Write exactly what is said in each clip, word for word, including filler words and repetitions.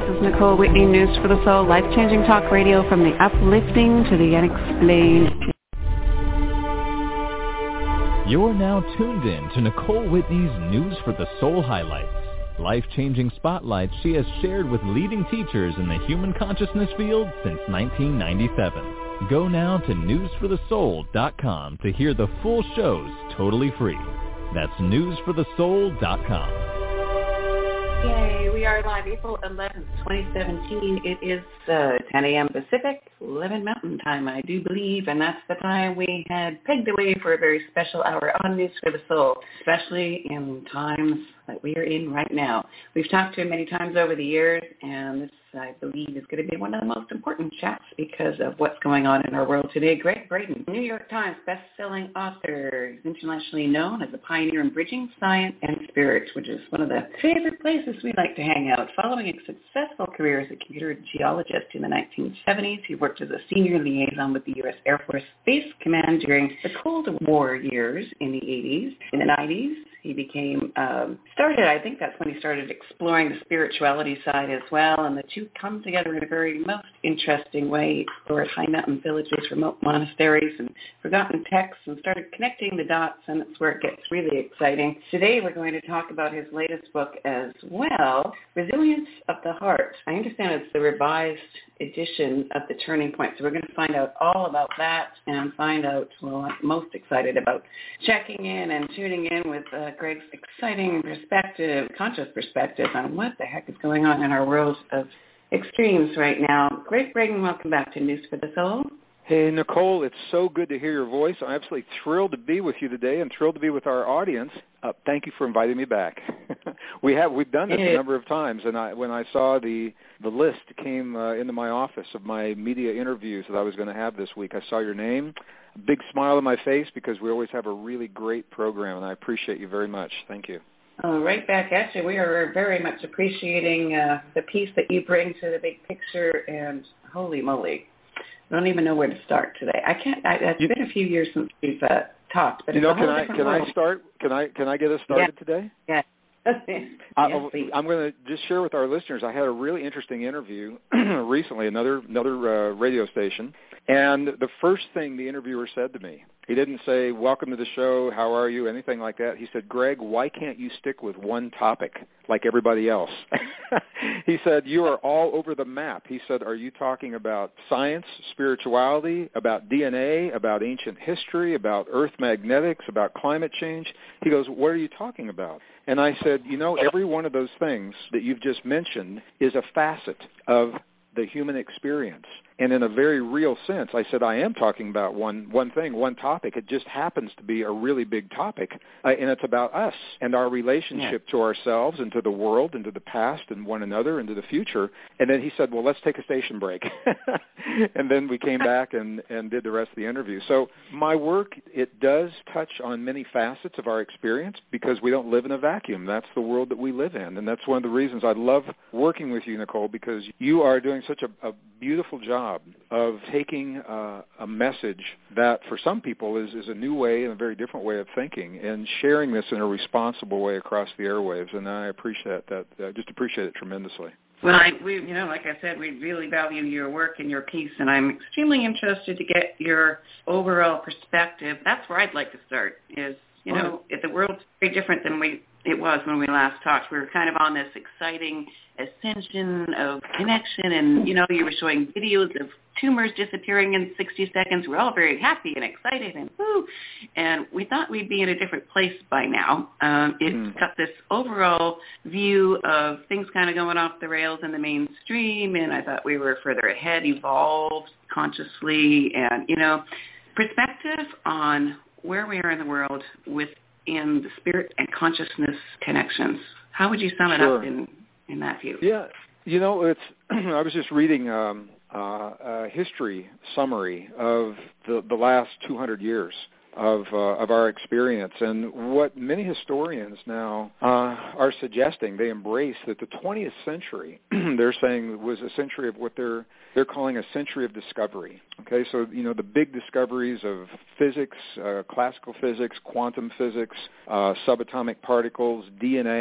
is Nicole Whitney, News for the Soul, life-changing talk radio from the uplifting to the unexplained. You're now tuned in to Nicole Whitney's News for the Soul highlights, life-changing spotlights she has shared with leading teachers in the human consciousness field since nineteen ninety-seven. Go now to news for the soul dot com to hear the full shows totally free. That's news for the soul dot com. Yay, we are live April eleventh, twenty seventeen. It is uh, ten a.m. Pacific, eleven Mountain Time, I do believe, and that's the time we had pegged away for a very special hour on News for the Soul, especially in times that we are in right now. We've talked to him many times over the years, and this, I believe, is going to be one of the most important chats because of what's going on in our world today. Greg Braden, New York Times best-selling author, is internationally known as a pioneer in bridging science and spirit, which is one of the favorite places we like to hang out. Following a successful career as a computer geologist in the nineteen seventies, he worked as a senior liaison with the U S Air Force Space Command during the Cold War years in the eighties. In the nineties, he became, um, started, I think that's when he started exploring the spirituality side as well, and the two come together in a very most interesting way. He explored high mountain villages, remote monasteries, and forgotten texts, and started connecting the dots, and that's where it gets really exciting. Today we're going to talk about his latest book as well, Resilience of the Heart. I understand it's the revised edition of The Turning Point, so we're going to find out all about that and find out, well, I'm most excited about checking in and tuning in with uh, Greg's exciting perspective, conscious perspective on what the heck is going on in our world of extremes right now. Greg Braden, welcome back to News for the Soul. Hey, Nicole, it's so good to hear your voice. I'm absolutely thrilled to be with you today and thrilled to be with our audience. Uh, thank you for inviting me back. we have we've done this a number of times, and I, when I saw the the list came uh, into my office of my media interviews that I was going to have this week, I saw your name. A big smile on my face because we always have a really great program, and I appreciate you very much. Thank you. Oh, right back at you. We are very much appreciating uh, the piece that you bring to the big picture, and holy moly. I don't even know where to start today. I can't. I, it's you, been a few years since we've uh, talked, but you it's know, a whole can I different can world. I start? Can I can I get us started yeah. today? Yeah. yes, I, I'm going to just share with our listeners. I had a really interesting interview recently, another another uh, radio station, and the first thing the interviewer said to me, he didn't say, "Welcome to the show, how are you?" anything like that. He said, "Greg, why can't you stick with one topic like everybody else?" He said, "You are all over the map." He said, "Are you talking about science, spirituality, about D N A, about ancient history, about earth magnetics, about climate change?" He goes, "What are you talking about?" And I said, "You know, every one of those things that you've just mentioned is a facet of the human experience. And in a very real sense, I said, I am talking about one one thing, one topic. It just happens to be a really big topic, uh, and it's about us and our relationship yeah. to ourselves and to the world and to the past and one another and to the future." And then he said, "Well, let's take a station break." And then we came back and, and did the rest of the interview. So my work, it does touch on many facets of our experience because we don't live in a vacuum. That's the world that we live in, and that's one of the reasons I love working with you, Nicole, because you are doing such a, a beautiful job of taking uh, a message that for some people is, is a new way and a very different way of thinking and sharing this in a responsible way across the airwaves, and I appreciate that. I just appreciate it tremendously. Well, I, we, you know, like I said, we really value your work and your piece, and I'm extremely interested to get your overall perspective. That's where I'd like to start is, you know, right. if the world's very different than we it was when we last talked. We were kind of on this exciting ascension of connection, and, you know, you were showing videos of tumors disappearing in sixty seconds. We're all very happy and excited, and woo, and we thought we'd be in a different place by now. Um, it's mm. got this overall view of things kind of going off the rails in the mainstream, and I thought we were further ahead, evolved consciously, and, you know, perspective on where we are in the world within the spirit and consciousness connections. How would you sum it sure. up in, in that view? Yeah, you know, it's. I was just reading um, uh, a history summary of the, the last two hundred years of uh, of our experience, and what many historians now uh, are suggesting, they embrace that the twentieth century, they're saying, was a century of what they're they're calling a century of discovery. Okay, so, you know, the big discoveries of physics, uh, classical physics, quantum physics, uh, subatomic particles, D N A,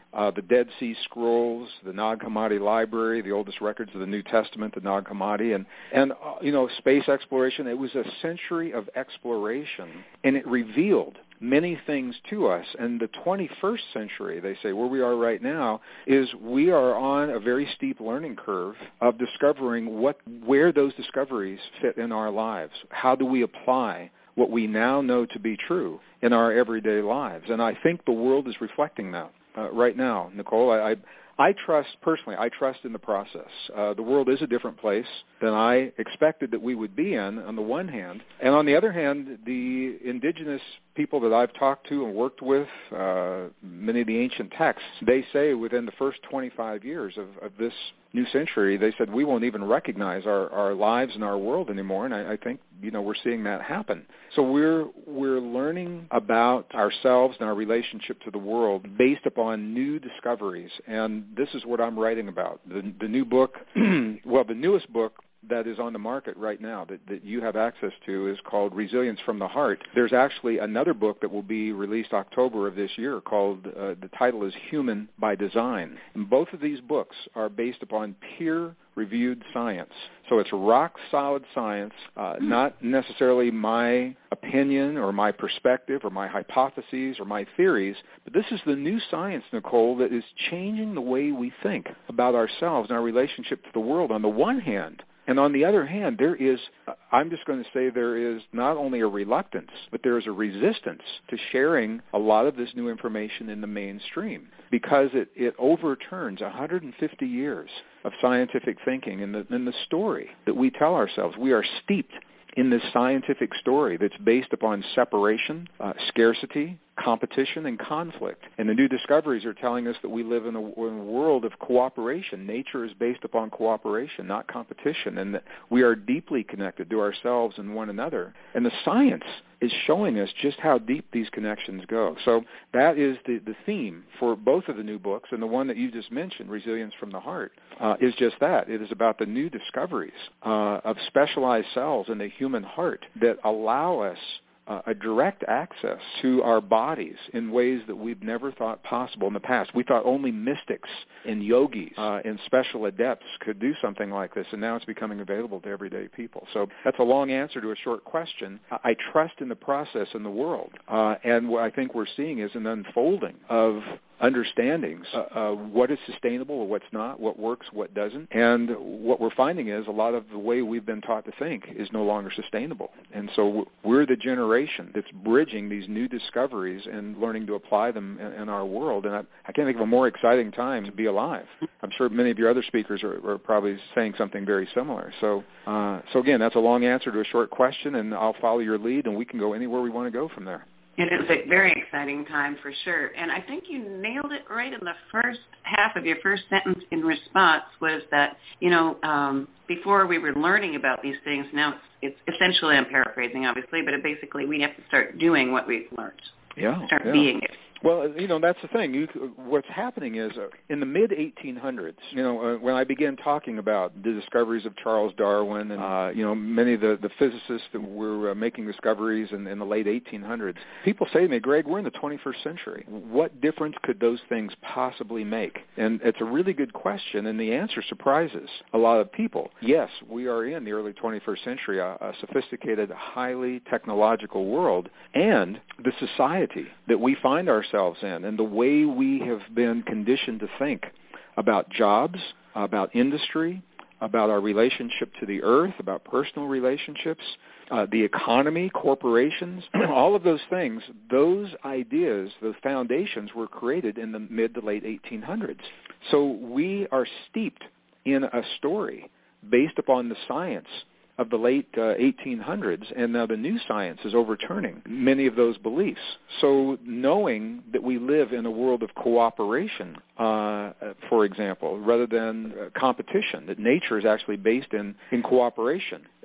uh, the Dead Sea Scrolls, the Nag Hammadi Library, the oldest records of the New Testament, the Nag Hammadi, and, and uh, you know, space exploration. It was a century of exploration, and it revealed many things to us. And the twenty-first century, they say, where we are right now, is we are on a very steep learning curve of discovering what, where those discoveries fit in our lives. How do we apply what we now know to be true in our everyday lives? And I think the world is reflecting that uh, right now, Nicole. I, I I trust, personally, I trust in the process. Uh, the world is a different place than I expected that we would be in, on the one hand. And on the other hand, the indigenous people that I've talked to and worked with, uh, many of the ancient texts, they say within the first twenty-five years of, of this new century, they said we won't even recognize our, our lives and our world anymore. And I, I think, you know, we're seeing that happen. So we're we're learning about ourselves and our relationship to the world based upon new discoveries. And this is what I'm writing about. The, the new book, well, the newest book that is on the market right now that, that you have access to is called Resilience from the Heart. There's actually another book that will be released October of this year called, uh, the title is Human by Design. And both of these books are based upon peer-reviewed science. So it's rock-solid science, uh, not necessarily my opinion or my perspective or my hypotheses or my theories, but this is the new science, Nicole, that is changing the way we think about ourselves and our relationship to the world on the one hand. And on the other hand, there is, I'm just going to say there is not only a reluctance, but there is a resistance to sharing a lot of this new information in the mainstream because it, it overturns one hundred fifty years of scientific thinking and the, and the story that we tell ourselves. We are steeped in this scientific story that's based upon separation, uh, scarcity, competition, and conflict. And the new discoveries are telling us that we live in a, in a world of cooperation. Nature is based upon cooperation, not competition, and that we are deeply connected to ourselves and one another. And the science is showing us just how deep these connections go. So that is the, the theme for both of the new books, and the one that you just mentioned, Resilience from the Heart, uh, is just that. It is about the new discoveries uh, of specialized cells in the human heart that allow us Uh, a direct access to our bodies in ways that we've never thought possible in the past. We thought only mystics and yogis uh, and special adepts could do something like this, and now it's becoming available to everyday people. So that's a long answer to a short question. I, I trust in the process in the world, uh, and what I think we're seeing is an unfolding of understandings, uh, uh, what is sustainable or what's not, what works, what doesn't. And what we're finding is a lot of the way we've been taught to think is no longer sustainable. And so we're the generation that's bridging these new discoveries and learning to apply them in, in our world. And I, I can't think of a more exciting time to be alive. I'm sure many of your other speakers are, are probably saying something very similar. So, uh, so again, that's a long answer to a short question, and I'll follow your lead, and we can go anywhere we want to go from there. It is a very exciting time for sure. And I think you nailed it right in the first half of your first sentence in response was that, you know, um, before we were learning about these things, now it's, it's essentially, I'm paraphrasing obviously, but it basically we have to start doing what we've learned. Yeah. Start yeah. being it. Well, you know, that's the thing. You, what's happening is uh, in the mid eighteen hundreds, you know, uh, when I began talking about the discoveries of Charles Darwin and, uh, you know, many of the, the physicists that were uh, making discoveries in, in the late eighteen hundreds, people say to me, Greg, we're in the twenty-first century. What difference could those things possibly make? And it's a really good question, and the answer surprises a lot of people. Yes, we are in the early twenty-first century, a, a sophisticated, highly technological world, and the society that we find ourselves ourselves in and the way we have been conditioned to think about jobs, about industry, about our relationship to the earth, about personal relationships, uh, the economy, corporations, all of those things, those ideas, those foundations were created in the mid to late eighteen hundreds. So we are steeped in a story based upon the science of the late uh, eighteen hundreds, and now the new science is overturning many of those beliefs. So knowing that we live in a world of cooperation, uh, for example, rather than uh, competition, that nature is actually based in, in cooperation.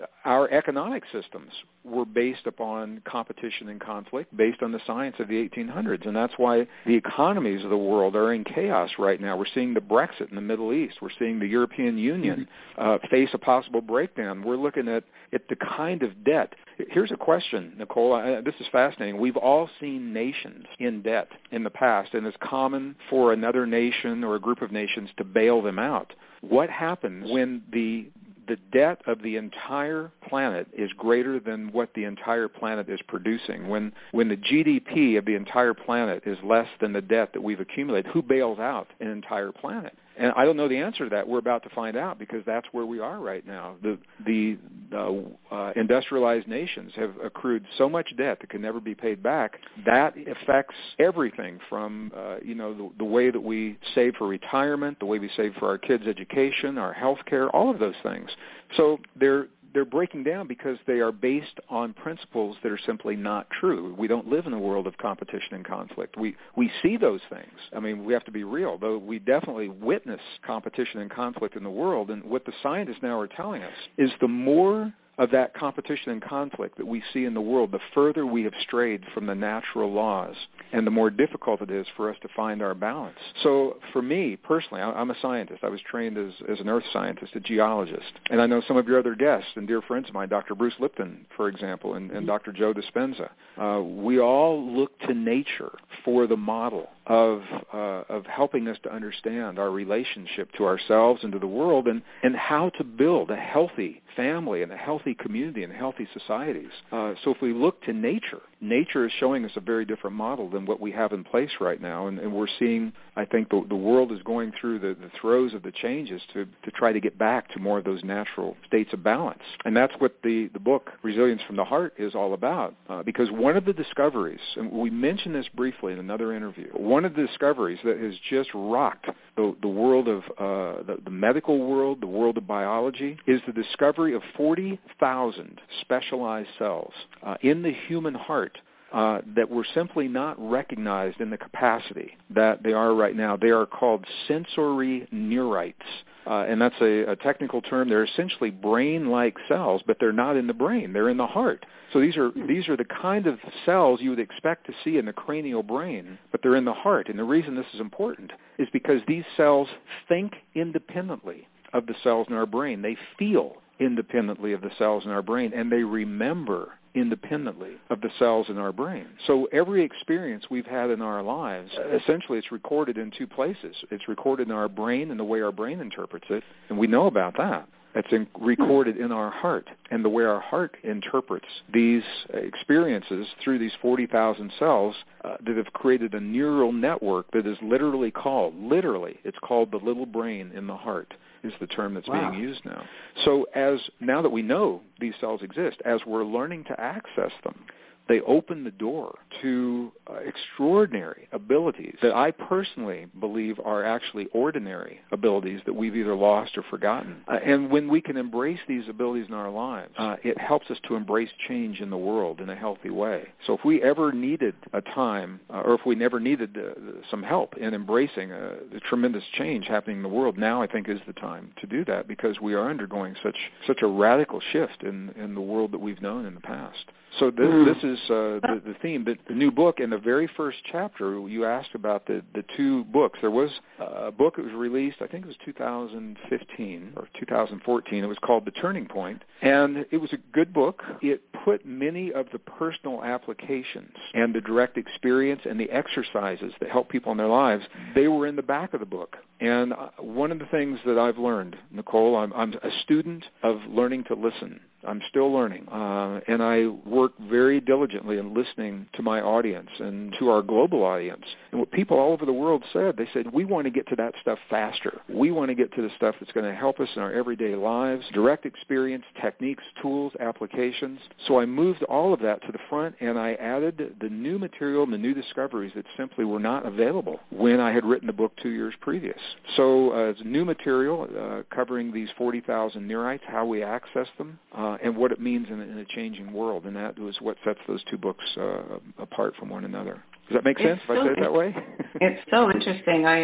our economic systems were based upon competition and conflict, based on the science of the eighteen hundreds. And that's why the economies of the world are in chaos right now. We're seeing the Brexit in the Middle East. We're seeing the European Union uh, face a possible breakdown. We're looking at, at the kind of debt. Here's a question, Nicole. I, this is fascinating. We've all seen nations in debt in the past, and it's common for another nation or a group of nations to bail them out. What happens when the the debt of the entire planet is greater than what the entire planet is producing? When when the G D P of the entire planet is less than the debt that we've accumulated, who bails out an entire planet? And I don't know the answer to that. We're about to find out, because that's where we are right now. The the uh, uh, industrialized nations have accrued so much debt that can never be paid back. That affects everything from uh, you know the, the way that we save for retirement, the way we save for our kids' education, our health care, all of those things. So they're they're breaking down because they are based on principles that are simply not true. We don't live in a world of competition and conflict. We we see those things. I mean, we have to be real, though we definitely witness competition and conflict in the world. And what the scientists now are telling us is the more of that competition and conflict that we see in the world, the further we have strayed from the natural laws, and the more difficult it is for us to find our balance. So for me, personally, I'm a scientist. I was trained as, as an earth scientist, a geologist. And I know some of your other guests and dear friends of mine, Doctor Bruce Lipton, for example, and, and Doctor Joe Dispenza. Uh, we all look to nature for the model of uh, of helping us to understand our relationship to ourselves and to the world, and, and how to build a healthy family and a healthy community and healthy societies. Uh, so if we look to nature, nature is showing us a very different model than what we have in place right now. And, and we're seeing, I think, the, the world is going through the, the throes of the changes to, to try to get back to more of those natural states of balance. And that's what the, the book, Resilience from the Heart, is all about. Uh, because one of the discoveries, and we mentioned this briefly in another interview, one of the discoveries that has just rocked the, the world of uh, the, the medical world, the world of biology, is the discovery of forty thousand specialized cells uh, in the human heart uh, that were simply not recognized in the capacity that they are right now. They are called sensory neurites. Uh, and that's a, a technical term. They're essentially brain-like cells, but they're not in the brain. They're in the heart. So these are these are the kind of cells you would expect to see in the cranial brain, but they're in the heart. And the reason this is important is because these cells think independently of the cells in our brain. They feel independently of the cells in our brain, and they remember independently of the cells in our brain. So every experience we've had in our lives, essentially it's recorded in two places. It's recorded in our brain and the way our brain interprets it, and we know about that. It's in, recorded in our heart, and the way our heart interprets these experiences through these forty thousand cells uh, that have created a neural network that is literally called, literally, it's called the little brain in the heart, is the term that's wow. being used now. So as now that we know these cells exist, as we're learning to access them, they open the door to uh, extraordinary abilities that I personally believe are actually ordinary abilities that we've either lost or forgotten. Uh, and when we can embrace these abilities in our lives, uh, it helps us to embrace change in the world in a healthy way. So if we ever needed a time, uh, or if we never needed uh, some help in embracing uh, the tremendous change happening in the world, now I think is the time to do that, because we are undergoing such such a radical shift in, in the world that we've known in the past. So this, mm. this is uh, the, the theme. The, the new book, in the very first chapter, you asked about the, the two books. There was a book that was released, I think it was two thousand fifteen or two thousand fourteen. It was called The Turning Point, and it was a good book. It put many of the personal applications and the direct experience and the exercises that help people in their lives, they were in the back of the book. And one of the things that I've learned, Nicole, I'm, I'm a student of learning to listen. I'm still learning, uh, and I work very diligently in listening to my audience and to our global audience. And what people all over the world said, they said, we want to get to that stuff faster. We want to get to the stuff that's going to help us in our everyday lives, direct experience, techniques, tools, applications. So I moved all of that to the front, and I added the new material and the new discoveries that simply were not available when I had written the book two years previous. So uh, it's new material uh, covering these forty thousand neurites, how we access them, uh, and what it means in, in a changing world, and that was what sets those two books uh, apart from one another. Does that make sense it's if so, I say it that way? It's so interesting. I um,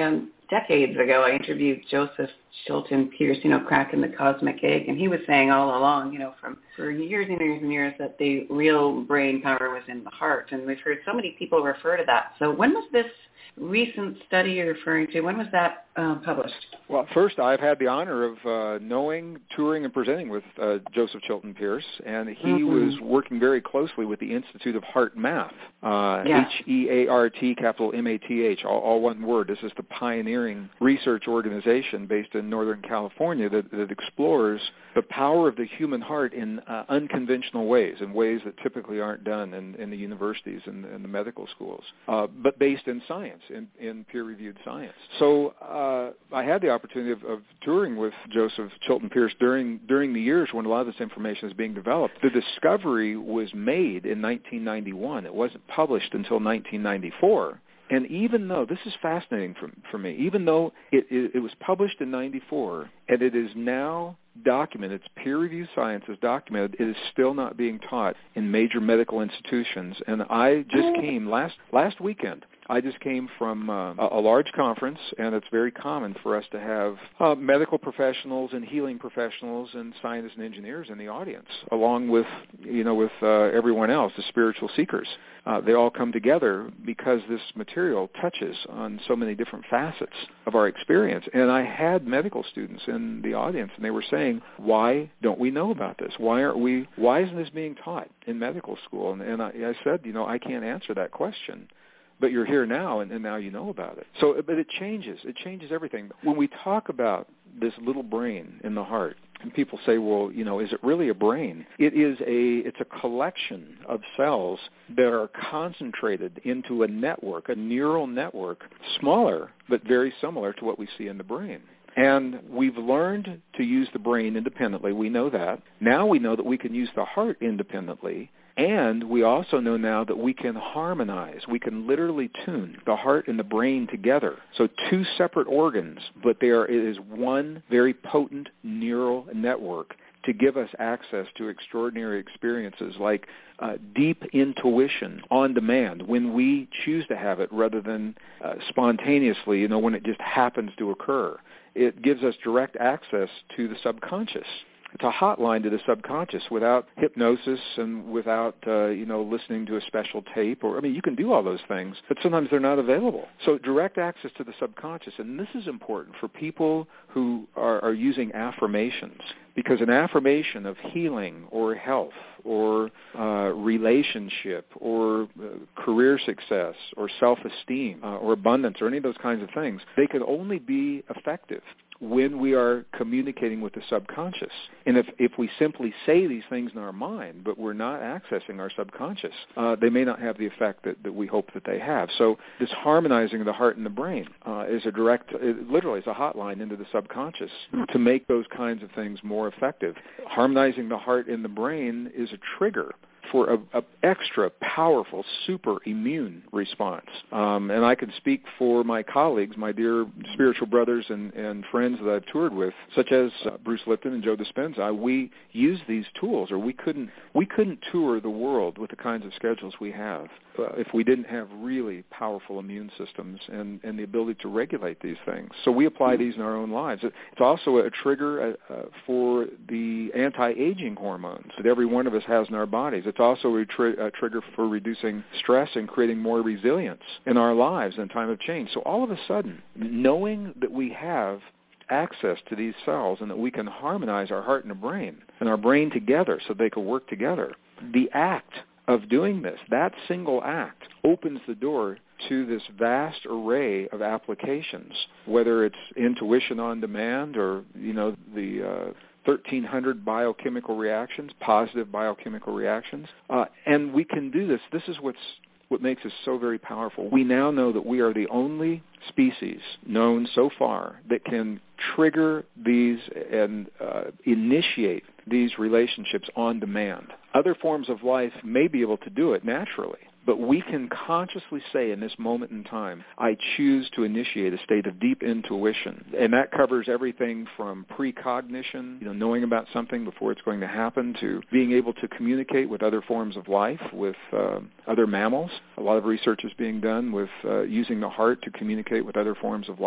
decades ago, I interviewed Joseph Chilton Pierce, you know, cracking the cosmic egg, and he was saying all along, you know, from for years and years and years that the real brain power was in the heart, and we've heard so many people refer to that. So when was this recent study you're referring to, when was that uh, published? Well, first, I've had the honor of uh, knowing, touring, and presenting with uh, Joseph Chilton Pierce, and he mm-hmm. was working very closely with the Institute of Heart Math, uh, yeah. H E A R T, capital M A T H, all, all one word. This is the pioneering research organization based in Northern California that, that explores the power of the human heart in uh, unconventional ways, in ways that typically aren't done in, in the universities and, and the medical schools, uh, but based in science, in, in peer-reviewed science. So uh, I had the opportunity of, of touring with Joseph Chilton Pierce during during the years when a lot of this information is being developed. The discovery was made in nineteen ninety-one. It wasn't published until nineteen ninety-four. And even though, this is fascinating for, for me, even though it, it, it was published in ninety-four and it is now documented, it's peer-reviewed science is documented, it is still not being taught in major medical institutions. And I just came last last weekend. I just came from uh, a, a large conference, and it's very common for us to have uh, medical professionals and healing professionals and scientists and engineers in the audience, along with, you know, with uh, everyone else, the spiritual seekers. Uh, they all come together because this material touches on so many different facets of our experience. And I had medical students in the audience, and they were saying, "Why don't we know about this? Why aren't we? Why isn't this being taught in medical school?" And, and I, I said, you know, I can't answer that question. But you're here now, and, and now you know about it. So, but it changes. It changes everything. When we talk about this little brain in the heart, and people say, well, you know, is it really a brain? It is a, it's a collection of cells that are concentrated into a network, a neural network, smaller but very similar to what we see in the brain. And we've learned to use the brain independently. We know that. Now we know that we can use the heart independently. And we also know now that we can harmonize. We can literally tune the heart and the brain together. So two separate organs, but there is one very potent neural network to give us access to extraordinary experiences like uh, deep intuition on demand when we choose to have it rather than uh, spontaneously, you know, when it just happens to occur. It gives us direct access to the subconscious. It's a hotline to the subconscious without hypnosis and without, uh, you know, listening to a special tape. Or I mean, you can do all those things, but sometimes they're not available. So direct access to the subconscious, and this is important for people who are, are using affirmations, because an affirmation of healing or health or uh, relationship or uh, career success or self-esteem uh, or abundance or any of those kinds of things, they can only be effective when we are communicating with the subconscious. And if, if we simply say these things in our mind, but we're not accessing our subconscious, uh, they may not have the effect that, that we hope that they have. So this harmonizing of the heart and the brain uh, is a direct, it literally is a hotline into the subconscious to make those kinds of things more effective. Harmonizing the heart and the brain is a trigger for a, a extra powerful super immune response. Um, and I can speak for my colleagues, my dear spiritual brothers and, and friends that I've toured with, such as uh, Bruce Lipton and Joe Dispenza. We use these tools, or we couldn't we couldn't tour the world with the kinds of schedules we have uh, if we didn't have really powerful immune systems and, and the ability to regulate these things. So we apply these in our own lives. It's also a trigger uh, uh, for the anti-aging hormones that every one of us has in our bodies. It's also a, tri- a trigger for reducing stress and creating more resilience in our lives in time of change. So all of a sudden, knowing that we have access to these cells and that we can harmonize our heart and our brain and our brain together so they can work together, the act of doing this, that single act, opens the door to this vast array of applications, whether it's intuition on demand or, you know, the uh, thirteen hundred biochemical reactions, positive biochemical reactions. Uh, and we can do this. This is what's what makes us so very powerful. We now know that we are the only species known so far that can trigger these and uh, initiate these relationships on demand. Other forms of life may be able to do it naturally, but we can consciously say in this moment in time, I choose to initiate a state of deep intuition. And that covers everything from precognition, you know, knowing about something before it's going to happen, to being able to communicate with other forms of life, with uh, other mammals. A lot of research is being done with uh, using the heart to communicate with other forms of life.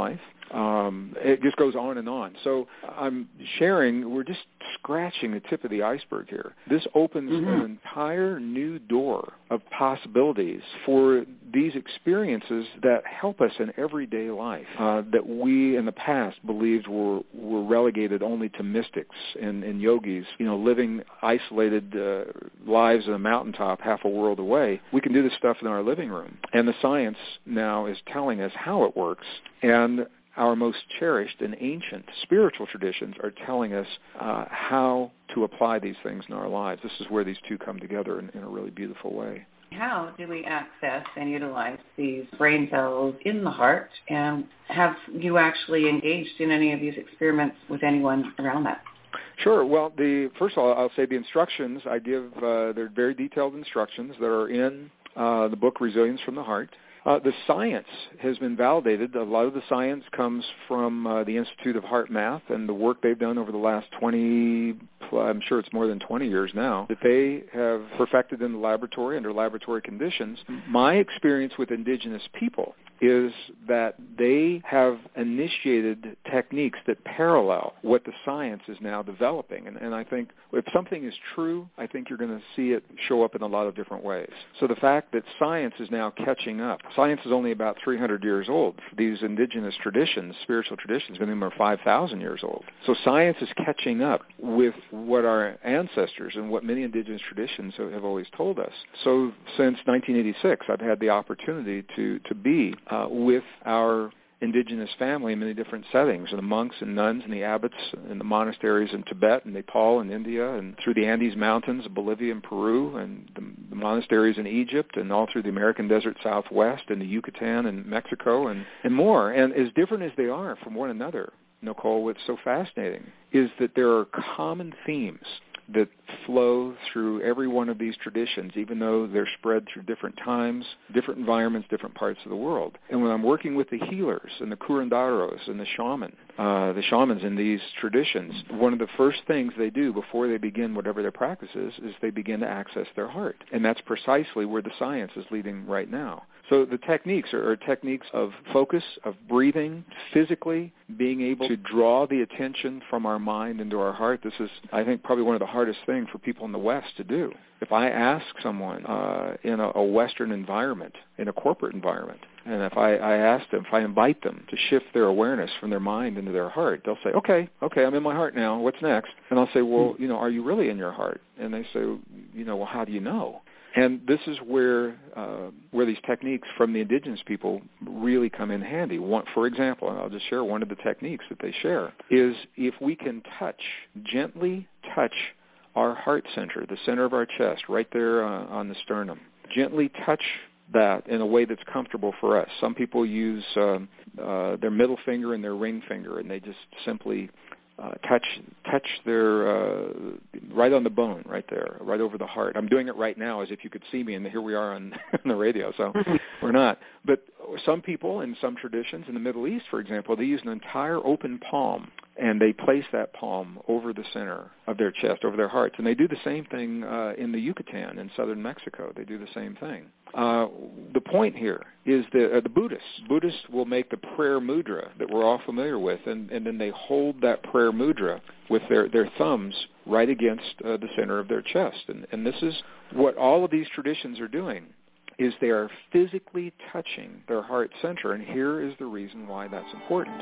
Um, it just goes on and on. So I'm sharing, we're just scratching the tip of the iceberg here. This opens mm-hmm. an entire new door of possibilities for these experiences that help us in everyday life uh, that we in the past believed were, were relegated only to mystics and, and yogis, you know, living isolated uh, lives in a mountaintop half a world away. We can do this stuff in our living room. And the science now is telling us how it works. And our most cherished and ancient spiritual traditions are telling us uh, how to apply these things in our lives. This is where these two come together in, in a really beautiful way. How do we access and utilize these brain cells in the heart? And have you actually engaged in any of these experiments with anyone around that? Sure. Well, the first of all, I'll say the instructions I give, uh, they're very detailed instructions that are in uh, the book Resilience from the Heart. Uh, the science has been validated. A lot of the science comes from uh, the Institute of Heart Math and the work they've done over the last twenty, I'm sure it's more than twenty years now, that they have perfected in the laboratory under laboratory conditions. My experience with indigenous people is that they have initiated techniques that parallel what the science is now developing. And, and I think if something is true, I think you're going to see it show up in a lot of different ways. So the fact that science is now catching up, science is only about three hundred years old. These indigenous traditions, spiritual traditions, many of them are five thousand years old. So science is catching up with what our ancestors and what many indigenous traditions have always told us. So since nineteen eighty-six, I've had the opportunity to, to be uh, with our indigenous family in many different settings, and the monks and nuns and the abbots in the monasteries in Tibet and Nepal and India and through the Andes Mountains of Bolivia and Peru and the, the monasteries in Egypt and all through the American Desert Southwest and the Yucatan and Mexico and, and more. And as different as they are from one another, Nicole, what's so fascinating is that there are common themes that flow through every one of these traditions, even though they're spread through different times, different environments, different parts of the world. And when I'm working with the healers and the curanderos and the shaman, uh, the shamans in these traditions, one of the first things they do before they begin whatever their practice is, is they begin to access their heart. And that's precisely where the science is leading right now. So the techniques are, are techniques of focus, of breathing, physically being able to draw the attention from our mind into our heart. This is, I think, probably one of the hardest things for people in the West to do. If I ask someone uh, in a, a Western environment, in a corporate environment, and if I, I ask them, if I invite them to shift their awareness from their mind into their heart, they'll say, okay, okay, I'm in my heart now. What's next? And I'll say, well, you know, are you really in your heart? And they say, you know, well, how do you know? And this is where uh, where these techniques from the indigenous people really come in handy. One, for example, and I'll just share one of the techniques that they share, is if we can touch, gently touch our heart center, the center of our chest, right there uh, on the sternum, gently touch that in a way that's comfortable for us. Some people use uh, uh, their middle finger and their ring finger, and they just simply Uh, touch touch their, uh, right on the bone, right there, right over the heart. I'm doing it right now as if you could see me, and here we are on, on the radio, so we're not. But some people in some traditions in the Middle East, for example, they use an entire open palm, and they place that palm over the center of their chest, over their hearts. And they do the same thing uh, in the Yucatan in southern Mexico. They do the same thing. Uh, the point here is that uh, the Buddhists, Buddhists will make the prayer mudra that we're all familiar with, and, and then they hold that prayer mudra with their, their thumbs right against uh, the center of their chest. And, and this is what all of these traditions are doing, is they are physically touching their heart center, and here is the reason why that's important.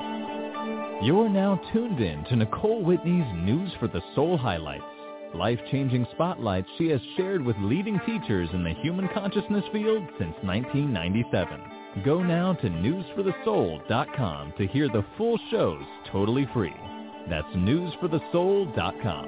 You're now tuned in to Nicole Whitney's News for the Soul highlights. Life-changing spotlights she has shared with leading teachers in the human consciousness field since nineteen ninety-seven. Go now to news for the soul dot com to hear the full shows totally free. That's news for the soul dot com.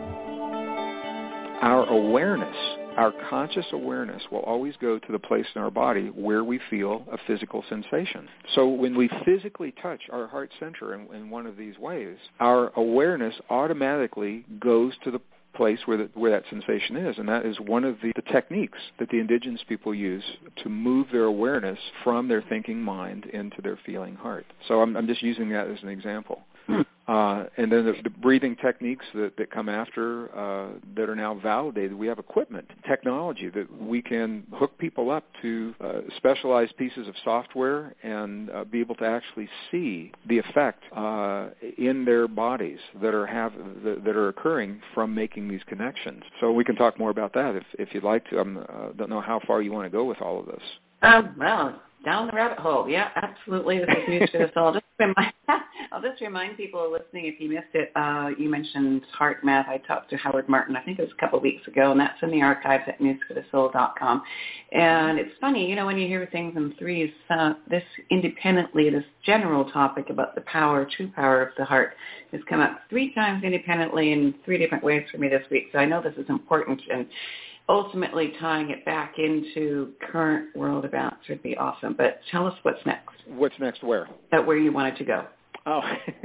Our awareness, our conscious awareness will always go to the place in our body where we feel a physical sensation. So when we physically touch our heart center in, in one of these ways, our awareness automatically goes to the place where, the, where that sensation is, and that is one of the, the techniques that the indigenous people use to move their awareness from their thinking mind into their feeling heart. So I'm, I'm just using that as an example. Uh, and then the, the breathing techniques that, that come after uh, that are now validated. We have equipment, technology that we can hook people up to uh, specialized pieces of software and uh, be able to actually see the effect uh, in their bodies that are have that, that are occurring from making these connections. So we can talk more about that if, if you'd like to. I uh, don't know how far you want to go with all of this. Um, well, down the rabbit hole. Yeah, absolutely. This is news for us all. Just remind, I'll just remind people listening, if you missed it, uh, you mentioned HeartMath. I talked to Howard Martin, I think it was a couple of weeks ago, and that's in the archives at news for the soul dot com. And it's funny, you know, when you hear things in threes, uh, this independently, this general topic about the power, true power of the heart has come up three times independently in three different ways for me this week. So I know this is important, and ultimately tying it back into current world events would be awesome. But tell us what's next. What's next where? At where you wanted to go. Oh,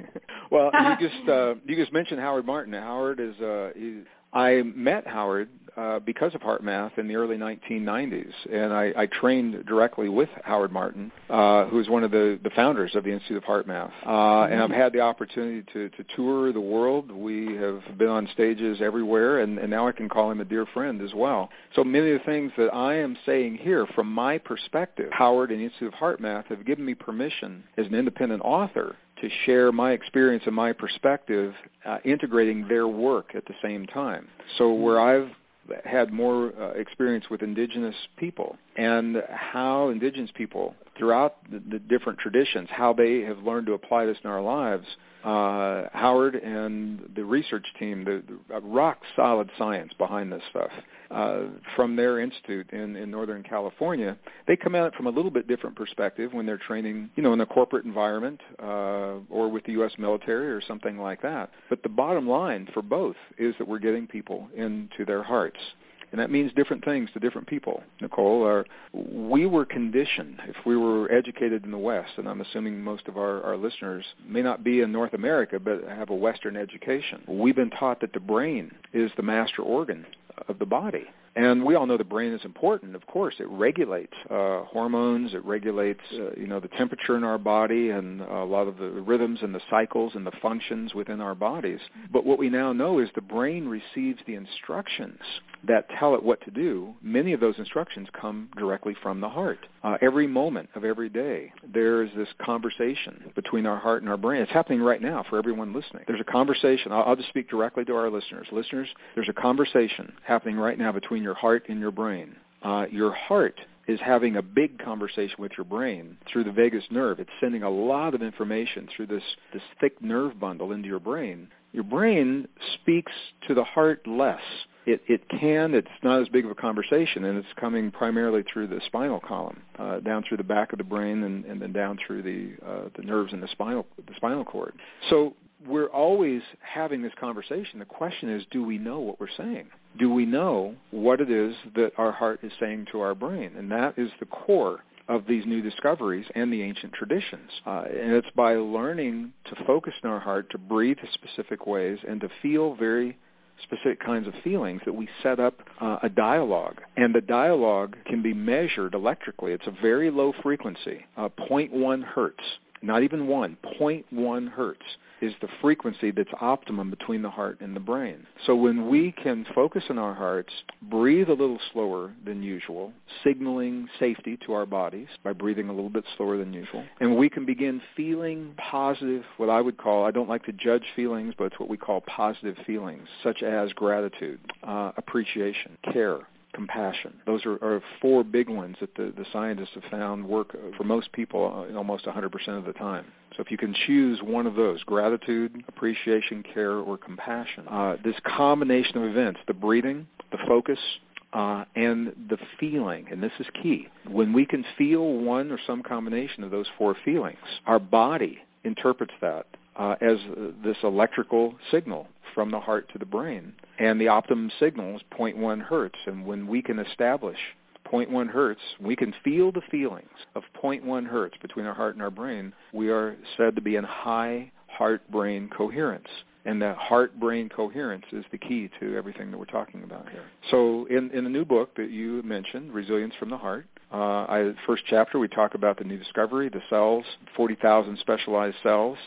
well, you just uh, you just mentioned Howard Martin. Howard is, uh, he, I met Howard uh, because of HeartMath in the early nineteen nineties, and I, I trained directly with Howard Martin, uh, who is one of the, the founders of the Institute of HeartMath. Uh, mm-hmm. And I've had the opportunity to, to tour the world. We have been on stages everywhere, and, and now I can call him a dear friend as well. So many of the things that I am saying here, from my perspective, Howard and the Institute of HeartMath have given me permission as an independent author to share my experience and my perspective, uh, integrating their work at the same time. So where I've had more uh, experience with indigenous people and how indigenous people throughout the, the different traditions, how they have learned to apply this in our lives, uh, Howard and the research team, the, the rock-solid science behind this stuff, uh, from their institute in, in Northern California, they come at it from a little bit different perspective when they're training, you know, in a corporate environment uh, or with the U S military or something like that. But the bottom line for both is that we're getting people into their hearts. And that means different things to different people, Nicole. Our, we were conditioned, if we were educated in the West, and I'm assuming most of our, our listeners may not be in North America but have a Western education. We've been taught that the brain is the master organ of the body. And we all know the brain is important. Of course, it regulates uh, hormones. It regulates, uh, you know, the temperature in our body and a lot of the rhythms and the cycles and the functions within our bodies. But what we now know is the brain receives the instructions that tell it what to do. Many of those instructions come directly from the heart. Uh, every moment of every day, there's this conversation between our heart and our brain. It's happening right now for everyone listening. There's a conversation. I'll, I'll just speak directly to our listeners. Listeners, there's a conversation happening right now between your heart and your brain. Uh, your heart is having a big conversation with your brain through the vagus nerve. It's sending a lot of information through this, this thick nerve bundle into your brain. Your brain speaks to the heart less. It, it can, it's not as big of a conversation, and it's coming primarily through the spinal column, uh, down through the back of the brain and, and then down through the uh, the nerves in the spinal the spinal cord. So we're always having this conversation. The question is, do we know what we're saying? Do we know what it is that our heart is saying to our brain? And that is the core of these new discoveries and the ancient traditions. Uh, and it's by learning to focus in our heart, to breathe in specific ways, and to feel very specific kinds of feelings that we set up uh, a dialogue. And the dialogue can be measured electrically. It's a very low frequency, uh, zero point one hertz, not even one, zero point one hertz is the frequency that's optimum between the heart and the brain. So when we can focus on our hearts, breathe a little slower than usual, signaling safety to our bodies by breathing a little bit slower than usual, and we can begin feeling positive, what I would call, I don't like to judge feelings, but it's what we call positive feelings, such as gratitude, uh, appreciation, care, compassion. Those are, are four big ones that the, the scientists have found work for most people uh, almost one hundred percent of the time. So if you can choose one of those, gratitude, appreciation, care, or compassion, uh, this combination of events, the breathing, the focus, uh, and the feeling, and this is key. When we can feel one or some combination of those four feelings, our body interprets that uh, as uh, this electrical signal from the heart to the brain. And the optimum signal is zero point one hertz. And when we can establish zero point one hertz, we can feel the feelings of zero point one hertz between our heart and our brain, we are said to be in high heart-brain coherence. And that heart-brain coherence is the key to everything that we're talking about here. So in, in the new book that you mentioned, Resilience from the Heart, uh, I, first chapter we talk about the new discovery, the cells, forty thousand specialized cells,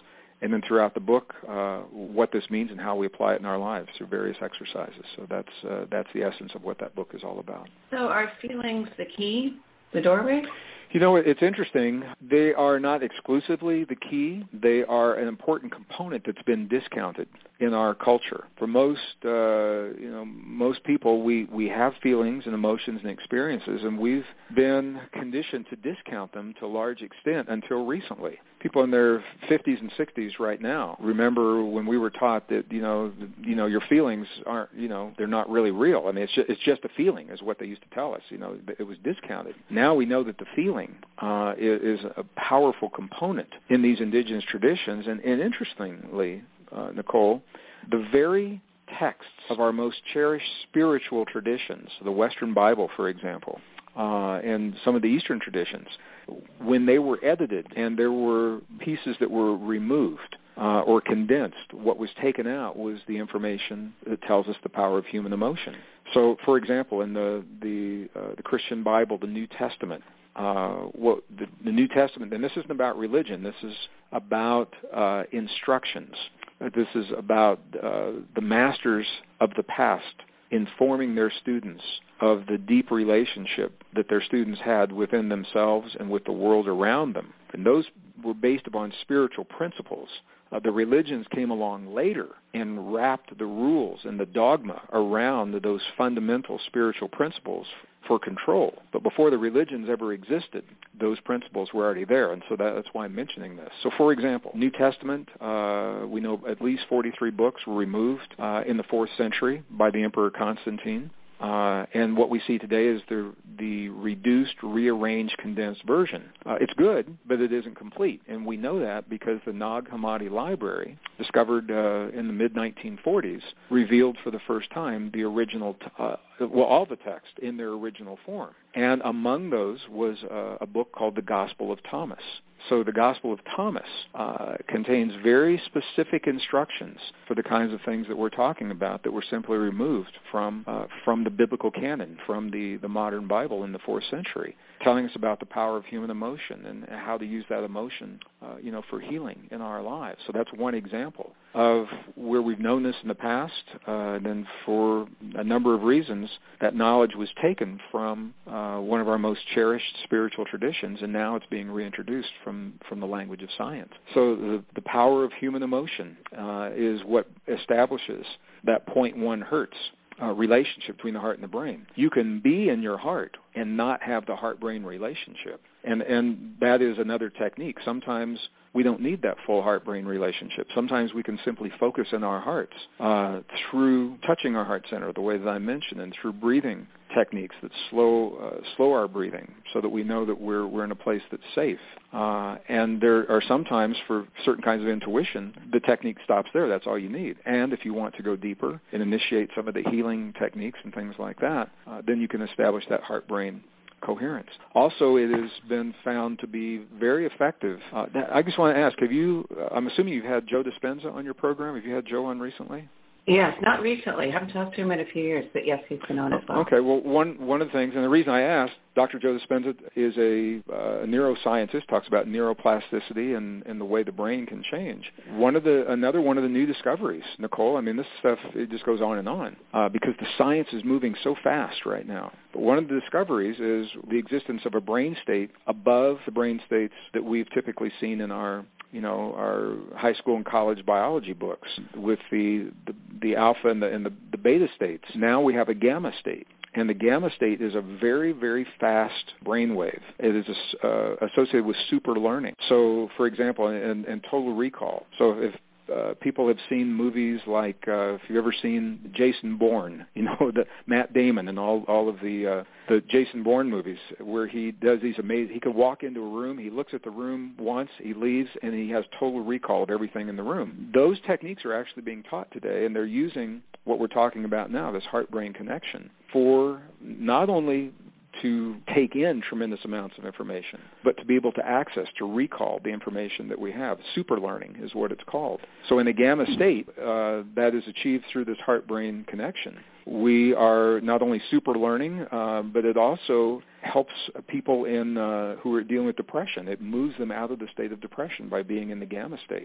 and then throughout the book, uh, what this means and how we apply it in our lives through various exercises. So that's uh, that's the essence of what that book is all about. So are feelings the key, the doorway? You know, it's interesting. They are not exclusively the key. They are an important component that's been discounted in our culture. For most, uh, you know, most people, we, we have feelings and emotions and experiences, and we've been conditioned to discount them to a large extent until recently. People in their fifties and sixties right now remember when we were taught that, you know, you know, your feelings aren't, you know, they're not really real. I mean, it's just, it's just a feeling is what they used to tell us. You know, it was discounted. Now we know that the feeling uh, is, is a powerful component in these indigenous traditions. And, and interestingly, uh, Nicole, the very texts of our most cherished spiritual traditions, the Western Bible, for example, uh, and some of the Eastern traditions, when they were edited and there were pieces that were removed uh, or condensed, what was taken out was the information that tells us the power of human emotion. So, for example, in the the, uh, the Christian Bible, the New Testament, uh, what the, the New Testament, and this isn't about religion, this is about uh, instructions. This is about uh, the masters of the past informing their students of the deep relationship that their students had within themselves and with the world around them. And those were based upon spiritual principles. Uh, the religions came along later and wrapped the rules and the dogma around those fundamental spiritual principles for control. But before the religions ever existed, those principles were already there, and so that, that's why I'm mentioning this. So, for example, New Testament, uh, we know at least forty-three books were removed uh, in the fourth century by the Emperor Constantine. Uh, and what we see today is the the reduced, rearranged, condensed version. Uh, it's good, but it isn't complete. And we know that because the Nag Hammadi Library, discovered uh, in the mid nineteen forties, revealed for the first time the original, t- uh, well, all the text in their original form. And among those was uh, a book called the Gospel of Thomas. So the Gospel of Thomas uh, contains very specific instructions for the kinds of things that we're talking about that were simply removed from uh, from the biblical canon, from the, the modern Bible in the fourth century, telling us about the power of human emotion and how to use that emotion, uh, you know, for healing in our lives. So that's one example of where we've known this in the past, uh, and then for a number of reasons, that knowledge was taken from uh, one of our most cherished spiritual traditions, and now it's being reintroduced from, from the language of science. So the, the power of human emotion uh, is what establishes that zero point one hertz uh, relationship between the heart and the brain. You can be in your heart and not have the heart-brain relationship, and and that is another technique. Sometimes we don't need that full heart-brain relationship. Sometimes we can simply focus in our hearts uh, through touching our heart center, the way that I mentioned, and through breathing techniques that slow uh, slow our breathing so that we know that we're we're in a place that's safe. Uh, and there are sometimes, for certain kinds of intuition, the technique stops there. That's all you need. And if you want to go deeper and initiate some of the healing techniques and things like that, uh, then you can establish that heart-brain coherence. Also, it has been found to be very effective. Uh, I just want to ask, have you, uh, I'm assuming you've had Joe Dispenza on your program. Have you had Joe on recently? Yes, not recently. I haven't talked to him in a few years, but yes, he's been on as well. Okay, well, one one of the things, and the reason I asked, Doctor Joe Dispenza is a, uh, a neuroscientist, talks about neuroplasticity and, and the way the brain can change. One of the another one of the new discoveries, Nicole, I mean, this stuff, it just goes on and on uh, because the science is moving so fast right now. But one of the discoveries is the existence of a brain state above the brain states that we've typically seen in our you know, our high school and college biology books with the, the, the alpha and, the, and the, the beta states. Now we have a gamma state. And the gamma state is a very, very fast brainwave. It is uh, associated with super learning. So, for example, and, and total recall. So if Uh, people have seen movies like, uh, if you've ever seen Jason Bourne, you know, the Matt Damon and all all of the uh, the Jason Bourne movies, where he does these amazing. He can walk into a room, he looks at the room once, he leaves, and he has total recall of everything in the room. Those techniques are actually being taught today, and they're using what we're talking about now, this heart-brain connection, for not only to take in tremendous amounts of information, but to be able to access, to recall the information that we have. Super learning is what it's called. So in a gamma state, uh, that is achieved through this heart-brain connection. We are not only super learning, uh, but it also helps people in uh, who are dealing with depression. It moves them out of the state of depression by being in the gamma state.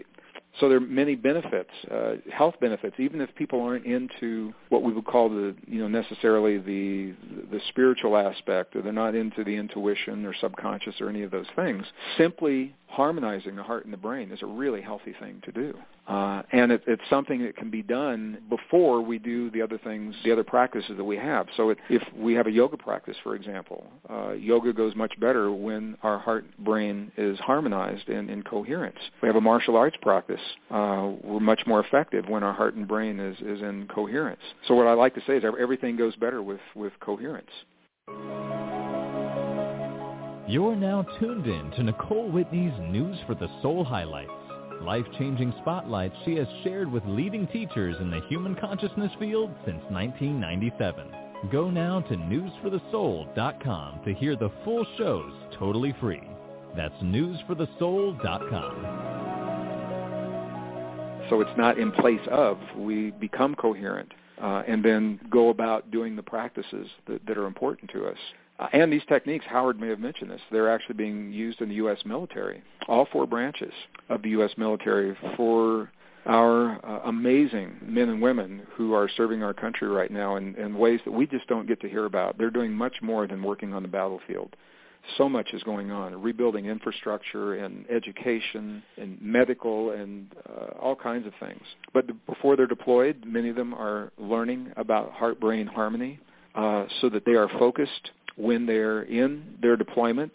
So there are many benefits, uh, health benefits, even if people aren't into what we would call the, you know, necessarily the the spiritual aspect, or they're not into the intuition or subconscious or any of those things. Simply harmonizing the heart and the brain is a really healthy thing to do. Uh, and it, it's something that can be done before we do the other things, the other practices that we have. So it, if we have a yoga practice, for example, uh, yoga goes much better when our heart-brain is harmonized and in coherence. We have a martial arts practice. Uh, we're much more effective when our heart and brain is, is in coherence. So what I like to say is everything goes better with, with coherence. You're now tuned in to Nicole Whitney's News for the Soul highlights. Life-changing spotlights she has shared with leading teachers in the human consciousness field since nineteen ninety-seven. Go now to news for the soul dot com to hear the full shows totally free. That's news for the soul dot com. So it's not in place of. We become coherent uh, and then go about doing the practices that, that are important to us. Uh, and these techniques, Howard may have mentioned this, they're actually being used in the U S military, all four branches of the U S military, for our uh, amazing men and women who are serving our country right now in, in ways that we just don't get to hear about. They're doing much more than working on the battlefield. So much is going on, rebuilding infrastructure and education and medical and uh, all kinds of things. But before they're deployed, many of them are learning about heart-brain harmony uh, so that they are focused when they're in their deployment.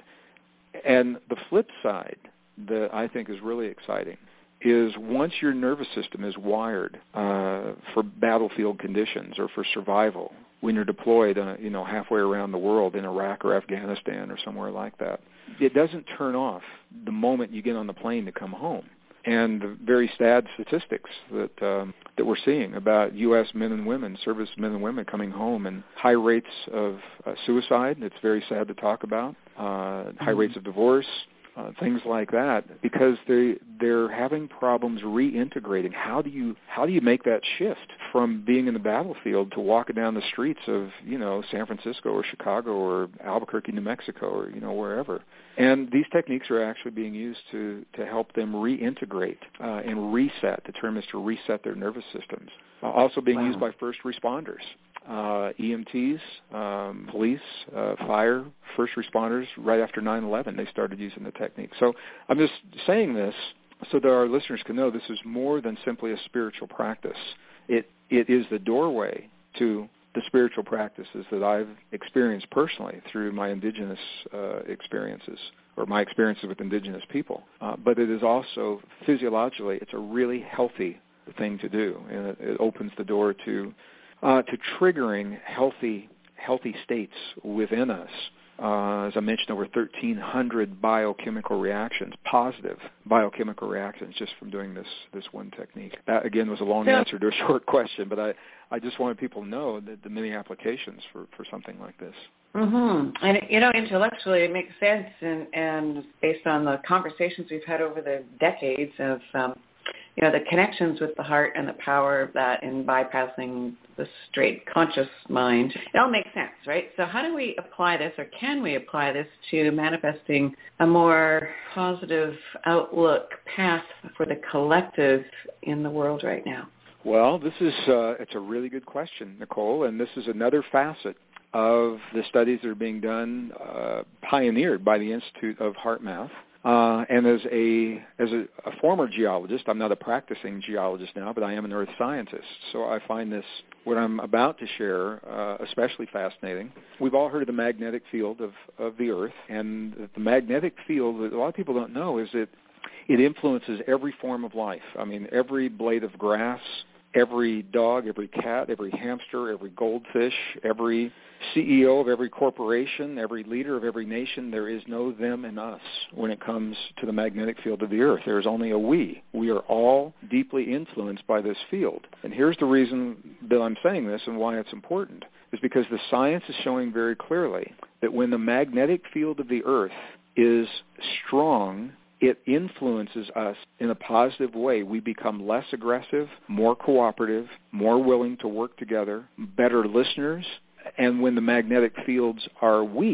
And the flip side that I think is really exciting is once your nervous system is wired uh, for battlefield conditions or for survival, when you're deployed, uh, you know, halfway around the world in Iraq or Afghanistan or somewhere like that, it doesn't turn off the moment you get on the plane to come home. And the very sad statistics that um, that we're seeing about U S men and women, service men and women coming home, and high rates of uh, suicide. It's very sad to talk about. Uh, mm-hmm. High rates of divorce, uh, things like that, because they they're having problems reintegrating. How do you how do you make that shift from being in the battlefield to walking down the streets of, you know, San Francisco or Chicago or Albuquerque, New Mexico, or, you know, wherever? And these techniques are actually being used to, to help them reintegrate uh, and reset. The term is to reset their nervous systems. Uh, also being wow. used by first responders, uh, E M Ts, um, police, uh, fire, first responders. Right after nine eleven, they started using the technique. So I'm just saying this so that our listeners can know this is more than simply a spiritual practice. It it is the doorway to the spiritual practices that I've experienced personally through my indigenous uh, experiences, or my experiences with indigenous people. Uh, but it is also, physiologically, it's a really healthy thing to do, and it, it opens the door to uh, to triggering healthy healthy states within us. Uh, as I mentioned, over thirteen hundred biochemical reactions, positive biochemical reactions, just from doing this this one technique. That, again, was a long yeah. answer to a short question, but I, I just wanted people to know that the many applications for, for something like this. Mm-hmm. And, you know, intellectually it makes sense, and, and based on the conversations we've had over the decades of, um, you know, the connections with the heart and the power of that in bypassing the straight conscious mind, it all makes sense, right? So how do we apply this, or can we apply this to manifesting a more positive outlook path for the collective in the world right now? Well, this is uh, it's a really good question, Nicole, and this is another facet of the studies that are being done, uh, pioneered by the Institute of HeartMath. Uh, and as a as a, a former geologist, I'm not a practicing geologist now, but I am an earth scientist. So I find this, what I'm about to share, uh, especially fascinating. We've all heard of the magnetic field of, of the earth, and the magnetic field, that a lot of people don't know, is that it influences every form of life. I mean, every blade of grass, every dog, every cat, every hamster, every goldfish, every C E O of every corporation, every leader of every nation. There is no them and us when it comes to the magnetic field of the earth. There is only a we. We are all deeply influenced by this field. And here's the reason that I'm saying this and why it's important, is because the science is showing very clearly that when the magnetic field of the earth is strong, it influences us in a positive way. We become less aggressive, more cooperative, more willing to work together, better listeners. And when the magnetic fields are weak,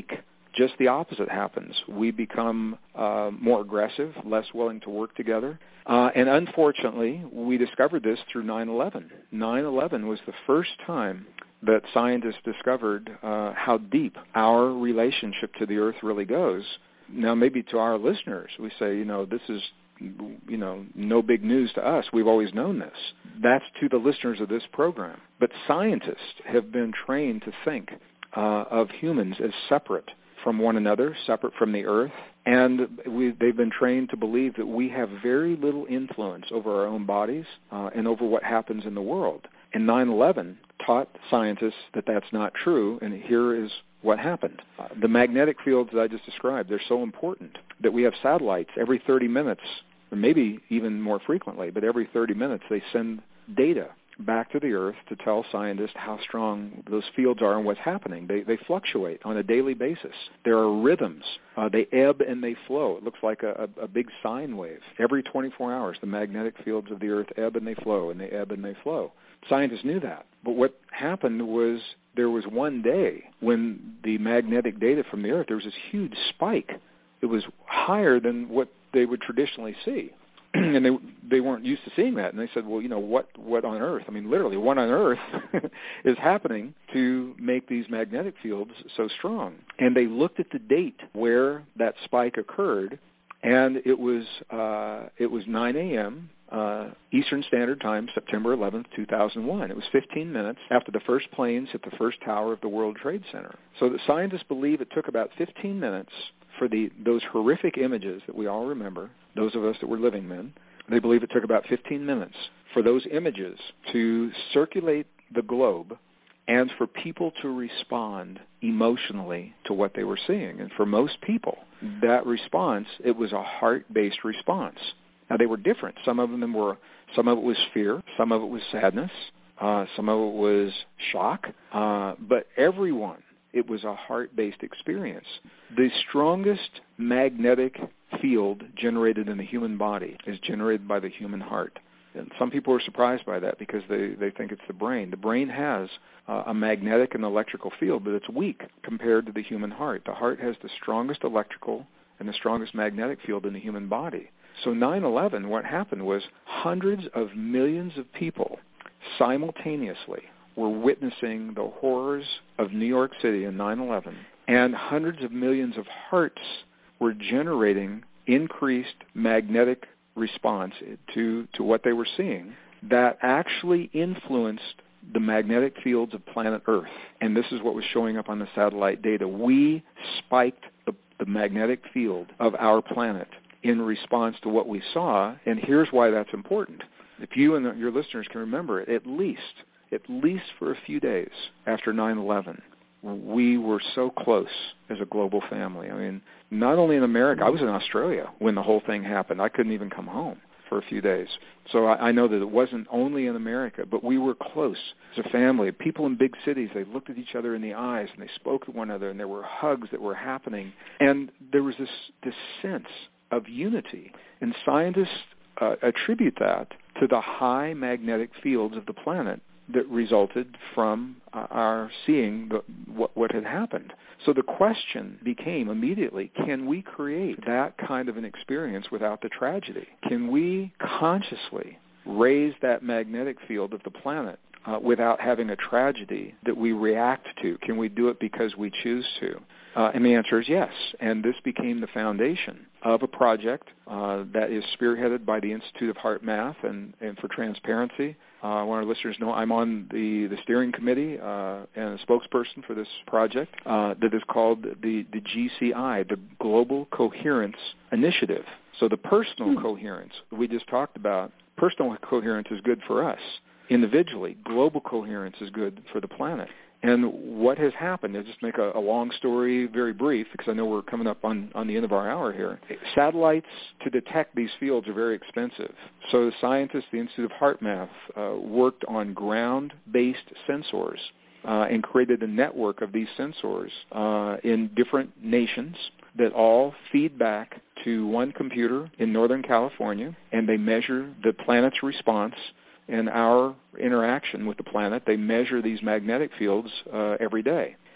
just the opposite happens. We become uh, more aggressive, less willing to work together. Uh, and unfortunately, we discovered this through nine eleven. nine eleven was the first time that scientists discovered uh, how deep our relationship to the Earth really goes. Now, maybe to our listeners, we say, you know, this is, you know, no big news to us. We've always known this. That's to the listeners of this program. But scientists have been trained to think uh, of humans as separate from one another, separate from the Earth, and we, they've been trained to believe that we have very little influence over our own bodies uh, and over what happens in the world. And nine eleven taught scientists that that's not true, and here is what happened. Uh, the magnetic fields that I just described, they're so important that we have satellites every thirty minutes, or maybe even more frequently, but every thirty minutes they send data back to the Earth to tell scientists how strong those fields are and what's happening. They they fluctuate on a daily basis. There are rhythms. Uh, they ebb and they flow. It looks like a, a, a big sine wave. Every twenty-four hours, the magnetic fields of the Earth ebb and they flow, and they ebb and they flow. Scientists knew that. But what happened was there was one day when the magnetic data from the Earth, there was this huge spike. It was higher than what they would traditionally see. And they they weren't used to seeing that. And they said, well, you know, what, what on earth? I mean, literally, what on earth is happening to make these magnetic fields so strong? And they looked at the date where that spike occurred, and it was uh, it was nine a.m., Uh, Eastern Standard Time, September eleventh, two thousand one. It was fifteen minutes after the first planes hit the first tower of the World Trade Center. So the scientists believe it took about fifteen minutes for the those horrific images that we all remember, those of us that were living then, they believe it took about fifteen minutes for those images to circulate the globe and for people to respond emotionally to what they were seeing. And for most people, that response, it was a heart-based response. Now, they were different. Some of them were, some of it was fear, some of it was sadness, uh, some of it was shock, uh, but everyone, it was a heart-based experience. The strongest magnetic field generated in the human body is generated by the human heart. And some people are surprised by that because they, they think it's the brain. The brain has uh, a magnetic and electrical field, but it's weak compared to the human heart. The heart has the strongest electrical and the strongest magnetic field in the human body. So nine eleven, what happened was hundreds of millions of people simultaneously were witnessing the horrors of New York City in nine eleven, and hundreds of millions of hearts were generating increased magnetic response to, to what they were seeing that actually influenced the magnetic fields of planet Earth. And this is what was showing up on the satellite data. We spiked the, the magnetic field of our planet in response to what we saw, and here's why that's important. If you and your listeners can remember it, at least, at least for a few days after nine eleven, we were so close as a global family. I mean, not only in America, I was in Australia when the whole thing happened. I couldn't even come home for a few days. So I, I know that it wasn't only in America, but we were close as a family. People in big cities, they looked at each other in the eyes and they spoke to one another, and there were hugs that were happening. And there was this, this sense of unity. And scientists uh, attribute that to the high magnetic fields of the planet that resulted from uh, our seeing the, what, what had happened. So the question became immediately, can we create that kind of an experience without the tragedy? Can we consciously raise that magnetic field of the planet uh, without having a tragedy that we react to? Can we do it because we choose to? Uh, and the answer is yes. And this became the foundation of a project uh, that is spearheaded by the Institute of Heart Math and, and for Transparency. Uh, I want our listeners to know I'm on the, the steering committee uh, and a spokesperson for this project uh, that is called the, the G C I, the Global Coherence Initiative. So the personal mm-hmm. coherence we just talked about, personal coherence is good for us. Individually, global coherence is good for the planet. And what has happened, to just make a, a long story very brief, because I know we're coming up on, on the end of our hour here, satellites to detect these fields are very expensive. So the scientists, the Institute of Heart Math, uh, worked on ground-based sensors uh, and created a network of these sensors uh, in different nations that all feed back to one computer in Northern California, and they measure the planet's response and our interaction with the planet. They measure these magnetic fields uh, every day.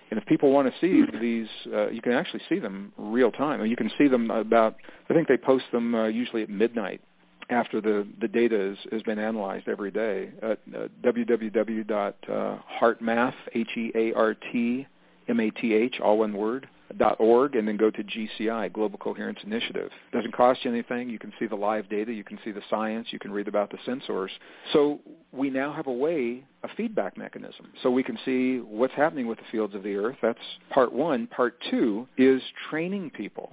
And if people want to see these, uh, you can actually see them real time. And you can see them about, I think they post them uh, usually at midnight after the, the data is, has been analyzed every day at uh, w w w dot heartmath, H E A R T M A T H, all one word, dot org, and then go to G C I, Global Coherence Initiative. It doesn't cost you anything. You can see the live data. You can see the science. You can read about the sensors. So we now have a way, a feedback mechanism. So we can see what's happening with the fields of the Earth. That's part one. Part two is training people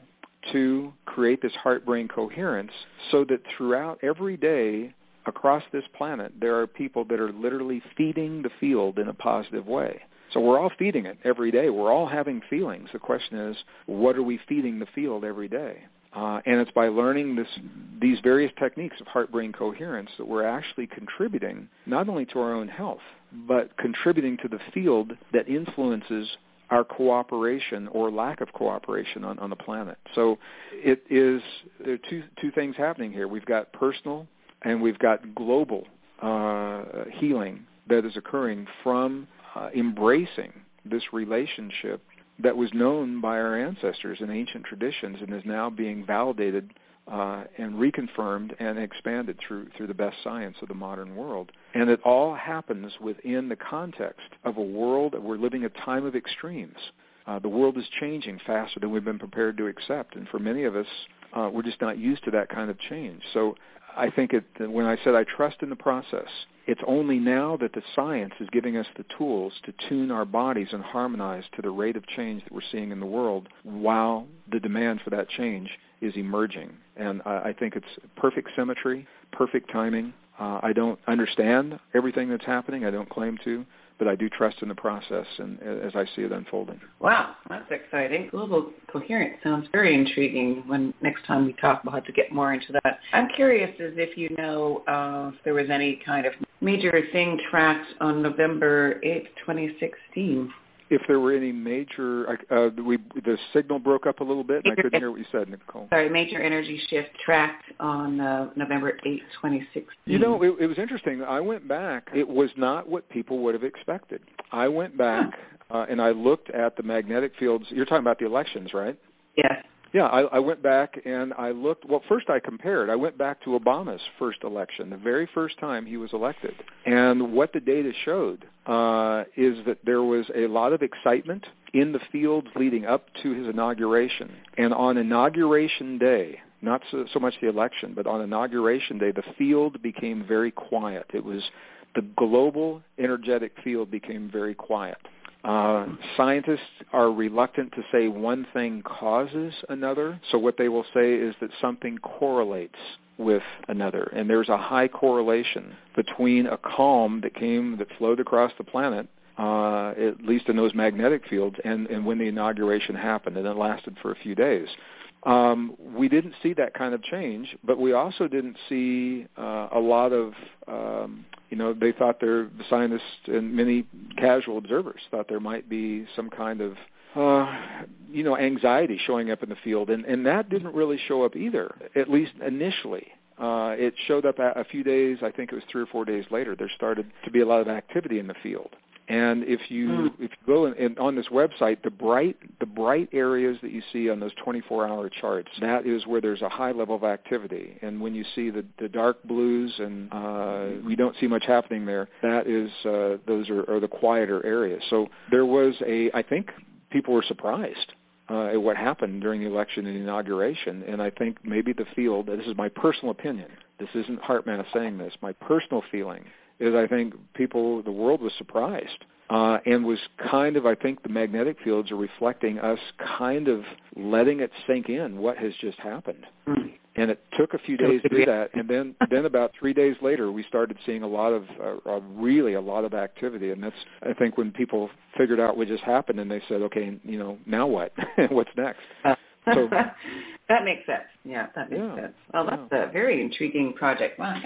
to create this heart-brain coherence so that throughout every day across this planet, there are people that are literally feeding the field in a positive way. So we're all feeding it every day. We're all having feelings. The question is, what are we feeding the field every day? Uh, and it's by learning this, these various techniques of heart-brain coherence that we're actually contributing not only to our own health, but contributing to the field that influences our cooperation or lack of cooperation on, on the planet. So it is, there are two, two things happening here. We've got personal and we've got global uh, healing that is occurring from Uh, embracing this relationship that was known by our ancestors in ancient traditions and is now being validated uh, and reconfirmed and expanded through through the best science of the modern world. And it all happens within the context of a world that we're living a time of extremes. Uh, the world is changing faster than we've been prepared to accept, and for many of us, uh, we're just not used to that kind of change. So I think it, when I said I trust in the process, it's only now that the science is giving us the tools to tune our bodies and harmonize to the rate of change that we're seeing in the world while the demand for that change is emerging. And I, I think it's perfect symmetry, perfect timing. Uh, I don't understand everything that's happening. I don't claim to. But I do trust in the process and as I see it unfolding. Wow, that's exciting. Global coherence sounds very intriguing when next time we talk, we'll have to get more into that. I'm curious as if you know uh, if there was any kind of major thing tracked on November eighth, twenty sixteen. If there were any major, uh, we the signal broke up a little bit, and I couldn't hear what you said, Nicole. Sorry, major energy shift tracked on uh, November eighth, twenty sixteen. You know, it, it was interesting. I went back. It was not what people would have expected. I went back huh. uh, and I looked at the magnetic fields. You're talking about the elections, right? Yes. Yeah, I, I went back and I looked. Well, first I compared. I went back to Obama's first election, the very first time he was elected. And what the data showed uh, is that there was a lot of excitement in the fields leading up to his inauguration. And on Inauguration Day, not so, so much the election, but on Inauguration Day, the field became very quiet. It was the global energetic field became very quiet. Uh, scientists are reluctant to say one thing causes another. So what they will say is that something correlates with another. And there's a high correlation between a calm that came, that flowed across the planet, uh, at least in those magnetic fields, and, and when the inauguration happened, and it lasted for a few days. Um, we didn't see that kind of change, but we also didn't see uh, a lot of, um, you know, they thought there, the scientists and many casual observers thought there might be some kind of, uh, you know, anxiety showing up in the field, and, and that didn't really show up either, at least initially. Uh, it showed up a, a few days, I think it was three or four days later, there started to be a lot of activity in the field. And if you mm. if you go in, in, on this website, the bright the bright areas that you see on those twenty-four hour charts, that is where there's a high level of activity. And when you see the, the dark blues and uh, we don't see much happening there, that is uh, those are, are the quieter areas. So there was a I think people were surprised uh, at what happened during the election and inauguration. And I think maybe the field. This is my personal opinion. This isn't HeartMath saying this. My personal feeling is I think people, the world was surprised uh, and was kind of, I think the magnetic fields are reflecting us kind of letting it sink in what has just happened. Mm. And it took a few days to do that. And then, then about three days later, we started seeing a lot of, uh, uh, really a lot of activity. And that's, I think, when people figured out what just happened and they said, okay, you know, now what? What's next? Uh, so, that makes sense. Yeah, that makes yeah, sense. Well, that's yeah. a very intriguing project. Wow, I'm going to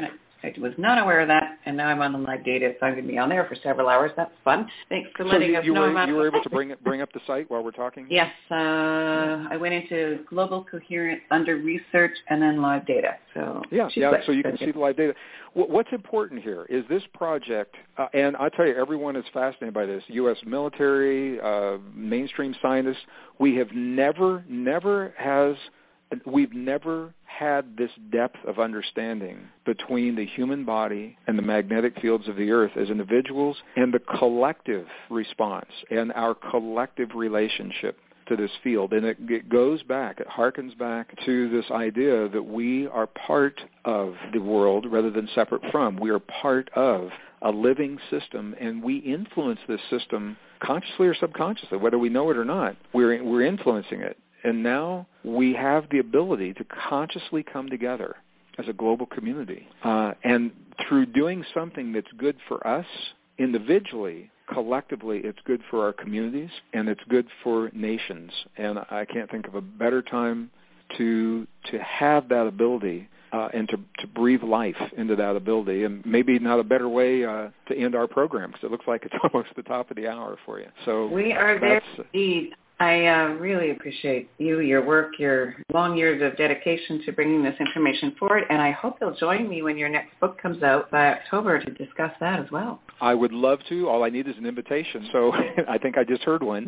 I was not aware of that, and now I'm on the live data, so I'm going to be on there for several hours. That's fun. Thanks for letting so you, us you know were, about you were able to bring bring up the site while we're talking? Yes. Uh, I went into Global Coherence under research and then live data. So yeah, yeah. Quick. So you can see the live data. What's important here is this project, uh, and I tell you, everyone is fascinated by this. U S military, uh, mainstream scientists. We have never, never has. We've never had this depth of understanding between the human body and the magnetic fields of the earth as individuals and the collective response and our collective relationship to this field. And it, it goes back, it harkens back to this idea that we are part of the world rather than separate from. We are part of a living system, and we influence this system consciously or subconsciously, whether we know it or not. We're, we're influencing it. And now we have the ability to consciously come together as a global community. Uh, and through doing something that's good for us individually, collectively, it's good for our communities, and it's good for nations. And I can't think of a better time to to have that ability uh, and to, to breathe life into that ability. And maybe not a better way uh, to end our program, because it looks like it's almost the top of the hour for you. So we are there indeed. I uh, really appreciate you, your work, your long years of dedication to bringing this information forward, and I hope you'll join me when your next book comes out by October to discuss that as well. I would love to. All I need is an invitation, so I think I just heard one.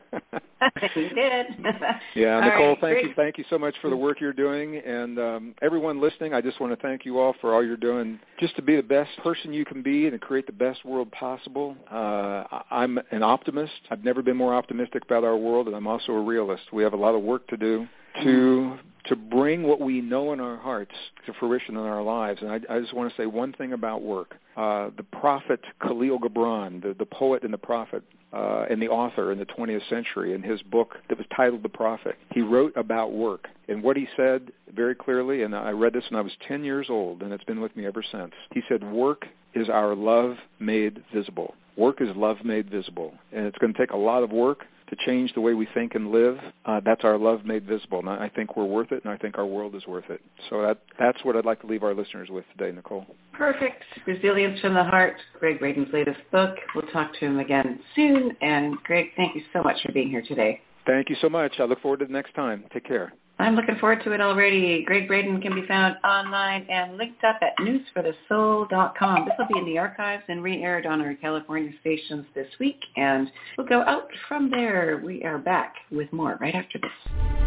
You did. Yeah, Nicole, right, thank great. you. Thank you so much for the work you're doing, and um, everyone listening, I just want to thank you all for all you're doing just to be the best person you can be and to create the best world possible. Uh, I'm an optimist. I've never been more optimistic about our world. And I'm also a realist. We have a lot of work to do to to bring what we know in our hearts to fruition in our lives. And I, I just want to say one thing about work. Uh, the prophet Khalil Gibran, the, the poet and the prophet, uh, and the author in the twentieth century, in his book that was titled The Prophet, he wrote about work. And what he said very clearly, and I read this when I was ten years old, and it's been with me ever since. He said, work is our love made visible. Work is love made visible. And it's going to take a lot of work to change the way we think and live. Uh, that's our love made visible. And I think we're worth it, and I think our world is worth it. So that that's what I'd like to leave our listeners with today, Nicole. Perfect. Resilience from the Heart, Greg Braden's latest book. We'll talk to him again soon. And Greg, thank you so much for being here today. Thank you so much. I look forward to the next time. Take care. I'm looking forward to it already. Greg Braden can be found online and linked up at news for the soul dot com. This will be in the archives and re-aired on our California stations this week, and we'll go out from there. We are back with more right after this.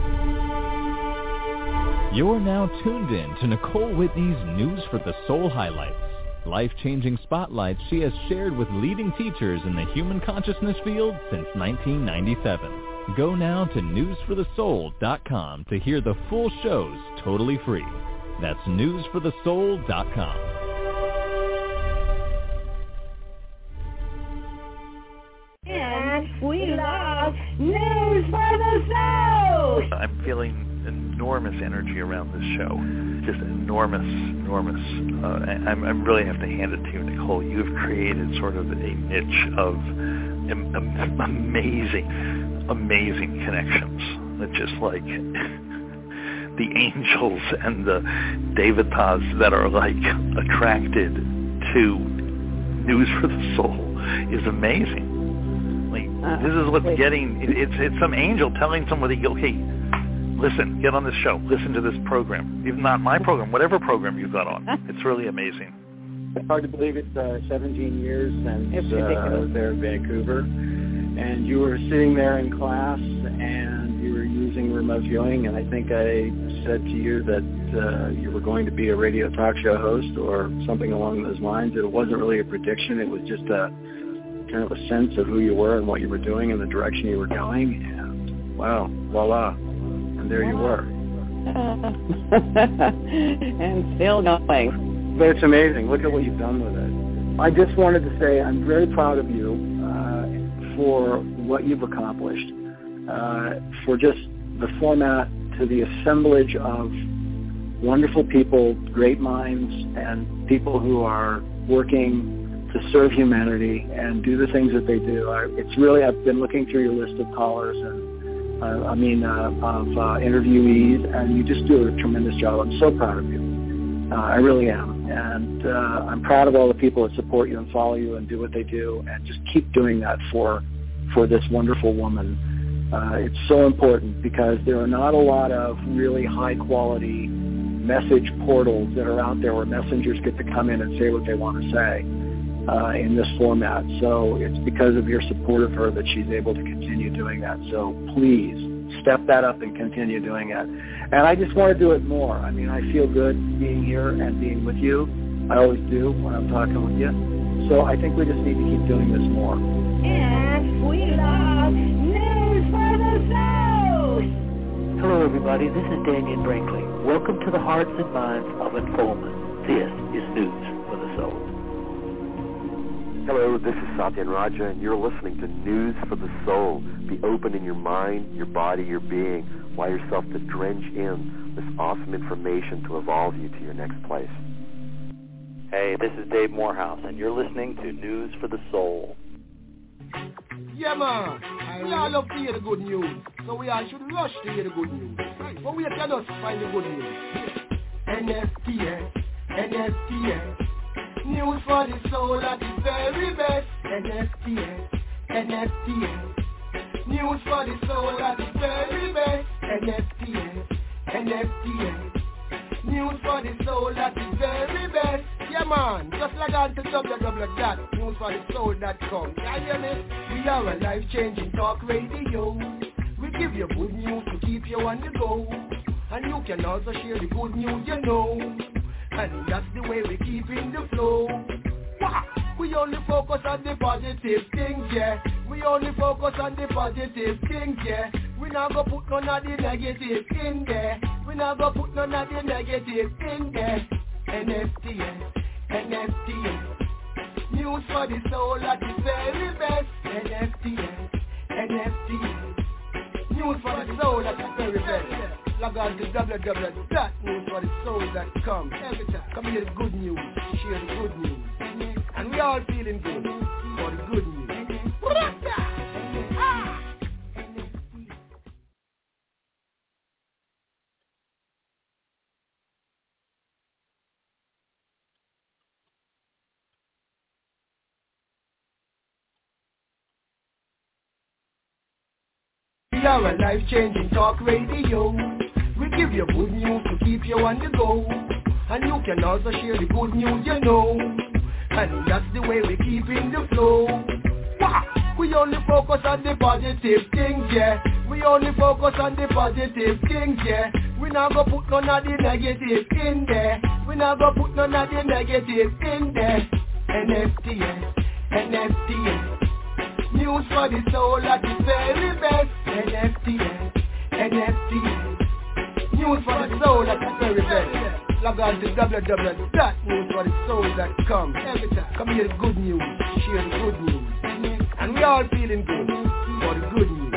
You're now tuned in to Nicole Whitney's News for the Soul highlights. Life-changing spotlights she has shared with leading teachers in the human consciousness field since nineteen ninety-seven. Go now to news for the soul dot com to hear the full shows totally free. That's news for the soul dot com. And we love News for the Soul! I'm feeling enormous energy around this show. Just enormous, enormous. Uh, I, I'm really have to hand it to you, Nicole. You've created sort of a niche of am- am- amazing amazing connections that just like the angels and the devatas that are like attracted to News for the Soul is amazing. Like uh, this is what's wait. getting it, it's it's some angel telling somebody, okay, listen, get on this show, listen to this program, even not my program, whatever program you've got on. It's really amazing. It's hard to believe it's uh, seventeen years since it's uh, I was there in Vancouver. And you were sitting there in class, and you were using remote viewing, and I think I said to you that uh, you were going to be a radio talk show host or something along those lines. It wasn't really a prediction. It was just a kind of a sense of who you were and what you were doing and the direction you were going. And, wow, voila, and there you were. And still going. But it's amazing. Look at what you've done with it. I just wanted to say I'm very proud of you for what you've accomplished, uh, for just the format to the assemblage of wonderful people, great minds, and people who are working to serve humanity and do the things that they do. I, it's really, I've been looking through your list of callers and, uh, I mean, uh, of uh, interviewees, and you just do a tremendous job. I'm so proud of you. Uh, I really am. And uh, I'm proud of all the people that support you and follow you and do what they do, and just keep doing that for for this wonderful woman. Uh, it's so important because there are not a lot of really high-quality message portals that are out there where messengers get to come in and say what they want to say uh, in this format. So it's because of your support of her that she's able to continue doing that. So please step that up and continue doing it. And I just want to do it more. I mean, I feel good being here and being with you. I always do when I'm talking with you. So I think we just need to keep doing this more. And we love News for the Soul. Hello, everybody. This is Damian Brinkley. Welcome to the Hearts and Minds of Informant. This is News for the Soul. Hello, this is Satyan Raja, and you're listening to News for the Soul. Be open in your mind, your body, your being. Allow yourself to drench in this awesome information to evolve you to your next place. Hey, this is Dave Morehouse, and you're listening to News for the Soul. Yeah, man. We all love to hear the good news, so we all should rush to hear the good news. But we cannot find the good news. N S T S, N S T S. News for the soul at the very best. N S T S, N S T S. News for the soul at the very best. N S T S, N S T S. News for the soul at the very best. Yeah, man, just log on to w w w dot news for the soul dot com. Can you hear me? We are a life-changing talk radio. We give you good news to keep you on the go. And you can also share the good news you know. And that's the way we keep in the flow. Wow. We only focus on the positive things, yeah. We only focus on the positive things, yeah. We not go put none of the negative in there. We not go put none of the negative in there. N S T S, N S T S. News for the soul at the very best. N S T S, N S T S. News for the soul at the very best. Log on to w w w dot news for the soul dot com. Every time, come hear the good news, share the good news. And we all feeling good for the good news. We are a life-changing talk radio. We give you good news to keep you on the go. And you can also share the good news you know. And that's the way we keep in the flow. Wow. We only focus on the positive things, yeah. We only focus on the positive things, yeah. We not go put none of the negative in there. We not go put none of the negative in there. N S T S, N S T S. News for the soul at the very best. N S T S, N S T S. News for the soul at the very best. Log on to w w w dot news for the soul dot com. Every time, come hear the good news, share the good news. And we all feeling good for the good news.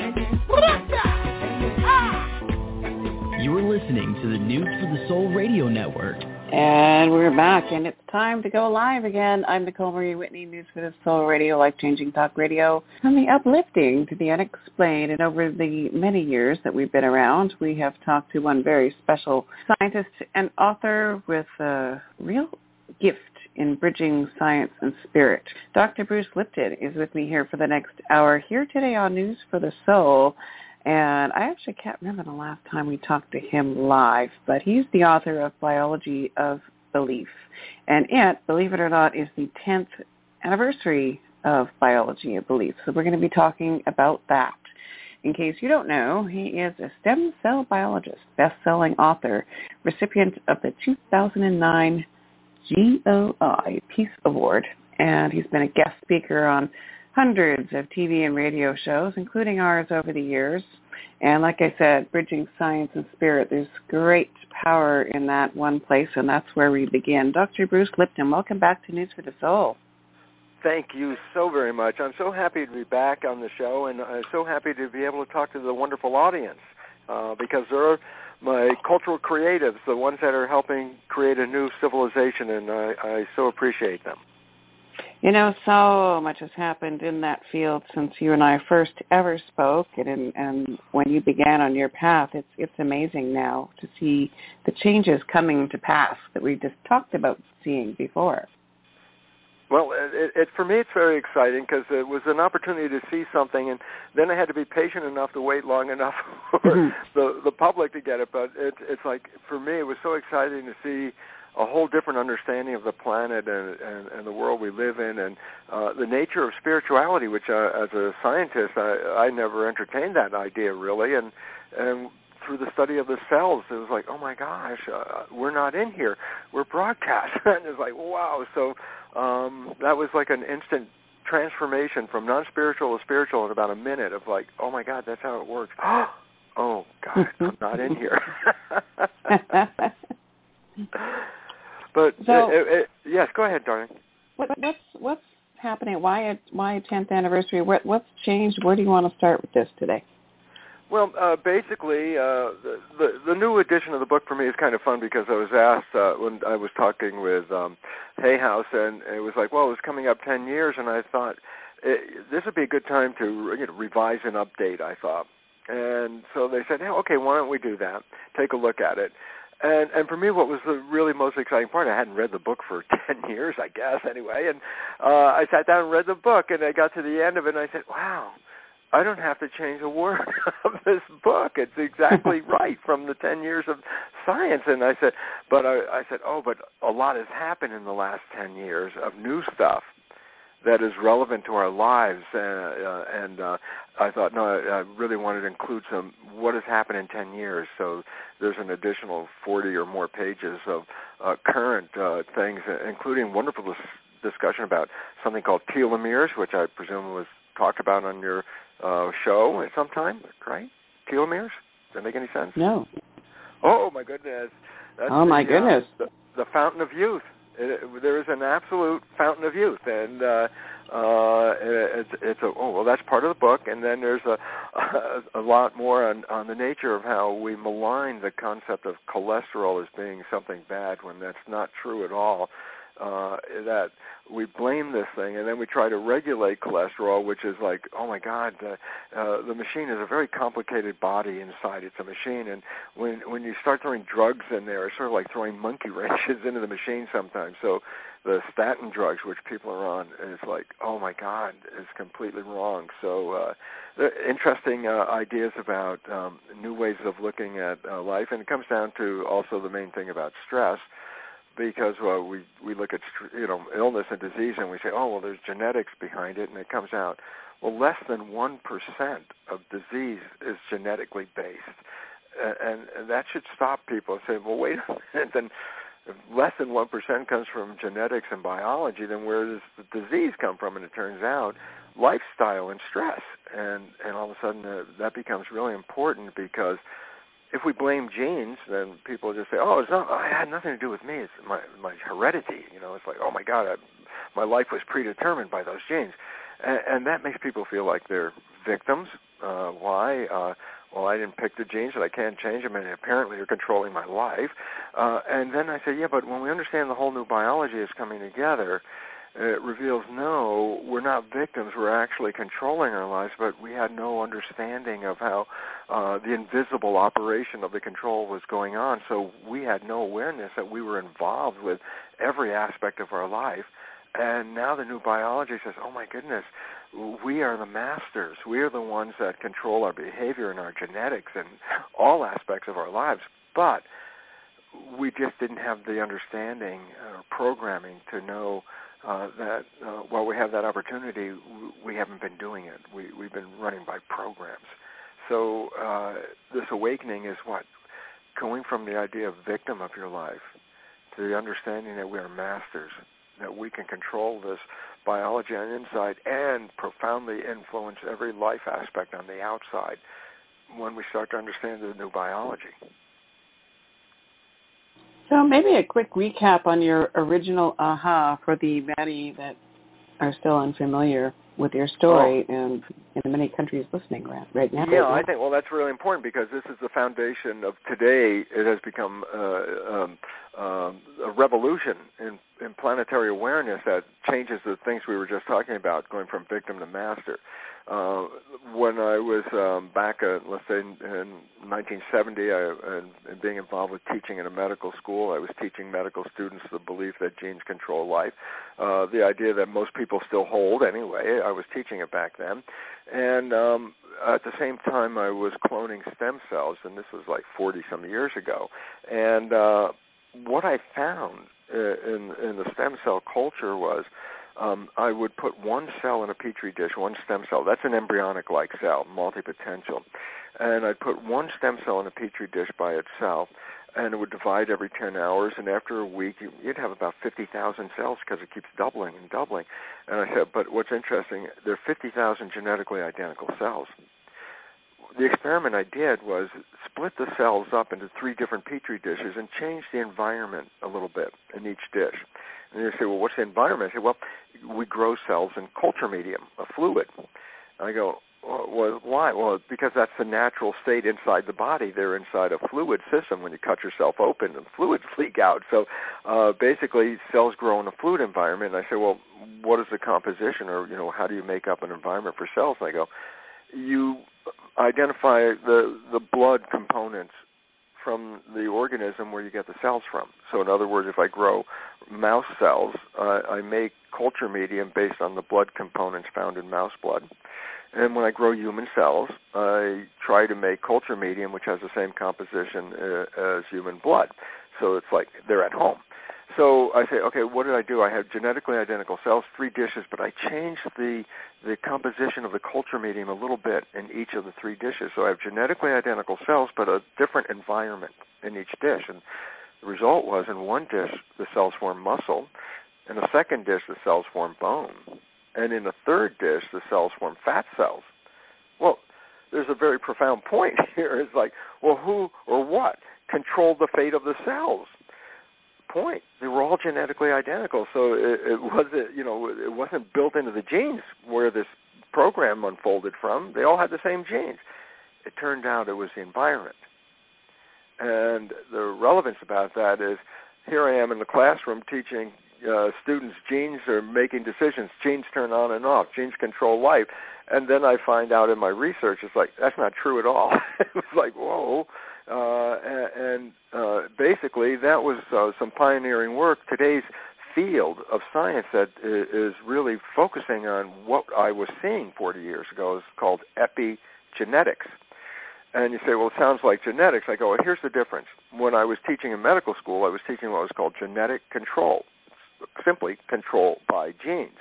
You are listening to the News for the Soul Radio Network. And we're back, and it's time to go live again. I'm Nicole Marie Whitney, News for the Soul Radio, life-changing talk radio, from the uplifting to the unexplained. And over the many years that we've been around, we have talked to one very special scientist and author with a real gift in bridging science and spirit. Doctor Bruce Lipton is with me here for the next hour, here today on News for the Soul. And I actually can't remember the last time we talked to him live, but he's the author of Biology of Belief. And it, believe it or not, is the tenth anniversary of Biology of Belief. So we're going to be talking about that. In case you don't know, he is a stem cell biologist, best-selling author, recipient of the two thousand nine G O I Peace Award, and he's been a guest speaker on hundreds of T V and radio shows, including ours over the years. And like I said, bridging science and spirit, there's great power in that one place, and that's where we begin. Doctor Bruce Lipton, welcome back to News for the Soul. Thank you so very much. I'm so happy to be back on the show, and I'm so happy to be able to talk to the wonderful audience, uh, because they're my cultural creatives, the ones that are helping create a new civilization, and I, I so appreciate them. You know, so much has happened in that field since you and I first ever spoke, and and when you began on your path. It's it's amazing now to see the changes coming to pass that we just talked about seeing before. Well, it, it, for me, it's very exciting because it was an opportunity to see something, and then I had to be patient enough to wait long enough for mm-hmm. the the public to get it. But it, it's like, for me, it was so exciting to see a whole different understanding of the planet and, and, and the world we live in, and uh, the nature of spirituality, which uh, as a scientist, I, I never entertained that idea really, and and through the study of the cells, it was like, oh my gosh, uh, we're not in here, we're broadcast, and it's like, wow. So um, that was like an instant transformation from non-spiritual to spiritual in about a minute of like, oh my God, that's how it works. Oh God, I'm not in here. But so, it, it, yes, go ahead, darling. What, what's what's happening? Why why tenth anniversary? What what's changed? Where do you want to start with this today? Well, uh, basically, uh, the, the the new edition of the book for me is kind of fun because I was asked uh, when I was talking with um, Hay House, and it was like, well, it was coming up ten years, and I thought it, this would be a good time to you know, revise and update. I thought, and so they said, hey, okay, why don't we do that? Take a look at it. And and for me, what was the really most exciting part, I hadn't read the book for ten years, I guess, anyway. And uh, I sat down and read the book, and I got to the end of it, and I said, wow, I don't have to change a word of this book. It's exactly right from the ten years of science. And I said, but I, I said, oh, but a lot has happened in the last ten years of new stuff that is relevant to our lives, uh, uh, and uh, I thought, no, I, I really wanted to include some what has happened in ten years. So there's an additional forty or more pages of uh, current uh, things, including wonderful dis- discussion about something called telomeres, which I presume was talked about on your uh, show at some time, right? Telomeres? Does that make any sense? No. Oh, my goodness. That's oh, my the, goodness. Uh, the, the fountain of youth. It, it, there is an absolute fountain of youth, and uh, uh, it, it's, it's a oh well, that's part of the book, and then there's a a, a lot more on, on the nature of how we malign the concept of cholesterol as being something bad when that's not true at all. Uh, that we blame this thing, and then we try to regulate cholesterol, which is like, oh my God, the, uh, the machine is a very complicated body inside. It's a machine, and when when you start throwing drugs in there, it's sort of like throwing monkey wrenches into the machine sometimes. So the statin drugs, which people are on, is like, oh my God, it's completely wrong. So uh, the interesting uh, ideas about um, new ways of looking at uh, life, and it comes down to also the main thing about stress. Because well, we we look at you know illness and disease, and we say, oh well, there's genetics behind it, and it comes out, well, less than one percent of disease is genetically based, and, and that should stop people and say, well, wait a minute, then if less than one percent comes from genetics and biology, then where does the disease come from? And it turns out lifestyle and stress, and and all of a sudden uh, that becomes really important because. If we blame genes, then people just say, "Oh, it's not. It had nothing to do with me. It's my my heredity." You know, it's like, "Oh my God, I, my life was predetermined by those genes," and, and that makes people feel like they're victims. Uh, why? Uh, well, I didn't pick the genes, and I can't change them, and apparently you're controlling my life. Uh, and then I say, "Yeah, but when we understand the whole new biology is coming together." It reveals, no, we're not victims. We're actually controlling our lives, but we had no understanding of how uh, the invisible operation of the control was going on. So we had no awareness that we were involved with every aspect of our life. And now the new biology says, oh, my goodness, we are the masters. We are the ones that control our behavior and our genetics and all aspects of our lives. But we just didn't have the understanding or programming to know Uh, that uh, while we have that opportunity, we haven't been doing it. We, we've been running by programs. So uh, this awakening is what? Going from the idea of victim of your life to the understanding that we are masters, that we can control this biology on the inside and profoundly influence every life aspect on the outside when we start to understand the new biology. So maybe a quick recap on your original aha for the many that are still unfamiliar with your story, oh. and in many countries listening right, right now. Yeah, I think, well, that's really important because this is the foundation of today. It has become uh, um, um, a revolution in, in planetary awareness that changes the things we were just talking about, going from victim to master. Uh, when I was um, back, at, let's say, in, in nineteen seventy, I, and, and being involved with teaching in a medical school, I was teaching medical students the belief that genes control life, uh, the idea that most people still hold anyway. I was teaching it back then. And um, at the same time, I was cloning stem cells, and this was like forty-some years ago. And uh, what I found in, in the stem cell culture was Um, I would put one cell in a petri dish, one stem cell. That's an embryonic-like cell, multi-potential. And I'd put one stem cell in a petri dish by itself, and it would divide every ten hours. And after a week, you'd have about fifty thousand cells because it keeps doubling and doubling. And I said, but what's interesting, there are fifty thousand genetically identical cells. The experiment I did was split the cells up into three different petri dishes and change the environment a little bit in each dish. And you say, well, what's the environment? I say, well, we grow cells in culture medium, a fluid. And I go, well, why? Well, because that's the natural state inside the body. They're inside a fluid system. When you cut yourself open, and fluids leak out. So uh, basically, cells grow in a fluid environment. And I say, well, what is the composition, or you know, how do you make up an environment for cells? And I go, you identify the the blood components from the organism where you get the cells from. So in other words, if I grow mouse cells, uh, I make culture medium based on the blood components found in mouse blood. And when I grow human cells, I try to make culture medium, which has the same composition uh, as human blood. So it's like they're at home. So I say, okay, what did I do? I had genetically identical cells, three dishes, but I changed the the composition of the culture medium a little bit in each of the three dishes. So I have genetically identical cells, but a different environment in each dish. And the result was, in one dish, the cells form muscle. In the second dish, the cells form bone. And in the third dish, the cells form fat cells. Well, there's a very profound point here. It's like, well, who or what controlled the fate of the cells? Point. They were all genetically identical, so it, it wasn't, you know, it wasn't built into the genes where this program unfolded from. They all had the same genes. It turned out it was the environment. And the relevance about that is, here I am in the classroom teaching uh, students genes are making decisions. Genes turn on and off. Genes control life. And then I find out in my research, it's like, that's not true at all. It was like, whoa. Uh, and and uh, basically, that was uh, some pioneering work. Today's field of science that is really focusing on what I was seeing forty years ago is called epigenetics. And you say, well, it sounds like genetics. I go, well, here's the difference. When I was teaching in medical school, I was teaching what was called genetic control, simply control by genes.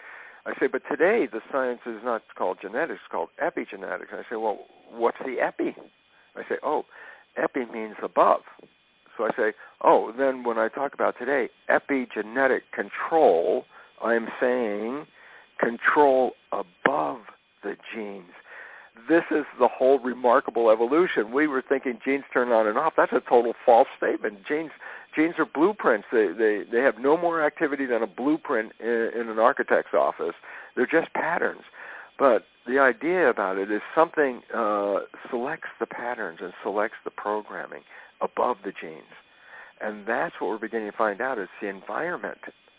I say, but today the science is not called genetics, it's called epigenetics. And I say, well, what's the epi? I say, oh, epi means above. So I say, oh, then when I talk about today, epigenetic control, I'm saying control above the genes. This is the whole remarkable evolution. We were thinking genes turn on and off. That's a total false statement. Genes genes are blueprints. They they, they have no more activity than a blueprint in, in an architect's office. They're just patterns. But the idea about it is something uh, selects the patterns and selects the programming above the genes. And that's what we're beginning to find out is the environment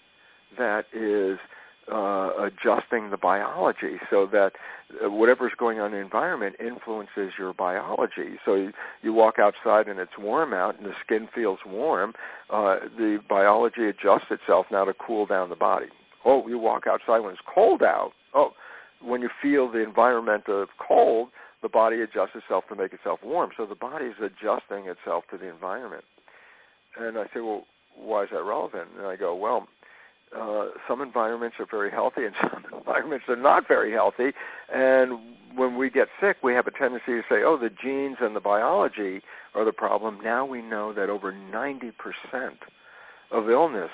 that is uh, adjusting the biology so that whatever's going on in the environment influences your biology. So you, you walk outside and it's warm out and the skin feels warm. Uh, the biology adjusts itself now to cool down the body. Oh, you walk outside when it's cold out. Oh, when you feel the environment of cold, the body adjusts itself to make itself warm. So the body is adjusting itself to the environment. And I say, well, why is that relevant? And I go, well, uh, some environments are very healthy and some environments are not very healthy. And when we get sick, we have a tendency to say, oh, the genes and the biology are the problem. Now we know that over ninety percent of illness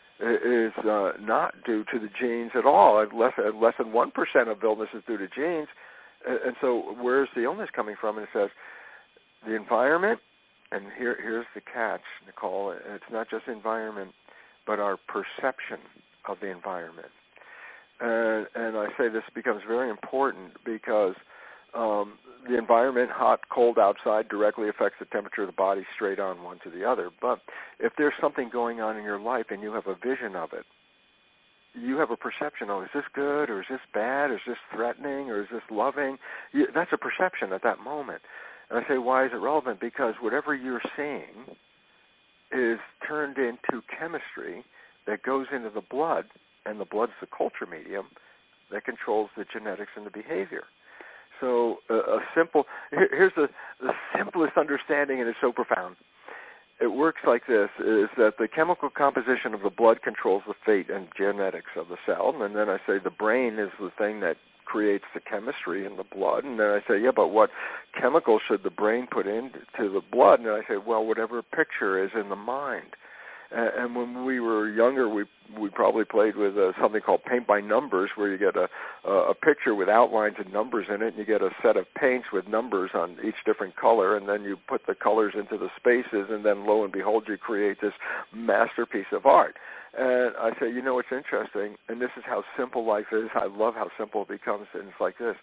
is uh, not due to the genes at all. Less, less than one percent of illness is due to genes. And so where's the illness coming from? And it says the environment, and here, here's the catch, Nicole. It's not just environment, but our perception of the environment. And, and I say this becomes very important because um, the environment, hot, cold outside, directly affects the temperature of the body straight on one to the other. But if there's something going on in your life and you have a vision of it, you have a perception, oh, is this good or is this bad? Is this threatening or is this loving? You, that's a perception at that moment. And I say, why is it relevant? Because whatever you're seeing is turned into chemistry that goes into the blood, and the blood's the culture medium that controls the genetics and the behavior. So uh, a simple, here, here's the, the simplest understanding, and it's so profound. It works like this, is that the chemical composition of the blood controls the fate and genetics of the cell, and then I say the brain is the thing that creates the chemistry in the blood, and then I say, yeah, but what chemical should the brain put into the blood? And I say, well, whatever picture is in the mind. Uh, and when we were younger, we we probably played with uh, something called paint by numbers, where you get a, a picture with outlines and numbers in it, and you get a set of paints with numbers on each different color, and then you put the colors into the spaces, and then lo and behold, you create this masterpiece of art. And I say, you know what's interesting, and this is how simple life is. I love how simple it becomes, and it's like this.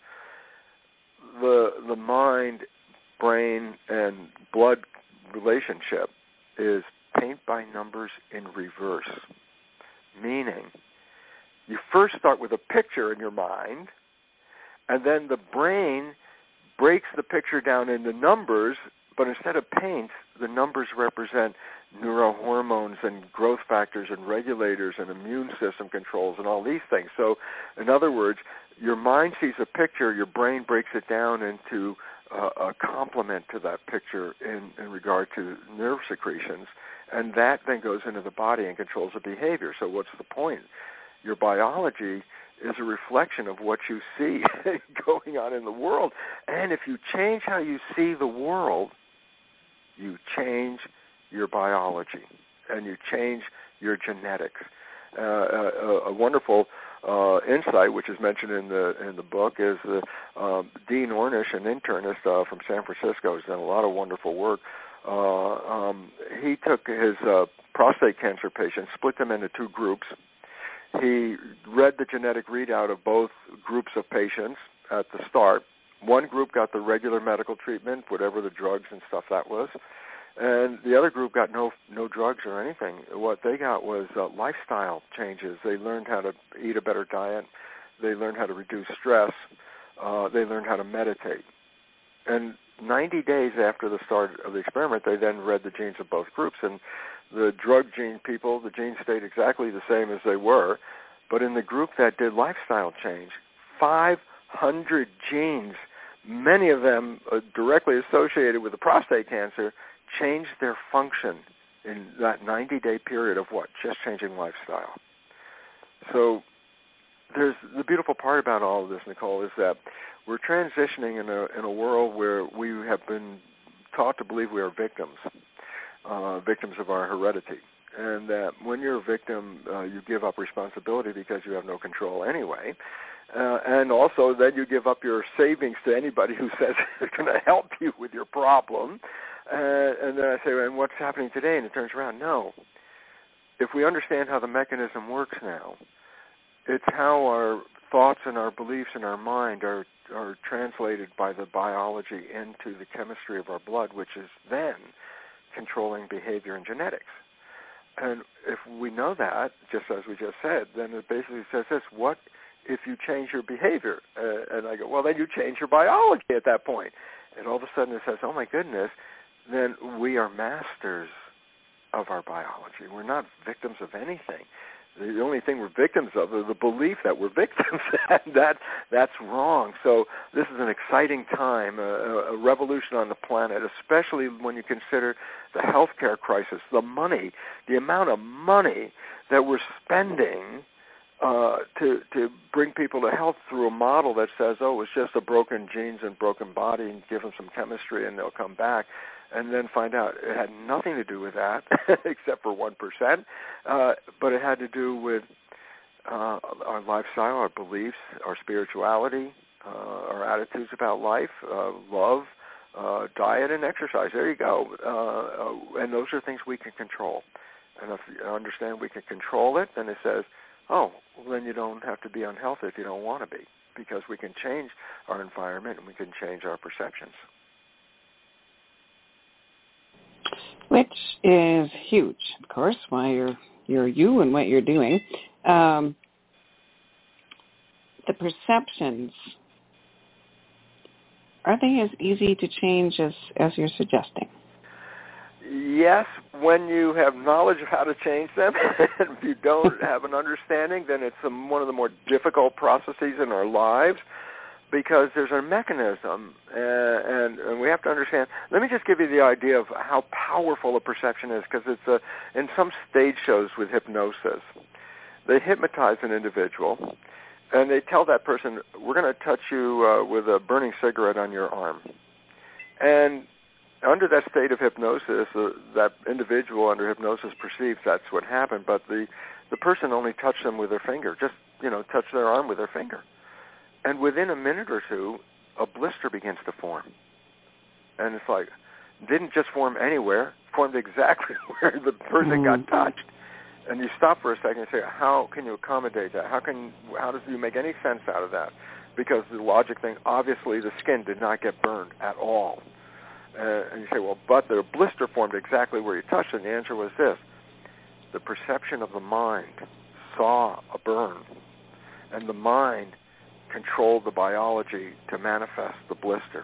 The, the mind, brain, and blood relationship is paint by numbers in reverse, meaning you first start with a picture in your mind, and then the brain breaks the picture down into numbers, but instead of paints, the numbers represent neurohormones and growth factors and regulators and immune system controls and all these things. So, in other words, your mind sees a picture, your brain breaks it down into uh, a complement to that picture in, in regard to nerve secretions, and that then goes into the body and controls the behavior. So what's the point? Your biology is a reflection of what you see going on in the world. And if you change how you see the world, you change your biology and you change your genetics. Uh, a, a wonderful uh, insight, which is mentioned in the in the book, is uh, um, Dean Ornish, an internist uh, from San Francisco, has done a lot of wonderful work. Uh, um, he took his uh, prostate cancer patients, split them into two groups. He read the genetic readout of both groups of patients at the start. One group got the regular medical treatment, whatever the drugs and stuff that was, and the other group got no no drugs or anything. What they got was uh, lifestyle changes. They learned how to eat a better diet. They learned how to reduce stress. Uh, they learned how to meditate. And ninety days after the start of the experiment, they then read the genes of both groups, and the drug gene people, the genes stayed exactly the same as they were, but in the group that did lifestyle change, five hundred genes, many of them uh, directly associated with the prostate cancer, changed their function in that ninety-day period of what? Just changing lifestyle. So there's the beautiful part about all of this, Nicole, is that we're transitioning in a in a world where we have been taught to believe we are victims, uh, victims of our heredity, and that when you're a victim, uh, you give up responsibility because you have no control anyway, uh, and also then you give up your savings to anybody who says it's going to help you with your problem, uh, and then I say, and what's happening today? And it turns around, no. If we understand how the mechanism works now, it's how our thoughts and our beliefs in our mind are are translated by the biology into the chemistry of our blood, which is then controlling behavior and genetics. And if we know that, just as we just said, then it basically says this: what if you change your behavior? Uh, and I go, well, then you change your biology at that point. And all of a sudden it says, oh my goodness, then we are masters of our biology. We're not victims of anything. The only thing we're victims of is the belief that we're victims, and that that's wrong. So this is an exciting time, a, a revolution on the planet, especially when you consider the healthcare crisis, the money, the amount of money that we're spending uh, to to bring people to health through a model that says, oh, it's just a broken genes and broken body, and give them some chemistry and they'll come back. And then find out it had nothing to do with that, except for one percent, uh, but it had to do with uh, our lifestyle, our beliefs, our spirituality, uh, our attitudes about life, uh, love, uh, diet, and exercise. There you go. Uh, and those are things we can control. And if you understand we can control it, then it says, oh, well, then you don't have to be unhealthy if you don't want to be. because we can change our environment and we can change our perceptions. Which is huge, of course, why you're, you're you and what you're doing. Um, the perceptions, are they as easy to change as, as you're suggesting? Yes, when you have knowledge of how to change them. If you don't have an understanding, then it's a, one of the more difficult processes in our lives, because there's a mechanism, uh, and, and we have to understand. Let me just give you the idea of how powerful a perception is, because it's a, in some stage shows with hypnosis, they hypnotize an individual, and they tell that person, we're going to touch you uh, with a burning cigarette on your arm. And under that state of hypnosis, uh, that individual under hypnosis perceives that's what happened, but the, the person only touched them with their finger, just, you know, touched their arm with their finger. And within a minute or two, a blister begins to form. And it's like, didn't just form anywhere, formed exactly where the person mm-hmm. got touched. And you stop for a second and say, how can you accommodate that? How can, how does you make any sense out of that? Because the logic thing, obviously the skin did not get burned at all. Uh, and you say, well, but the blister formed exactly where you touched it. And the answer was this. The perception of the mind saw a burn, and the mind controlled the biology to manifest the blister.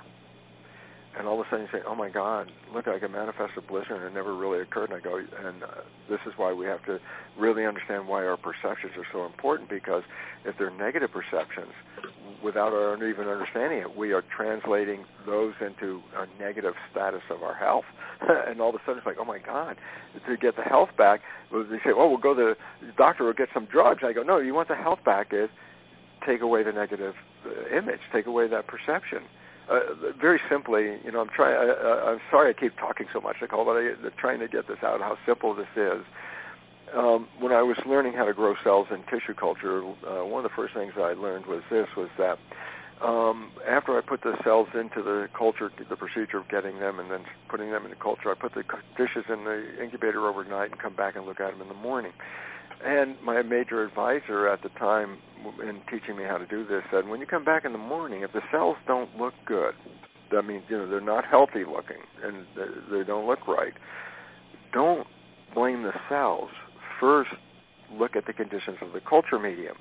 And all of a sudden you say, oh my God, look, I can manifest a blister, and it never really occurred. And I go, and uh, this is why we have to really understand why our perceptions are so important, because if they're negative perceptions, without our even understanding it, we are translating those into a negative status of our health. And all of a sudden it's like, oh my God, to get the health back, they say, oh, we'll go to the doctor, we'll get some drugs. I go, no, you want the health back is take away the negative uh, image, take away that perception. Uh, very simply, you know, I'm trying. I, I, I'm sorry I keep talking so much, Nicole, but I, I'm trying to get this out. How simple this is. Um, when I was learning how to grow cells in tissue culture, uh, one of the first things I learned was this: was that um, after I put the cells into the culture, the procedure of getting them and then putting them in the culture, I put the dishes in the incubator overnight and come back and look at them in the morning. And my major advisor at the time in teaching me how to do this said, when you come back in the morning, if the cells don't look good, that means, you know, they're not healthy looking and they don't look right, don't blame the cells. First, look at the conditions of the culture medium.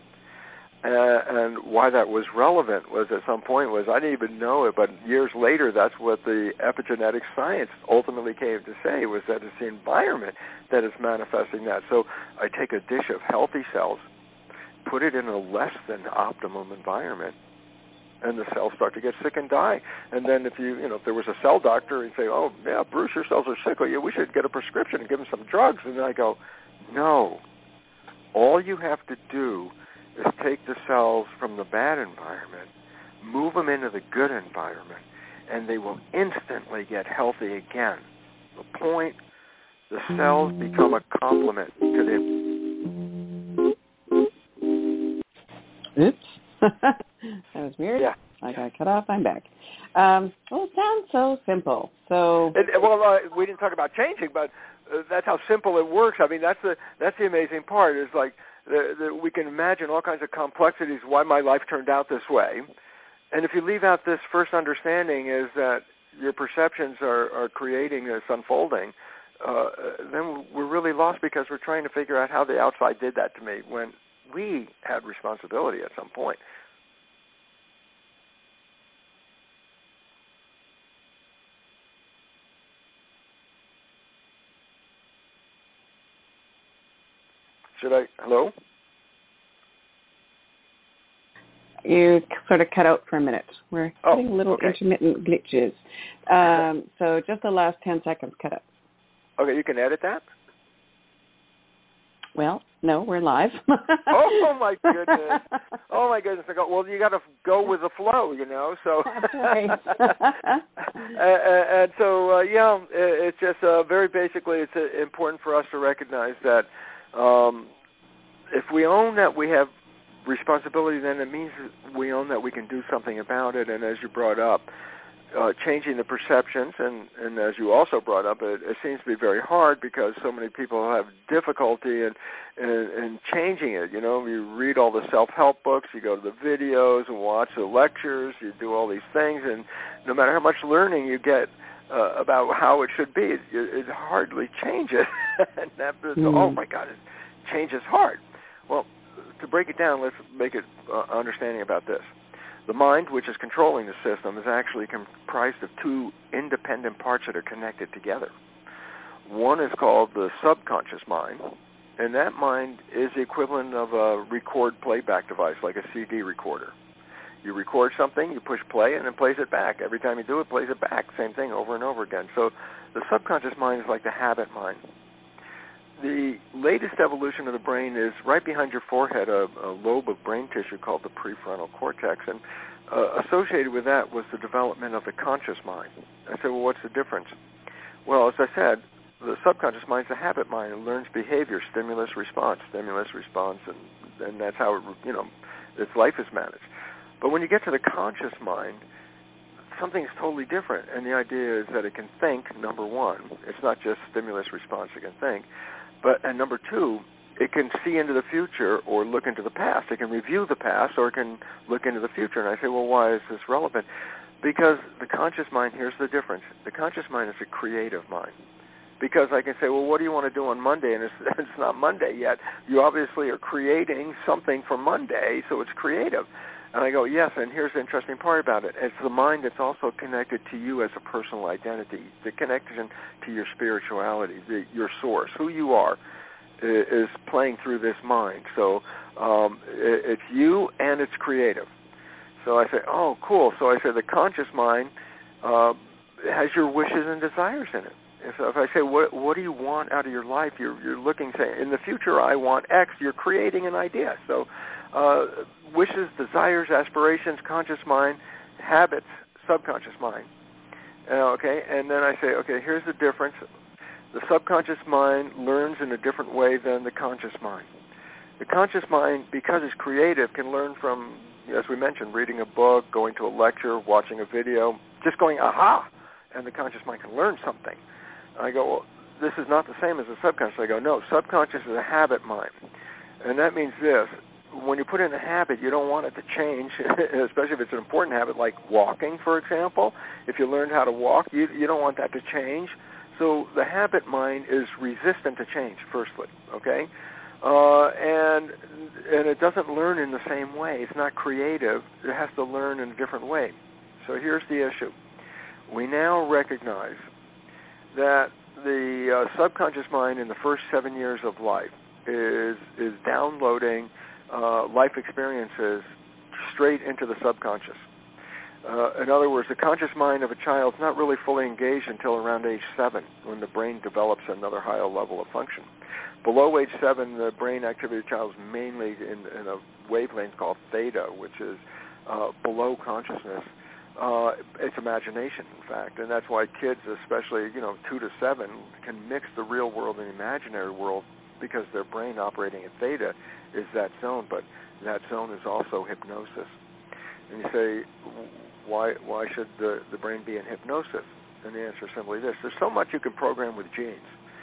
Uh, and why that was relevant was at some point was, I didn't even know it, but years later, that's what the epigenetic science ultimately came to say, was that it's the environment that is manifesting that. So I take a dish of healthy cells, put it in a less than optimum environment, and the cells start to get sick and die. And then if you, you know, if there was a cell doctor, he'd say, oh, yeah, Bruce, your cells are sick. Well, yeah, we should get a prescription and give them some drugs. And I go, no. All you have to do is take the cells from the bad environment, move them into the good environment, and they will instantly get healthy again. The point, the cells become a complement to the... Oops. That was weird. Yeah. I got cut off. I'm back. Um, well, it sounds so simple. So, it, well, uh, we didn't talk about changing, but uh, that's how simple it works. I mean, that's the that's the amazing part. Is like the, the, we can imagine all kinds of complexities why my life turned out this way, and if you leave out this first understanding, is that your perceptions are, are creating this unfolding, uh, then we're really lost because we're trying to figure out how the outside did that to me when we had responsibility at some point. Should I? Hello? You sort of cut out for a minute. We're oh, getting little okay. intermittent glitches. Um, so just the last ten seconds cut out. Okay, you can edit that? Well, no, we're live. oh, oh, my goodness. Oh, my goodness. I go, well, you got to go with the flow, you know. So, That's right. and, and so, uh, yeah, it's just uh, very basically it's uh, important for us to recognize that um, if we own that we have responsibility, then it means we own that we can do something about it. And as you brought up, uh, changing the perceptions, and, and as you also brought up, it, it seems to be very hard because so many people have difficulty in, in, in changing it. You know, you read all the self-help books, you go to the videos and watch the lectures, you do all these things, and no matter how much learning you get uh, about how it should be, it, it hardly changes. and that, mm. Oh, my God, it, change is hard. Well, to break it down, let's make it uh, understanding about this. The mind, which is controlling the system, is actually comprised of two independent parts that are connected together. One is called the subconscious mind, and that mind is the equivalent of a record playback device, like a C D recorder. You record something, you push play, and it plays it back. Every time you do it, it plays it back. Same thing over and over again. So the subconscious mind is like the habit mind. The latest evolution of the brain is right behind your forehead, a, a lobe of brain tissue called the prefrontal cortex, and uh, associated with that was the development of the conscious mind. I said, well, what's the difference? Well, as I said, the subconscious mind is a habit mind. It learns behavior, stimulus, response, stimulus, response, and, and that's how, it, you know, its life is managed. But when you get to the conscious mind, something's totally different, and the idea is that it can think, number one. It's not just stimulus, response, it can think. But and number two, it can see into the future or look into the past. It can review the past or it can look into the future. And I say, well, why is this relevant? Because the conscious mind, here's the difference. The conscious mind is a creative mind. Because I can say, well, what do you want to do on Monday? And it's, it's not Monday yet. You obviously are creating something for Monday, so it's creative. And I go, yes, and here's the interesting part about it. It's the mind that's also connected to you as a personal identity, the connection to your spirituality, the, your source, who you are, is playing through this mind. So um, it, it's you and it's creative. So I say, oh, cool. So I say the conscious mind uh, has your wishes and desires in it. And so if I say, what, what do you want out of your life? You're, you're looking, say, in the future I want X. You're creating an idea. So uh, wishes, desires, aspirations, conscious mind, habits, subconscious mind. Uh, okay, and then I say, okay, here's the difference. The subconscious mind learns in a different way than the conscious mind. The conscious mind, because it's creative, can learn from, as we mentioned, reading a book, going to a lecture, watching a video, just going, aha, and the conscious mind can learn something. I go, well, this is not the same as the subconscious. I go, no, subconscious is a habit mind. And that means this. When you put in a habit, you don't want it to change, especially if it's an important habit like walking, for example. If you learned how to walk, you, you don't want that to change. So the habit mind is resistant to change, firstly, okay? Uh, and and it doesn't learn in the same way. It's not creative. It has to learn in a different way. So here's the issue. We now recognize that the uh, subconscious mind in the first seven years of life is is downloading uh, life experiences straight into the subconscious. Uh, in other words, the conscious mind of a child is not really fully engaged until around age seven, when the brain develops another higher level of function. Below age seven, the brain activity of the child is mainly in, in a wavelength called theta, which is uh, below consciousness. Uh, it's imagination, in fact, and that's why kids, especially, you know, two to seven, can mix the real world and the imaginary world because their brain operating at theta is that zone, but that zone is also hypnosis. And you say, why why should the, the brain be in hypnosis? And the answer is simply this. There's so much you can program with genes.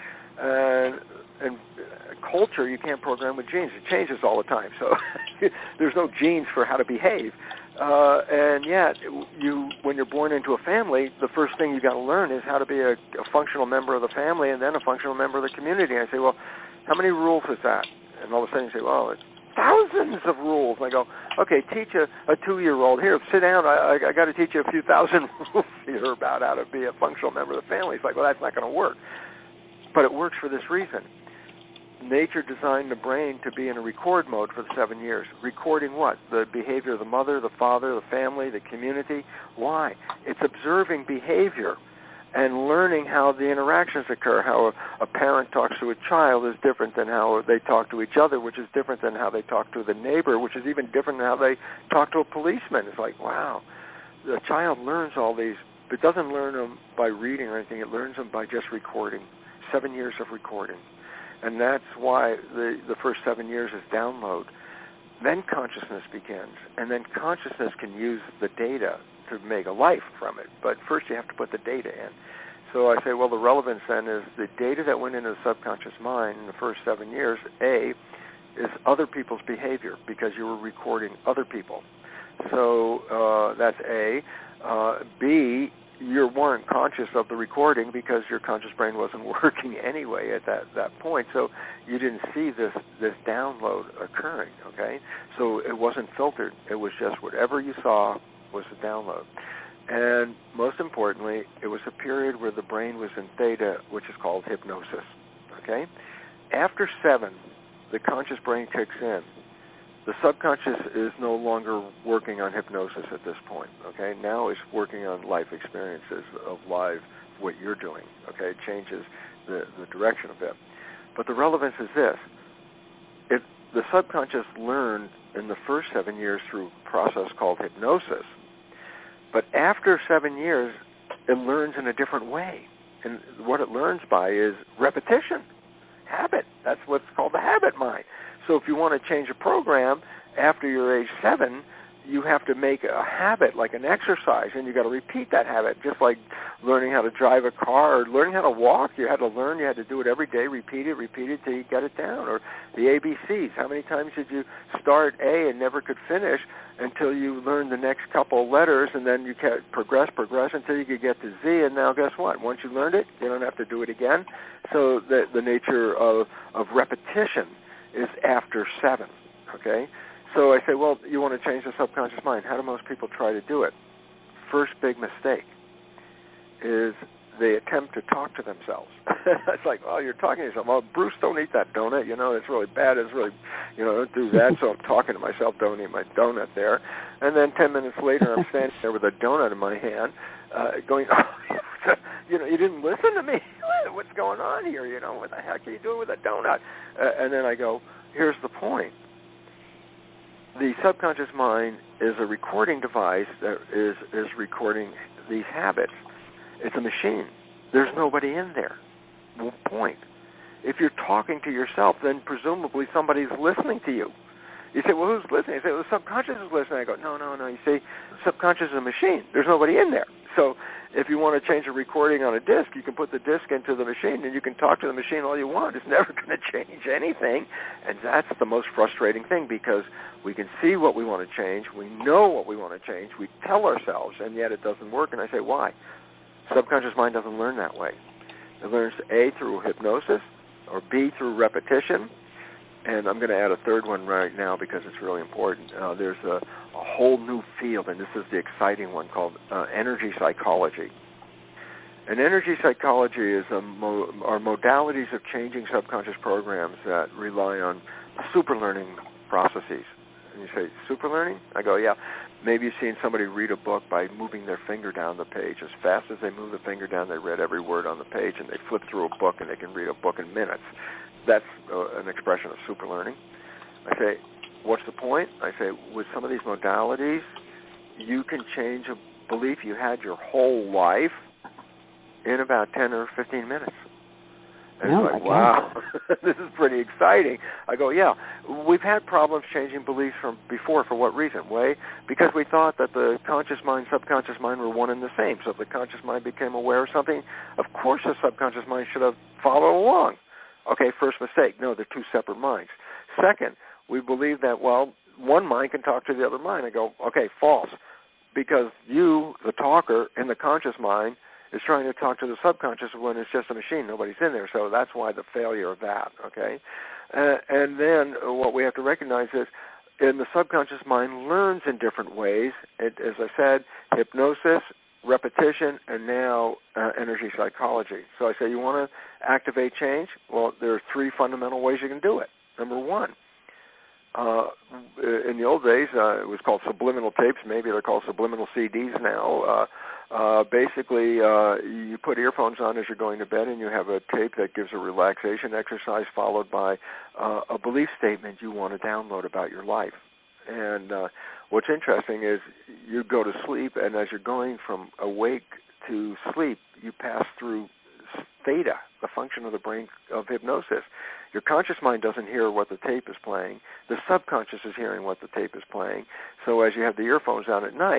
And, and culture, you can't program with genes. It changes all the time, so there's no genes for how to behave. Uh, and yet, you, when you're born into a family, the first thing you got to learn is how to be a, a functional member of the family and then a functional member of the community. And I say, well, how many rules is that? And all of a sudden you say, well, it's thousands of rules. And I go, okay, teach a, a two-year-old. Here, sit down. I, I, I got to teach you a few thousand rules here about how to be a functional member of the family. It's like, well, that's not going to work. But it works for this reason. Nature designed the brain to be in a record mode for the seven years. Recording what? The behavior of the mother, the father, the family, the community. Why? It's observing behavior and learning how the interactions occur. How a, a parent talks to a child is different than how they talk to each other, which is different than how they talk to the neighbor, which is even different than how they talk to a policeman. It's like, wow. The child learns all these. It doesn't learn them by reading or anything. It learns them by just recording. Seven years of recording. And that's why the, the first seven years is download. Then consciousness begins. And then consciousness can use the data to make a life from it. But first you have to put the data in. So I say, well, the relevance then is the data that went into the subconscious mind in the first seven years, A, is other people's behavior because you were recording other people. So uh, that's A. Uh, B, you weren't conscious of the recording because your conscious brain wasn't working anyway at that, that point. So you didn't see this, this download occurring, okay? So it wasn't filtered. It was just whatever you saw was the download. And most importantly, it was a period where the brain was in theta, which is called hypnosis, okay? After seven, the conscious brain kicks in. The subconscious is no longer working on hypnosis at this point, okay? Now it's working on life experiences of live, what you're doing, okay? It changes the, the direction a bit. But the relevance is this. If the subconscious learned in the first seven years through a process called hypnosis, but after seven years, it learns in a different way. And what it learns by is repetition, habit. That's what's called the habit mind. So if you want to change a program after you're age seven, you have to make a habit, like an exercise, and you got to repeat that habit, just like learning how to drive a car or learning how to walk. You had to learn. You had to do it every day, repeat it, repeat it till you got it down. Or the A B Cs. How many times did you start A and never could finish until you learned the next couple of letters, and then you kept progress, progress until you could get to Z, and now guess what? Once you learned it, you don't have to do it again. So the, the nature of, of repetition is after seven, okay? So I say, well, you want to change the subconscious mind. How do most people try to do it? First big mistake is they attempt to talk to themselves. It's like, oh, you're talking to yourself. Well, Bruce, don't eat that donut. You know, it's really bad. It's really, you know, don't do that. So I'm talking to myself, don't eat my donut there. And then ten minutes later, I'm standing there with a donut in my hand uh, going, oh, you know, you didn't listen to me. What's going on here? You know, what the heck are you doing with a donut? Uh, and then I go, here's the point. The subconscious mind is a recording device that is, is recording these habits. It's a machine. There's nobody in there. Well, point. If you're talking to yourself, then presumably somebody's listening to you. You say, well, who's listening? You say, well, the subconscious is listening. I go, no, no, no. You see, subconscious is a machine. There's nobody in there. So if you want to change a recording on a disc, you can put the disc into the machine, and you can talk to the machine all you want. It's never going to change anything, and that's the most frustrating thing because we can see what we want to change. We know what we want to change. We tell ourselves, and yet it doesn't work. And I say, why? Subconscious mind doesn't learn that way. It learns A, through hypnosis, or B, through repetition. And I'm going to add a third one right now because it's really important. Uh, there's a, a whole new field, and this is the exciting one, called uh, energy psychology. And energy psychology is a mo- are modalities of changing subconscious programs that rely on super learning processes. And you say, super learning? I go, yeah. Maybe you've seen somebody read a book by moving their finger down the page. As fast as they move the finger down, they read every word on the page, and they flip through a book, and they can read a book in minutes. That's uh, an expression of super learning. I say, what's the point? I say, with some of these modalities, you can change a belief you had your whole life in about ten or fifteen minutes. And oh, it's like, wow, this is pretty exciting. I go, yeah, we've had problems changing beliefs from before. For what reason? Way because we thought that the conscious mind, subconscious mind were one and the same. So if the conscious mind became aware of something, of course the subconscious mind should have followed along. Okay, first mistake. No, they're two separate minds. Second, we believe that, well, one mind can talk to the other mind. I go, okay, false. Because you, the talker, in the conscious mind, is trying to talk to the subconscious when it's just a machine. Nobody's in there. So that's why the failure of that, okay? Uh, and then what we have to recognize is in the subconscious mind learns in different ways. It, as I said, hypnosis, repetition, and now uh, energy psychology. So I say, you want to activate change? Well, there are three fundamental ways you can do it. Number one, uh, in the old days, uh, it was called subliminal tapes. Maybe they're called subliminal C Ds now. Uh, uh, basically, uh, you put earphones on as you're going to bed, and you have a tape that gives a relaxation exercise followed by uh, a belief statement you want to download about your life. And uh, what's interesting is you go to sleep, and as you're going from awake to sleep, you pass through theta, the function of the brain of hypnosis. Your conscious mind doesn't hear what the tape is playing. The subconscious is hearing what the tape is playing. So as you have the earphones on at night,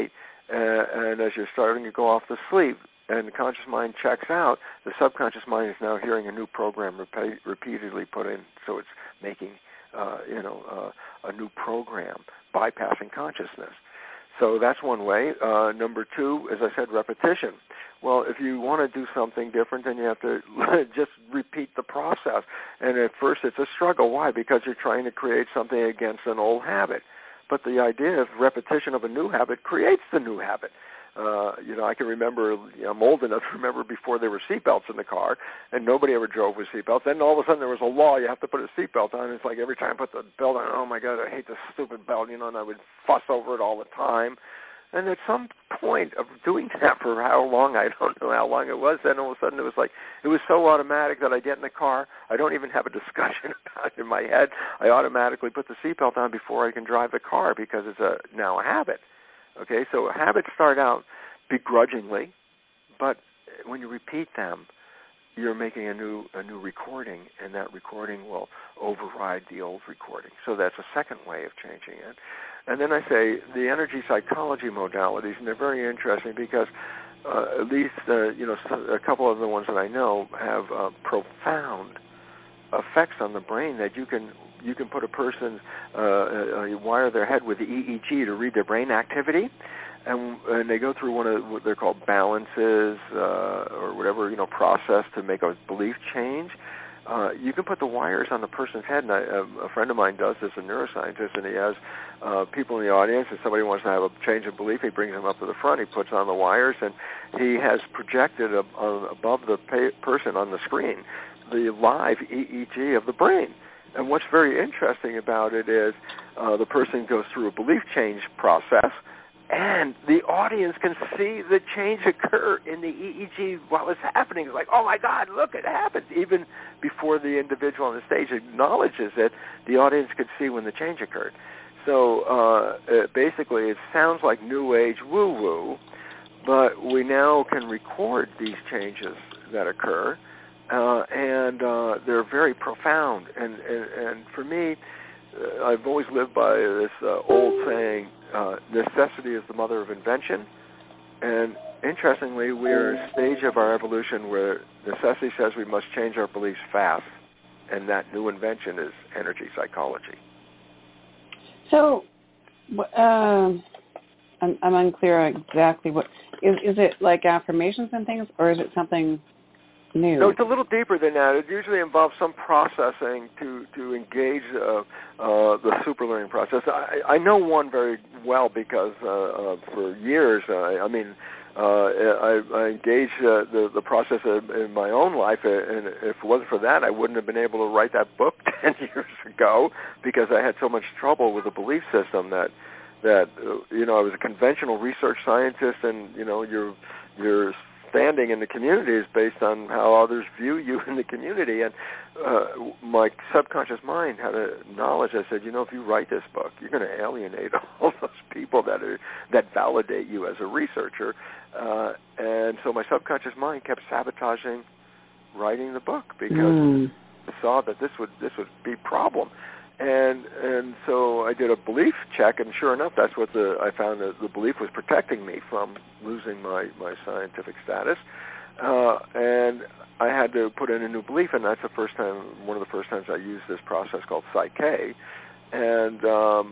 uh, and as you're starting to go off to sleep, and the conscious mind checks out, the subconscious mind is now hearing a new program repeat, repeatedly put in, so it's making, uh, you know, uh, a new program, bypassing consciousness. So that's one way. Uh, number two, as I said, repetition. Well, if you want to do something different, then you have to just repeat the process. And at first it's a struggle. Why? Because you're trying to create something against an old habit. But the idea of repetition of a new habit creates the new habit. Uh, you know, I can remember, you know, I'm old enough to remember before there were seatbelts in the car, and nobody ever drove with seatbelts. Then all of a sudden there was a law, you have to put a seatbelt on. It's like every time I put the belt on, oh, my God, I hate this stupid belt, you know, and I would fuss over it all the time. And at some point of doing that for how long, I don't know how long it was, then all of a sudden it was like, it was so automatic that I get in the car, I don't even have a discussion about it in my head. I automatically put the seatbelt on before I can drive the car because it's a now a habit. Okay, so habits start out begrudgingly, but when you repeat them, you're making a new a new recording, and that recording will override the old recording. So that's a second way of changing it. And then I say the energy psychology modalities, and they're very interesting because uh, at least uh, you know a couple of the ones that I know have uh, profound effects on the brain that you can you can put a person uh, uh, you wire their head with the E E G to read their brain activity, and and they go through one of what they're called balances uh, or whatever you know process to make a belief change. Uh, you can put the wires on the person's head, and I, a friend of mine does this, a neuroscientist, and he has uh, people in the audience, and somebody wants to have a change of belief, he brings them up to the front, he puts on the wires, and he has projected a, a, above the pa- person on the screen the live E E G of the brain. And what's very interesting about it is uh, the person goes through a belief change process, and the audience can see the change occur in the E E G while it's happening. It's like, oh, my God, look, it happened. Even before the individual on the stage acknowledges it, the audience could see when the change occurred. So uh, it basically, it sounds like New Age woo-woo, but we now can record these changes that occur. Uh, and uh, they're very profound. And, and, and for me, uh, I've always lived by this uh, old saying, uh, necessity is the mother of invention. And interestingly, we're at a stage of our evolution where necessity says we must change our beliefs fast. And that new invention is energy psychology. So um, I'm, I'm unclear exactly what, is, is it like affirmations and things, or is it something new? No, it's a little deeper than that. It usually involves some processing to, to engage uh, uh, the superlearning process. I, I know one very well because uh, uh, for years, uh, I mean, uh, I, I engaged uh, the, the process in, in my own life, and if it wasn't for that, I wouldn't have been able to write that book ten years ago because I had so much trouble with the belief system that, that uh, you know, I was a conventional research scientist, and, you know, you're, you're standing in the community is based on how others view you in the community. And uh, my subconscious mind had a knowledge that said, you know, if you write this book, you're going to alienate all those people that are that validate you as a researcher. Uh, and so my subconscious mind kept sabotaging writing the book because mm. I saw that this would this would be a problem. And and so I did a belief check, and sure enough, that's what the I found that the belief was protecting me from losing my, my scientific status. Uh, and I had to put in a new belief, and that's the first time, one of the first times I used this process called Psyche. And um,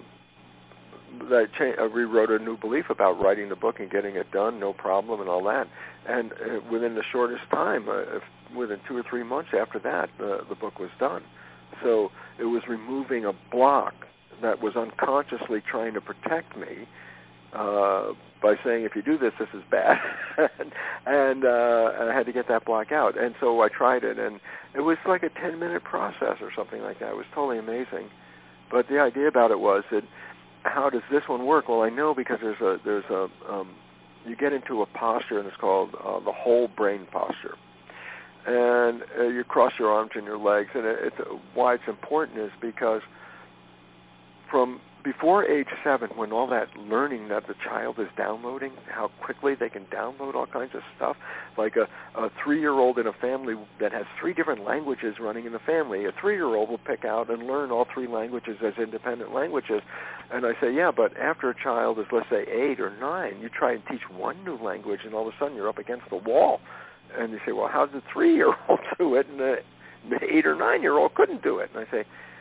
I, cha- I rewrote a new belief about writing the book and getting it done, no problem, and all that. And uh, within the shortest time, uh, if, within two or three months after that, uh, the book was done. So it was removing a block that was unconsciously trying to protect me uh, by saying, if you do this, this is bad. and and, uh, and I had to get that block out. And so I tried it, and it was like a ten-minute process or something like that. It was totally amazing. But the idea about it was that, how does this one work? Well, I know because there's a, there's a um, you get into a posture, and it's called uh, the whole brain posture. And uh, you cross your arms and your legs. And it, it's, why it's important is because from before age seven, when all that learning that the child is downloading, how quickly they can download all kinds of stuff, like a, a three-year-old in a family that has three different languages running in the family, a three-year-old will pick out and learn all three languages as independent languages. And I say, yeah, but after a child is, let's say, eight or nine, you try and teach one new language, and all of a sudden you're up against the wall. And you say, well, how did the three-year-old do it, and the, the eight or nine-year-old couldn't do it? And I say,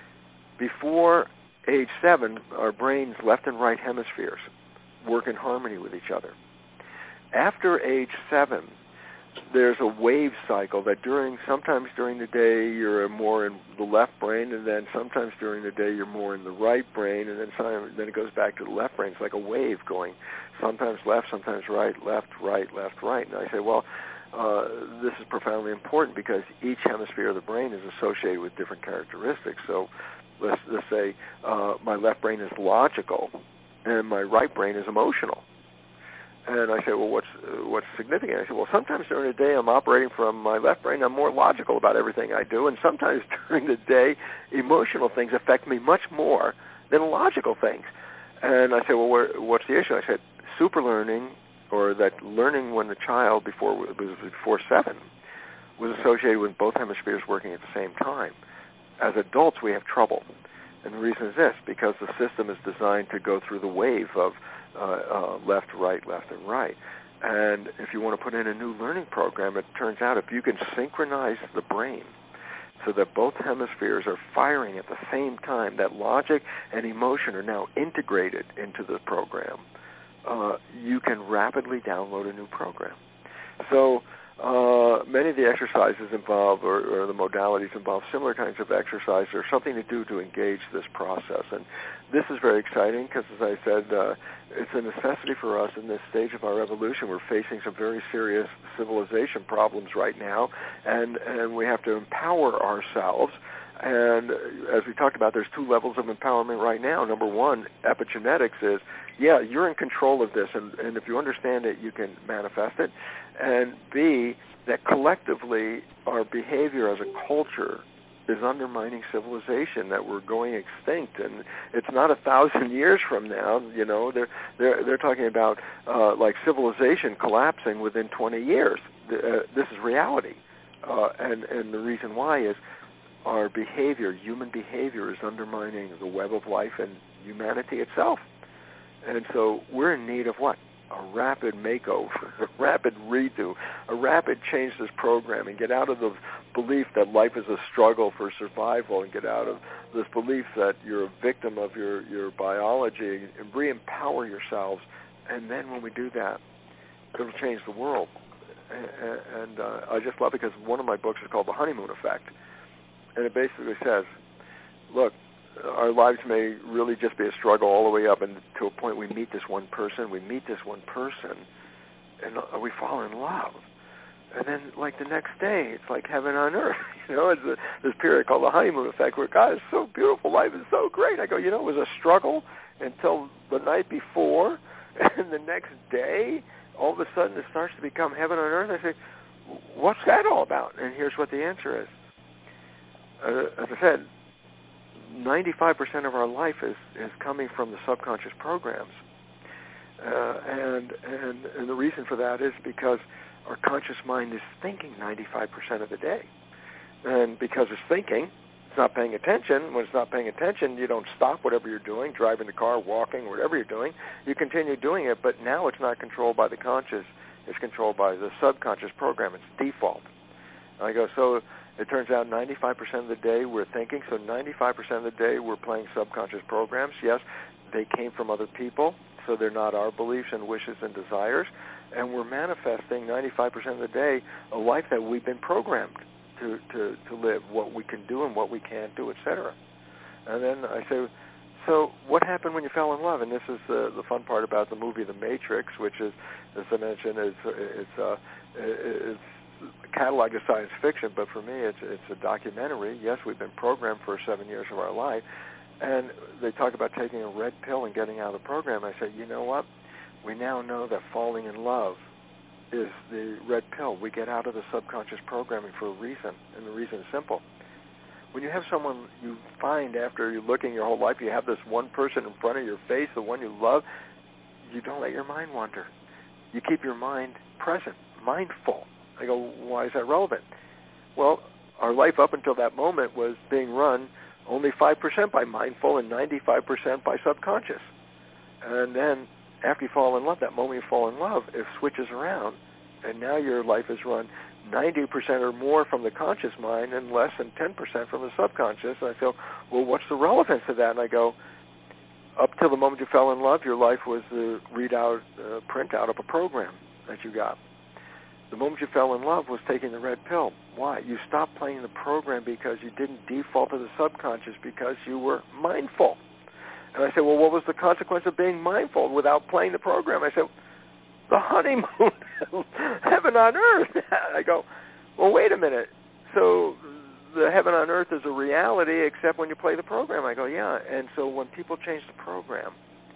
before age seven, our brains, left and right hemispheres, work in harmony with each other. After age seven, there's a wave cycle that during, sometimes during the day you're more in the left brain, and then sometimes during the day you're more in the right brain, and then some, then it goes back to the left brain. It's like a wave going, sometimes left, sometimes right, left, right, left, right. And I say, well, uh, this is profoundly important because each hemisphere of the brain is associated with different characteristics. So let's, let's say uh, my left brain is logical and my right brain is emotional. And I say, well, what's uh, what's significant? I say, well, sometimes during the day I'm operating from my left brain. I'm more logical about everything I do, and sometimes during the day, emotional things affect me much more than logical things. And I say, well, where, what's the issue? I said, super learning, or that learning when the child before it was before seven was associated with both hemispheres working at the same time. As adults, we have trouble, and the reason is this: because the system is designed to go through the wave of Uh, uh, left, right, left, and right. And if you want to put in a new learning program, it turns out if you can synchronize the brain so that both hemispheres are firing at the same time, that logic and emotion are now integrated into the program, uh, you can rapidly download a new program. So uh, many of the exercises involve, or, or the modalities involve similar kinds of exercise or something to do to engage this process. And this is very exciting because, as I said, uh, it's a necessity for us in this stage of our evolution. We're facing some very serious civilization problems right now, and, and we have to empower ourselves. And as we talked about, there's two levels of empowerment right now. Number one, epigenetics is, yeah, you're in control of this, and, and if you understand it, you can manifest it. And B, that collectively our behavior as a culture is undermining civilization, that we're going extinct, and it's not a thousand years from now. You know, they're they're they're talking about uh, like civilization collapsing within twenty years. Uh, this is reality, uh, and and the reason why is our behavior, human behavior, is undermining the web of life and humanity itself. And so we're in need of what? A rapid makeover, a rapid redo, a rapid change this program, and get out of the belief that life is a struggle for survival, and get out of this belief that you're a victim of your, your biology, and re-empower yourselves. And then when we do that, it'll change the world. And, and uh, I just love it because one of my books is called The Honeymoon Effect. And it basically says, look, our lives may really just be a struggle all the way up and to a point we meet this one person, we meet this one person, and we fall in love. And then, like, the next day, it's like heaven on earth. You know, it's a, this period called the honeymoon effect where, God, it's so beautiful, life is so great. I go, you know, it was a struggle until the night before, and the next day, all of a sudden, it starts to become heaven on earth. I say, what's that all about? And here's what the answer is. Uh, as I said, ninety-five percent of our life is, is coming from the subconscious programs. Uh, and, and and the reason for that is because our conscious mind is thinking ninety-five percent of the day. And because it's thinking, it's not paying attention. When it's not paying attention, you don't stop whatever you're doing, driving the car, walking, whatever you're doing. You continue doing it, but now it's not controlled by the conscious. It's controlled by the subconscious program. It's default. I go, so it turns out ninety-five percent of the day we're thinking, so ninety-five percent of the day we're playing subconscious programs. Yes, they came from other people, so they're not our beliefs and wishes and desires, and we're manifesting ninety-five percent of the day a life that we've been programmed to, to, to live, what we can do and what we can't do, et cetera. And then I say, so what happened when you fell in love? And this is the, the fun part about the movie The Matrix, which is, as I mentioned, is it's uh, it's cataloged as science fiction, but for me it's it's a documentary. Yes, we've been programmed for seven years of our life, and they talk about taking a red pill and getting out of the program. I said, you know what? We now know that falling in love is the red pill. We get out of the subconscious programming for a reason, and the reason is simple. When you have someone you find after you're looking your whole life, you have this one person in front of your face, the one you love, you don't let your mind wander. You keep your mind present, mindful. I go, why is that relevant? Well, our life up until that moment was being run only five percent by mindful and ninety-five percent by subconscious. And then after you fall in love, that moment you fall in love, it switches around, and now your life is run ninety percent or more from the conscious mind and less than ten percent from the subconscious. And I go, well, what's the relevance of that? And I go, up till the moment you fell in love, your life was the readout, uh, printout of a program that you got. The moment you fell in love was taking the red pill. Why? You stopped playing the program because you didn't default to the subconscious because you were mindful. And I said, well, what was the consequence of being mindful without playing the program? I said, the honeymoon, heaven on earth. I go, well, wait a minute. So the heaven on earth is a reality except when you play the program. I go, yeah. And so when people change the program,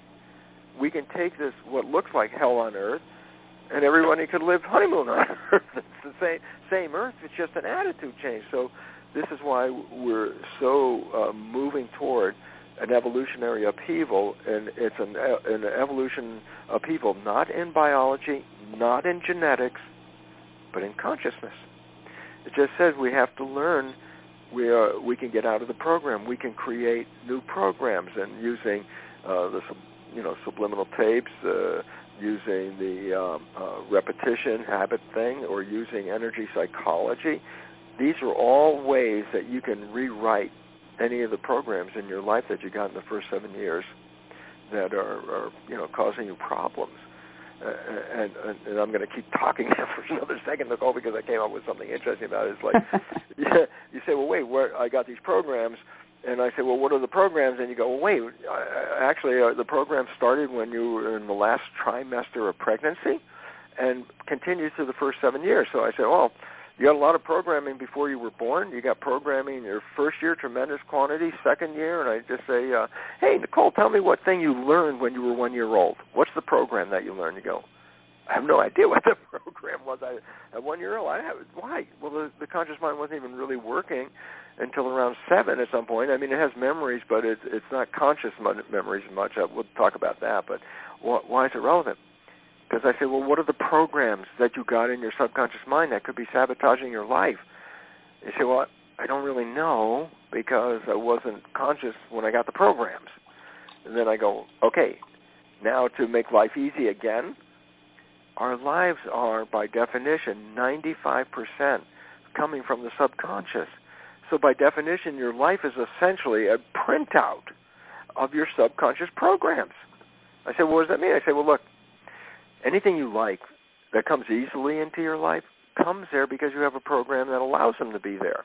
we can take this, what looks like hell on earth, and everybody could live honeymoon on earth. It's the same, same earth. It's just an attitude change. So this is why we're so uh, moving toward an evolutionary upheaval, and it's an, an evolution upheaval not in biology, not in genetics, but in consciousness. It just says we have to learn. We are, we can get out of the program. We can create new programs, and using uh, the you know subliminal tapes, uh, using the um, uh, repetition habit thing, or using energy psychology. These are all ways that you can rewrite any of the programs in your life that you got in the first seven years that are, are you know, causing you problems. Uh, and, and, and I'm going to keep talking for another second, Nicole, because I came up with something interesting about it. It's like, yeah, you say, well, wait, where, I got these programs, and I say, well, what are the programs? And you go, well, wait, I, actually, uh, the program started when you were in the last trimester of pregnancy and continues through the first seven years. So I say, well, you got a lot of programming before you were born. You got programming in your first year, tremendous quantity, second year, and I just say, uh, hey, Nicole, tell me what thing you learned when you were one year old. What's the program that you learned? You go, I have no idea what the program was. I, at one year old, I have, why? Well, the, the conscious mind wasn't even really working until around seven at some point. I mean, it has memories, but it's, it's not conscious memories much. I, we'll talk about that, but wh- why is it relevant? Because I say, well, what are the programs that you got in your subconscious mind that could be sabotaging your life? You say, well, I don't really know because I wasn't conscious when I got the programs. And then I go, okay, now to make life easy again, our lives are, by definition, ninety-five percent coming from the subconscious. So by definition, your life is essentially a printout of your subconscious programs. I said, well, what does that mean? I say, well, look, anything you like that comes easily into your life comes there because you have a program that allows them to be there.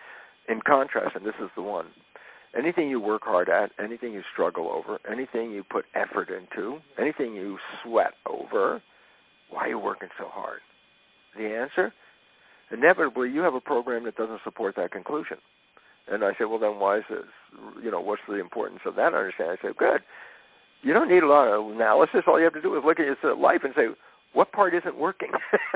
In contrast, and this is the one, anything you work hard at, anything you struggle over, anything you put effort into, anything you sweat over, why are you working so hard? The answer? Inevitably, you have a program that doesn't support that conclusion. And I say, well, then why is this, you know, what's the importance of that understanding? I say, good. You don't need a lot of analysis. All you have to do is look at your life and say, what part isn't working?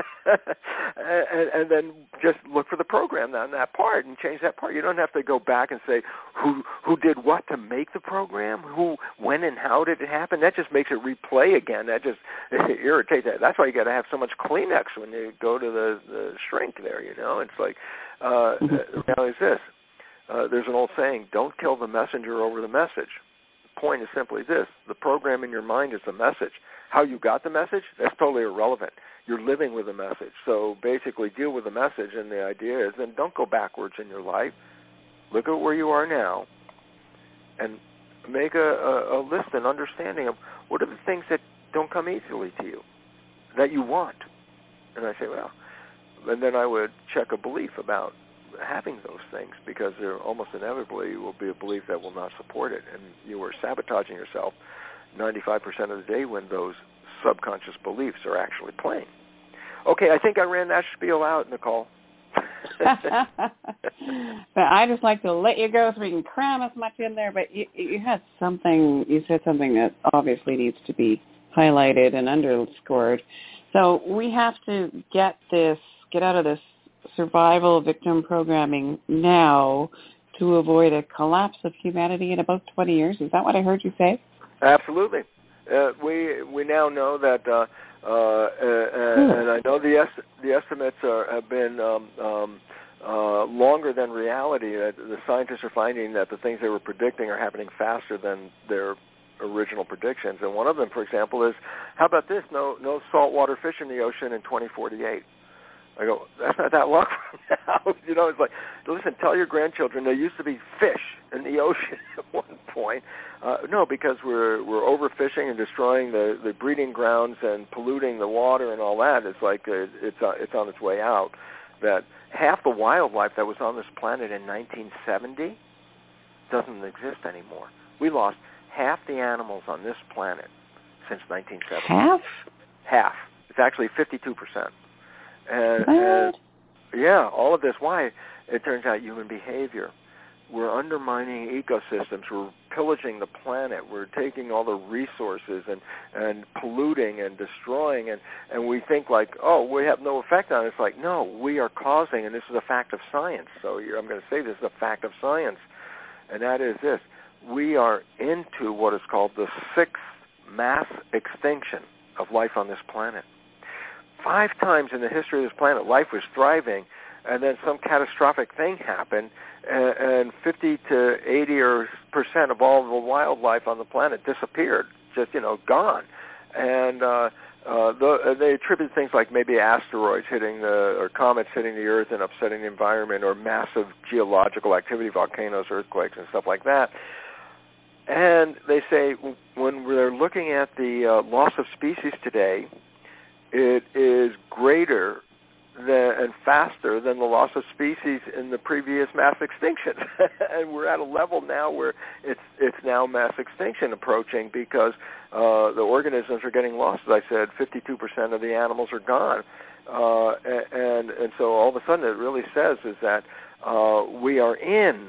and, and then just look for the program on that part and change that part. You don't have to go back and say who who did what to make the program, who, when, and how did it happen. That just makes it replay again. That just irritates that. That's why you got to have so much Kleenex when you go to the, the shrink there. You know, it's like uh, the reality is this. Uh, there's an old saying: "Don't kill the messenger over the message." The point is simply this: the program in your mind is the message. How you got the message, that's totally irrelevant. You're living with the message. So basically deal with the message, and the idea is then don't go backwards in your life. Look at where you are now and make a, a, a list and understanding of what are the things that don't come easily to you, that you want. And I say, well, and then I would check a belief about having those things, because there almost inevitably will be a belief that will not support it, and you are sabotaging yourself ninety-five percent of the day when those subconscious beliefs are actually playing. Okay, I think I ran that spiel out, Nicole. But I just like to let you go so we can cram as much in there, but you, you had something, you said something that obviously needs to be highlighted and underscored. So we have to get this, get out of this survival victim programming now to to avoid a collapse of humanity in about twenty years. Is that what I heard you say? Absolutely. Uh, we we now know that, uh, uh, uh, and I know the est- the estimates are, have been um, um, uh, longer than reality. Uh, the scientists are finding that the things they were predicting are happening faster than their original predictions. And one of them, for example, is, how about this? No no saltwater fish in the ocean in twenty forty-eight. I go, that's not that long from now. You know, it's like, listen, tell your grandchildren there used to be fish in the ocean at one point. Uh, no, because we're we're overfishing and destroying the, the breeding grounds and polluting the water and all that. It's like uh, it's uh, it's on its way out. That half the wildlife that was on this planet in nineteen seventy doesn't exist anymore. We lost half the animals on this planet since nineteen seventy. Half? Half. It's actually fifty-two percent. And, and yeah, all of this. Why? It turns out human behavior. We're undermining ecosystems. We're pillaging the planet. We're taking all the resources and, and polluting and destroying. And, and we think like, oh, we have no effect on it. It's like, no, we are causing, and this is a fact of science. So you're, I'm going to say this is a fact of science. And that is this. We are into what is called the sixth mass extinction of life on this planet. Five times in the history of this planet, life was thriving, and then some catastrophic thing happened, and, and fifty to eighty or percent of all the wildlife on the planet disappeared, just, you know, gone. And uh, uh, the, they attribute things like maybe asteroids hitting the, or comets hitting the Earth and upsetting the environment, or massive geological activity, volcanoes, earthquakes, and stuff like that. And they say when they're looking at the uh, loss of species today, it is greater than, and faster than the loss of species in the previous mass extinction. And we're at a level now where it's it's now mass extinction approaching, because uh, the organisms are getting lost. As I said, fifty-two percent of the animals are gone. Uh, and, and so all of a sudden it really says is that uh, we are in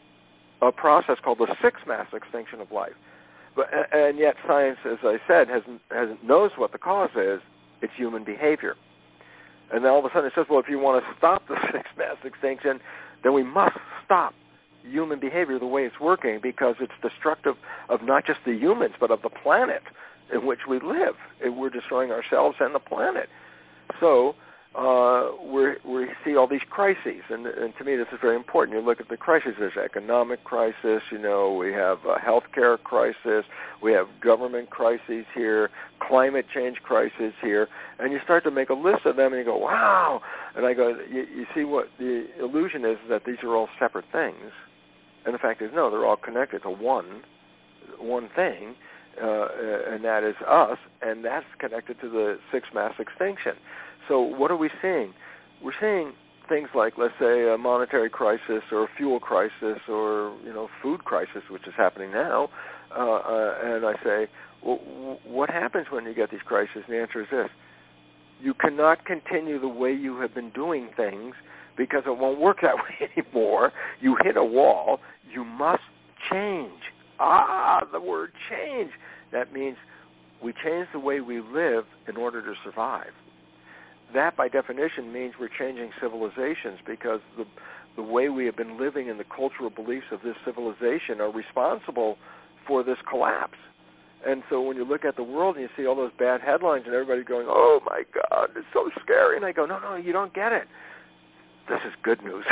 a process called the sixth mass extinction of life. But, and yet science, as I said, has, has knows what the cause is. It's human behavior. And then all of a sudden it says, well, if you want to stop the sixth mass extinction, then we must stop human behavior the way it's working, because it's destructive of not just the humans, but of the planet in which we live. We're destroying ourselves and the planet. So uh, we're, we see all these crises, and, and to me this is very important. You look at the crises. There's economic crisis, you know, we have a healthcare crisis, we have government crises here, climate change crisis here, and you start to make a list of them, and you go, wow. And I go, you, you see what the illusion is, that these are all separate things. And the fact is, no, they're all connected to one, one thing, uh, and that is us, and that's connected to the sixth mass extinction. So what are we seeing? We're seeing things like, let's say, a monetary crisis or a fuel crisis or, you know, food crisis, which is happening now. Uh, uh, and I say, well, what happens when you get these crises? And the answer is this. You cannot continue the way you have been doing things, because it won't work that way anymore. You hit a wall. You must change. Ah, the word change. That means we change the way we live in order to survive. That, by definition, means we're changing civilizations, because the the way we have been living and the cultural beliefs of this civilization are responsible for this collapse. And so when you look at the world and you see all those bad headlines and everybody going, oh, my God, it's so scary. And I go, no, no, you don't get it. This is good news.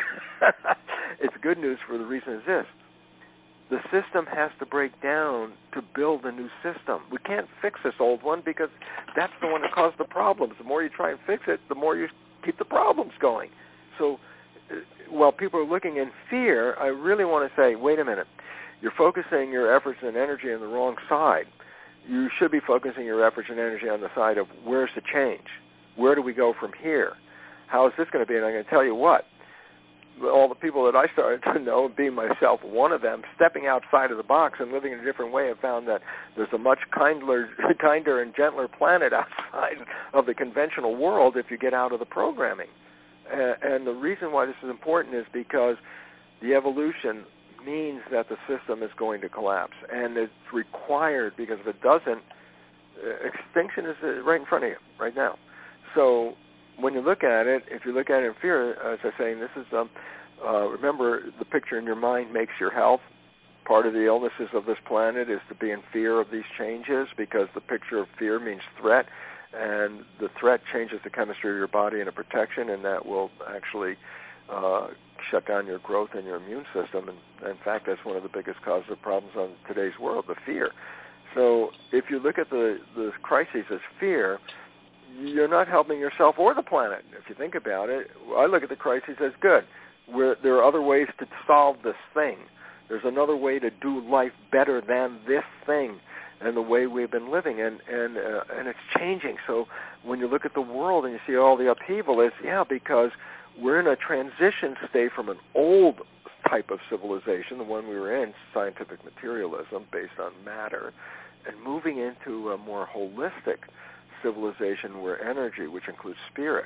It's good news for the reason is this. The system has to break down to build a new system. We can't fix this old one, because that's the one that caused the problems. The more you try and fix it, the more you keep the problems going. So while people are looking in fear, I really want to say, wait a minute. You're focusing your efforts and energy on the wrong side. You should be focusing your efforts and energy on the side of, where's the change? Where do we go from here? How is this going to be? And I'm going to tell you what. All the people that I started to know, being myself one of them, stepping outside of the box and living in a different way, have found that there's a much kinder, kinder and gentler planet outside of the conventional world if you get out of the programming. And the reason why this is important is because the evolution means that the system is going to collapse, and it's required, because if it doesn't, extinction is right in front of you right now. So when you look at it, if you look at it in fear, as I was saying, this is um, Uh, remember, the picture in your mind makes your health. Part of the illnesses of this planet is to be in fear of these changes because the picture of fear means threat, and the threat changes the chemistry of your body into protection, and that will actually uh, shut down your growth and your immune system. And in fact, that's one of the biggest causes of problems on today's world, the fear. So if you look at the, the crises as fear, you're not helping yourself or the planet. If you think about it, I look at the crises as good. Where there are other ways to solve this thing. There's another way to do life better than this thing and the way we've been living, and and uh, and it's changing. So when you look at the world and you see all the upheaval, it's yeah because we're in a transition state from an old type of civilization, the one we were in, scientific materialism based on matter, and moving into a more holistic civilization where energy, which includes spirit,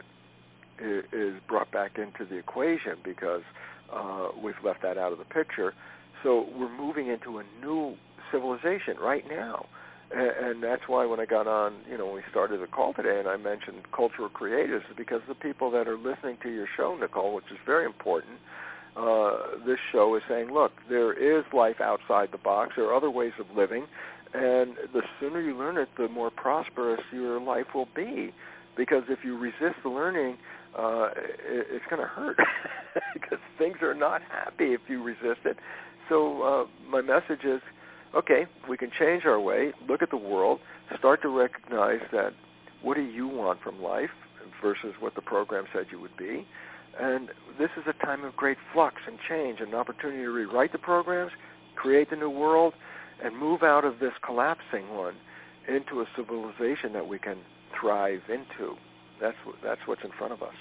is brought back into the equation because uh, we've left that out of the picture. So we're moving into a new civilization right now. And, and that's why when I got on, you know, when we started the call today and I mentioned cultural creatives, is because the people that are listening to your show, Nicole, which is very important, uh, this show is saying, look, there is life outside the box. There are other ways of living. And the sooner you learn it, the more prosperous your life will be. Because if you resist the learning, uh, it, it's going to hurt because things are not happy if you resist it. So uh, my message is, okay, we can change our way, look at the world, start to recognize that what do you want from life versus what the program said you would be. And this is a time of great flux and change, an opportunity to rewrite the programs, create the new world, and move out of this collapsing one into a civilization that we can thrive into. That's that's what's in front of us.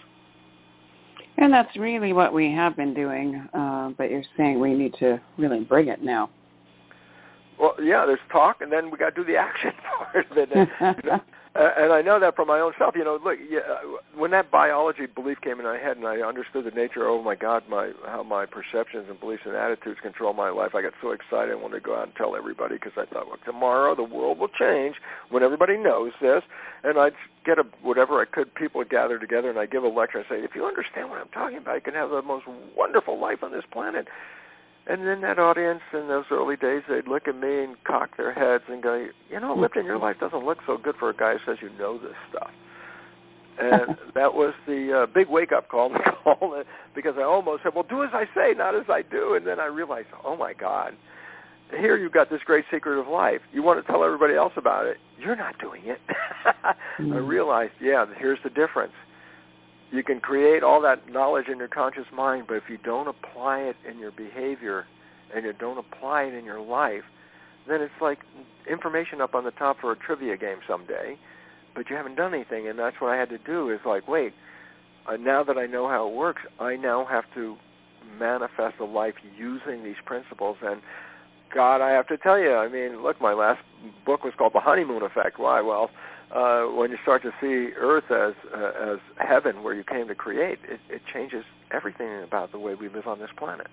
And that's really what we have been doing, uh, but you're saying we need to really bring it now. Well, yeah, there's talk, and then we got to do the action part of it. And, you know, uh, and I know that from my own self. You know, look, yeah, when that biology belief came in my head, and I understood the nature. Oh my God, my how my perceptions and beliefs and attitudes control my life. I got so excited. I wanted to go out and tell everybody because I thought, well, tomorrow the world will change when everybody knows this. And I'd get a, whatever I could, people would gather together, and I'd give a lecture and say, if you understand what I'm talking about, you can have the most wonderful life on this planet. And then that audience in those early days, they'd look at me and cock their heads and go, you know, Lipton, your life doesn't look so good for a guy who says you know this stuff. And that was the uh, big wake-up call, because I almost said, well, do as I say, not as I do. And then I realized, oh, my God, here you've got this great secret of life. You want to tell everybody else about it. You're not doing it. mm-hmm. I realized, yeah, here's the difference. You can create all that knowledge in your conscious mind, but if you don't apply it in your behavior and you don't apply it in your life, then it's like information up on the top for a trivia game someday, but you haven't done anything. And that's what I had to do is like, wait, uh, now that I know how it works, I now have to manifest a life using these principles. And God, I have to tell you, I mean, look, my last book was called The Honeymoon Effect. Why? Well, uh, when you start to see Earth as uh, as heaven where you came to create, it, it changes everything about the way we live on this planet.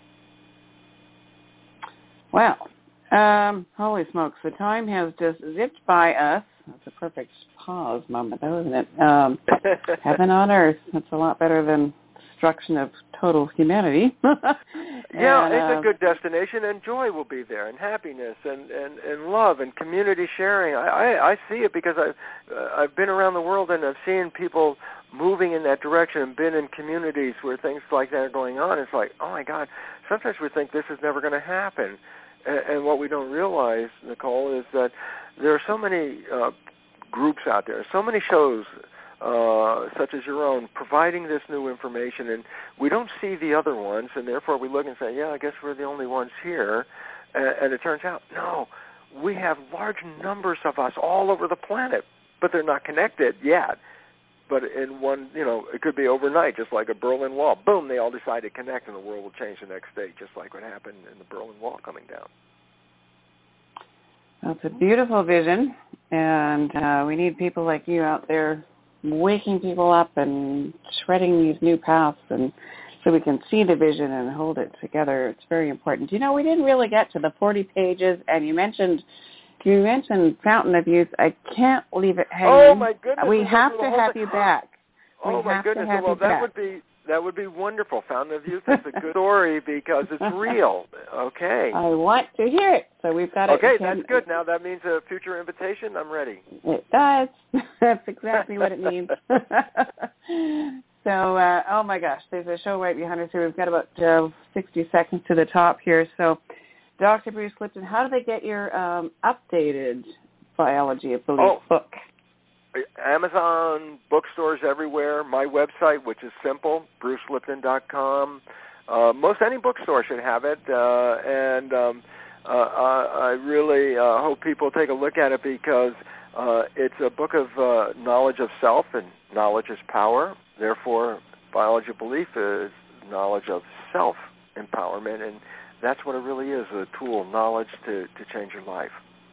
Wow. Um, holy smokes, the time has just zipped by us. That's a perfect pause moment, though, isn't it? Um, heaven on earth. That's a lot better than destruction of total humanity. yeah, and, it's uh, a good destination, and joy will be there, and happiness, and, and, and love, and community sharing. I, I, I see it because I've, uh, I've been around the world, and I've seen people moving in that direction and been in communities where things like that are going on. It's like, oh, my God, sometimes we think this is never going to happen. And, and what we don't realize, Nicole, is that there are so many uh, groups out there, so many shows, Uh, such as your own, providing this new information, and we don't see the other ones, and therefore we look and say, yeah, I guess we're the only ones here, and, and it turns out, no, we have large numbers of us all over the planet, but they're not connected yet. But in one, you know, it could be overnight, just like a Berlin Wall. Boom, they all decide to connect, and the world will change the next day, just like what happened in the Berlin Wall coming down. That's a beautiful vision, and uh, we need people like you out there waking people up and shredding these new paths, and so we can see the vision and hold it together. It's very important. You know, we didn't really get to the forty pages, and you mentioned you mentioned Fountain of Youth. I can't leave it hanging. Oh my goodness! We have to have thing. you back. Oh we my have goodness! To have well, you that back. would be that would be wonderful. Fountain of Youth is a good story because it's real. Okay. I want to hear it. So we've got okay, it. Okay, that's good. Now that means a future invitation. I'm ready. It does. That's exactly what it means. So, uh, oh my gosh, there's a show right behind us here. We've got about uh, sixty seconds to the top here. So, Doctor Bruce Lipton, how do they get your um, updated Biology of Belief oh. book? Amazon, bookstores everywhere. My website, which is simple, bruce lipton dot com. Uh, most any bookstore should have it, uh, and um, uh, I really uh, hope people take a look at it because uh, it's a book of uh, knowledge of self, and knowledge is power. Therefore, Biology of Belief is knowledge of self-empowerment, and that's what it really is, a tool, knowledge to, to change your life.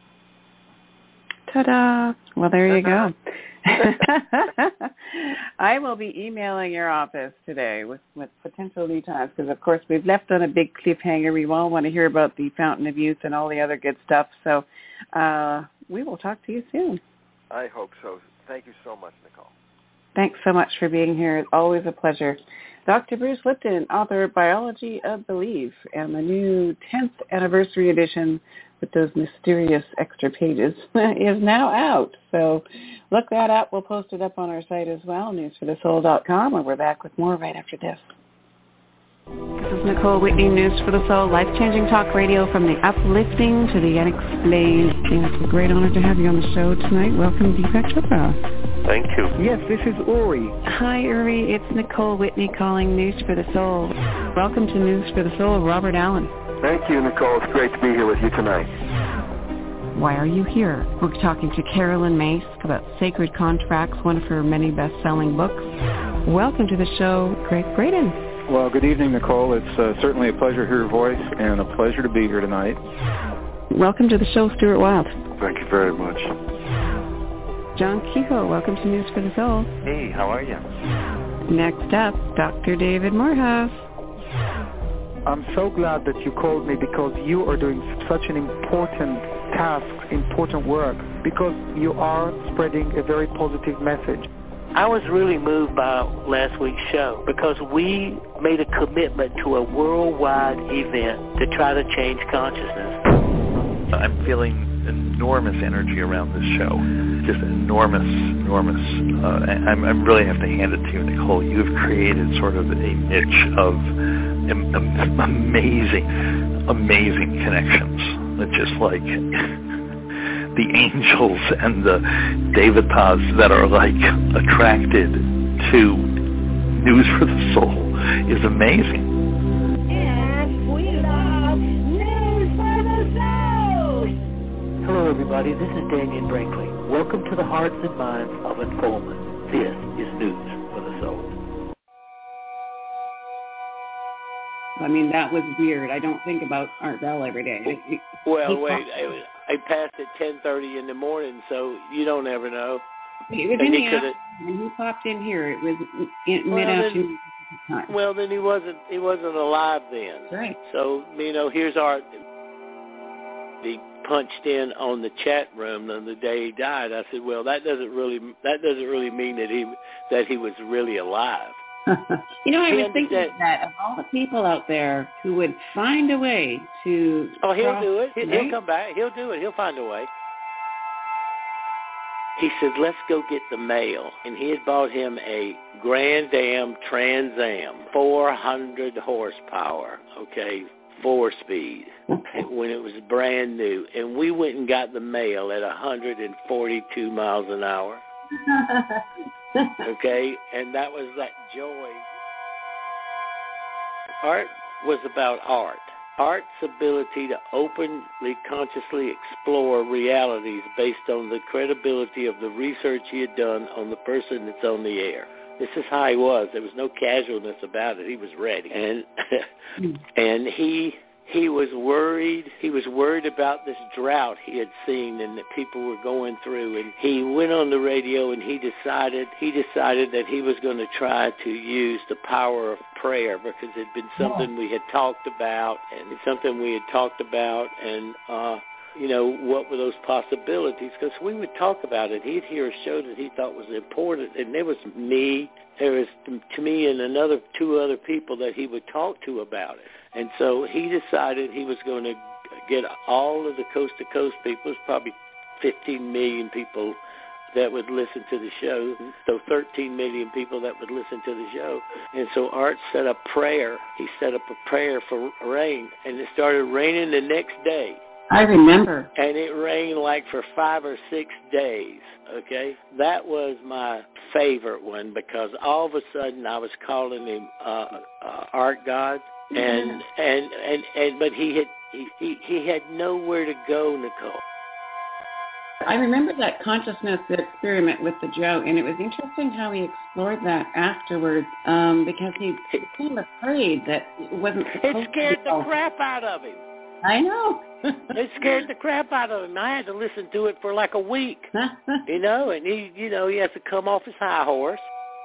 Ta-da! Well, there you go. I will be emailing your office today with, with potential lead times because, of course, we've left on a big cliffhanger. We all want to hear about the Fountain of Youth and all the other good stuff. So uh, we will talk to you soon. I hope so. Thank you so much, Nicole. Thanks so much for being here. It's always a pleasure. Doctor Bruce Lipton, author of Biology of Belief, and the new tenth anniversary edition with those mysterious extra pages is now out. So look that up. We'll post it up on our site as well, news for the soul dot com, and we're back with more right after this. This is Nicole Whitney, News for the Soul, life-changing talk radio from the uplifting to the unexplained. It's a great honor to have you on the show tonight. Welcome, Deepak Chopra. Thank you. Yes, this is Uri. Hi, Uri. It's Nicole Whitney calling News for the Soul. Welcome to News for the Soul, Robert Allen. Thank you, Nicole. It's great to be here with you tonight. Why are you here? We're talking to Carolyn Myss about Sacred Contracts, one of her many best-selling books. Welcome to the show, Greg Braden. Well, good evening, Nicole. It's uh, certainly a pleasure to hear your voice and a pleasure to be here tonight. Welcome to the show, Stuart Wild. Thank you very much. John Kehoe, welcome to News for the Soul. Hey, how are you? Next up, Doctor David Morehouse. I'm so glad that you called me because you are doing such an important task, important work, because you are spreading a very positive message. I was really moved by last week's show because we made a commitment to a worldwide event to try to change consciousness. I'm feeling enormous energy around this show, just enormous, enormous. Uh, I'm, I really have to hand it to you, Nicole. You've created sort of a niche of am- am- amazing, amazing connections. It's just like the angels and the devatas that are like attracted to News for the Soul is amazing. And we love News for the Soul. Hello, everybody. This is Daniel Brinkley. Welcome to the Hearts and Minds of Informant. This is News for the Soul. I mean, that was weird. I don't think about Art Bell every day. Well, wait. I, I passed at ten thirty in the morning, so you don't ever know. It was in the afternoon. When he popped in here, it was in well, mid-afternoon time. Well, then he wasn't he wasn't alive then. Right. So, you know, here's Art. He punched in on the chat room on the day he died. I said, well, that doesn't really that doesn't really mean that he that he was really alive. You know, I he was thinking that, that of all the people out there who would find a way to... Oh, he'll cross, do it. He'll, right? he'll come back. He'll do it. He'll find a way. He said, let's go get the mail. And he had bought him a Grand Am Trans Am, four hundred horsepower, okay, four-speed, when it was brand new. And we went and got the mail at one hundred forty-two miles an hour. Okay, and that was that joy. Art was about art. Art's ability to openly, consciously explore realities based on the credibility of the research he had done on the person that's on the air. This is how he was. There was no casualness about it. He was ready. And and he he was worried. He was worried about this drought he had seen and that people were going through. And he went on the radio and he decided he decided that he was going to try to use the power of prayer because it had been something we had talked about and it's something we had talked about and uh you know, what were those possibilities? Because we would talk about it. He'd hear a show that he thought was important, and there was me there was, to me and another two other people that he would talk to about it. And so he decided he was going to get all of the coast-to-coast people. It's probably fifteen million people that would listen to the show, so thirteen million people that would listen to the show. And so Art set up prayer. He set up a prayer for rain, and it started raining the next day. I remember. And it rained like for five or six days, okay? That was my favorite one because all of a sudden I was calling him uh, uh, Art God, and, and, and, and but he had, he, he, he had nowhere to go, Nicole. I remember that consciousness experiment with the Joe, and it was interesting how he explored that afterwards um, because he became afraid that it wasn't supposed It scared to the crap out of him. I know. It scared the crap out of him. I had to listen to it for like a week, you know, and he, you know, he has to come off his high horse.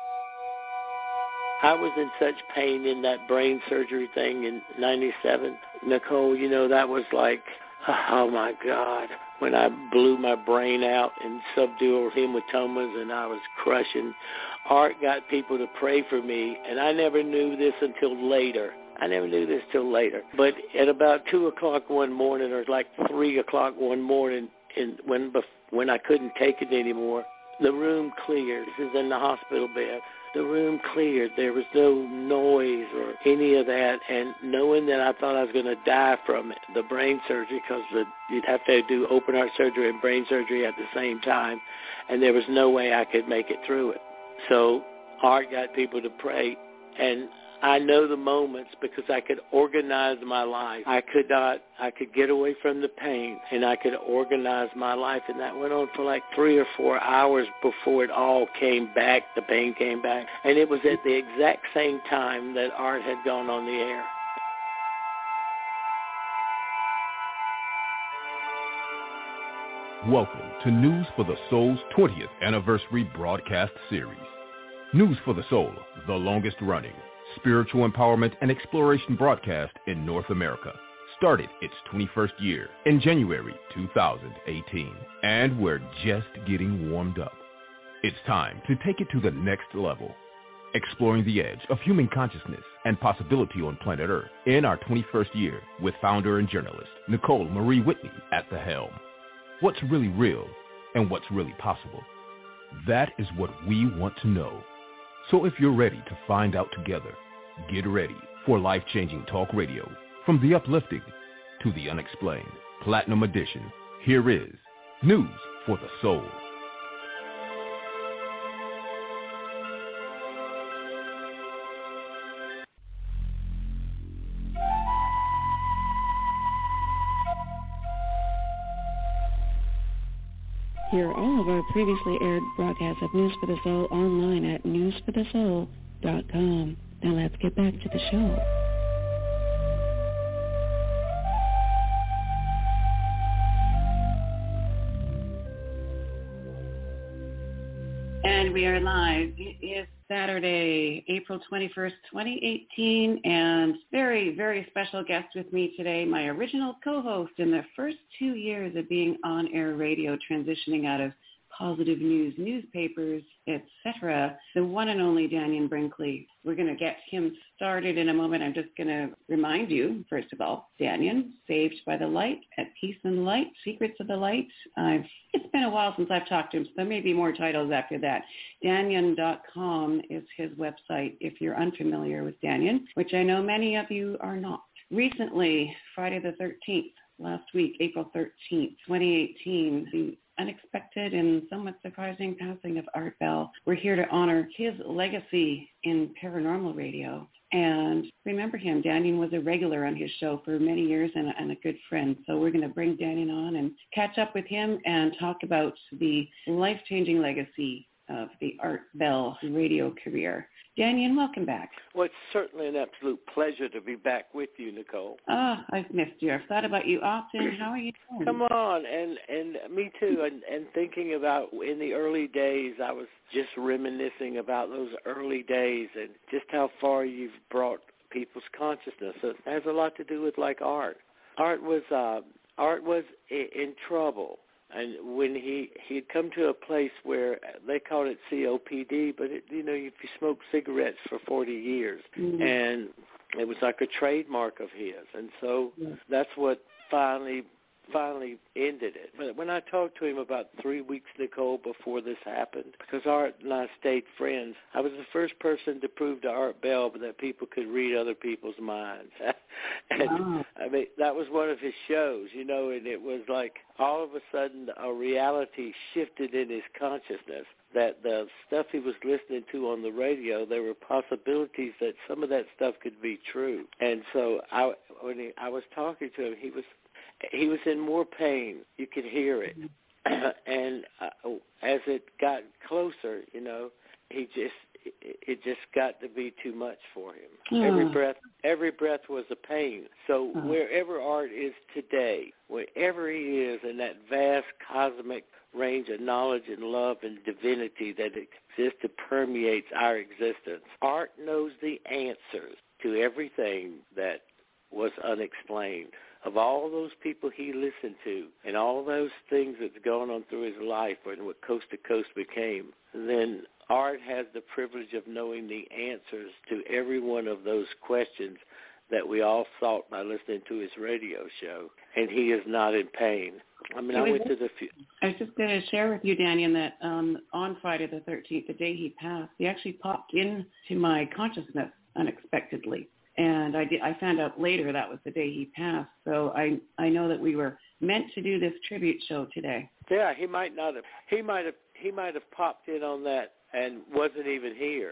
I was in such pain in that brain surgery thing in ninety-seven. Nicole, you know, that was like, oh, my God. When I blew my brain out in subdural hematomas and I was crushing, Art got people to pray for me, and I never knew this until later. I never knew this till later. But at about two o'clock one morning, or like three o'clock one morning, in, when when I couldn't take it anymore, the room cleared. This is in the hospital bed. The room cleared. There was no noise or any of that. And knowing that I thought I was going to die from it, the brain surgery, because you'd have to do open heart surgery and brain surgery at the same time, and there was no way I could make it through it. So Art got people to pray, and I know the moments because I could organize my life. I could not, I could get away from the pain, and I could organize my life, and that went on for like three or four hours before it all came back, the pain came back. And it was at the exact same time that Art had gone on the air. Welcome to News for the Soul's twentieth anniversary broadcast series. News for the Soul, the longest running spiritual empowerment and exploration broadcast in North America, started its twenty-first year in January two thousand eighteen, and we're just getting warmed up. It's time to take it to the next level, exploring the edge of human consciousness and possibility on planet Earth in our twenty-first year with founder and journalist Nicole Marie Whitney at the helm. What's really real and what's really possible? That is what we want to know. So if you're ready to find out together, get ready for life-changing talk radio. From the uplifting to the unexplained, Platinum Edition, here is News for the Soul. Hear all of our previously aired broadcasts of News for the Soul online at news for the soul dot com. Now let's get back to the show. And we are live. It is Saturday, April twenty-first, twenty eighteen, and very, very special guest with me today, my original co-host in the first two years of being on-air radio, transitioning out of positive news newspapers, et cetera, the one and only Dannion Brinkley. We're going to get him started in a moment. I'm just going to remind you, first of all, Dannion, Saved by the Light, At Peace in the Light, Secrets of the Light. I've, it's been a while since I've talked to him, so there may be more titles after that. Dannion dot com is his website if you're unfamiliar with Dannion, which I know many of you are not. Recently, Friday the thirteenth, last week, April thirteenth, twenty eighteen, the unexpected and somewhat surprising passing of Art Bell. We're here to honor his legacy in paranormal radio and remember him. Dannion was a regular on his show for many years and a, and a good friend. So we're going to bring Dannion on and catch up with him and talk about the life-changing legacy of the Art Bell radio career. Dannion, welcome back. Well, it's certainly an absolute pleasure to be back with you, Nicole. Ah, oh, I've missed you. I've thought about you often. How are you doing? Come on, and and me too. And and thinking about in the early days, I was just reminiscing about those early days and just how far you've brought people's consciousness. It has a lot to do with like art. Art was uh, art was in trouble And when he he'd come to a place where they called it C O P D, but it, you know, if you smoke cigarettes for forty years, mm-hmm. and it was like a trademark of his, and so yeah. that's what finally. finally ended it. But when I talked to him about three weeks, Nicole, before this happened, because Art and I stayed friends, I was the first person to prove to Art Bell that people could read other people's minds. and wow. I mean, that was one of his shows, you know, and it was like all of a sudden a reality shifted in his consciousness. That the stuff he was listening to on the radio, there were possibilities that some of that stuff could be true. And so I, when he, I was talking to him, he was He was in more pain. You could hear it. and uh, as it got closer, you know, he just it, it just got to be too much for him. Mm. Every breath, every breath was a pain. So mm. wherever Art is today, wherever he is in that vast cosmic range of knowledge and love and divinity that exists and permeates our existence, Art knows the answers to everything that was unexplained. Of all those people he listened to and all those things that's going on through his life and what Coast to Coast became, then Art has the privilege of knowing the answers to every one of those questions that we all sought by listening to his radio show, and he is not in pain. I mean, I went to the... Few- I was just going to share with you, Danny, that um, on Friday the thirteenth, the day he passed, he actually popped into my consciousness unexpectedly. And I did, I found out later that was the day he passed. So I I know that we were meant to do this tribute show today. Yeah, he might not have. He might have. He might have popped in on that and wasn't even here.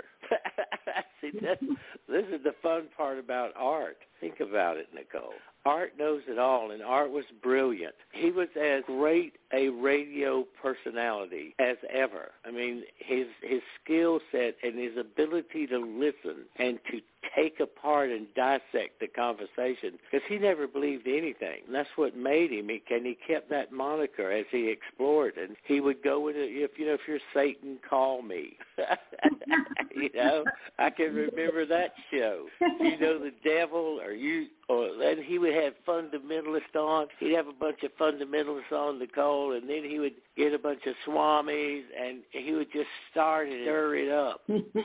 See, this, this is the fun part about Art. Think about it, Nicole. Art knows it all, and Art was brilliant. He was as great a radio personality as ever. I mean, his his skill set and his ability to listen and to take apart and dissect the conversation, because he never believed anything. And that's what made him. He, and he kept that moniker as he explored. And he would go into, if you know, if you're Satan, call me. You know, I can remember that show. You know, the devil, or you, or then he would have fundamentalists on. He'd have a bunch of fundamentalists on the call, and then he would get a bunch of swamis, and he would just start and stir it up.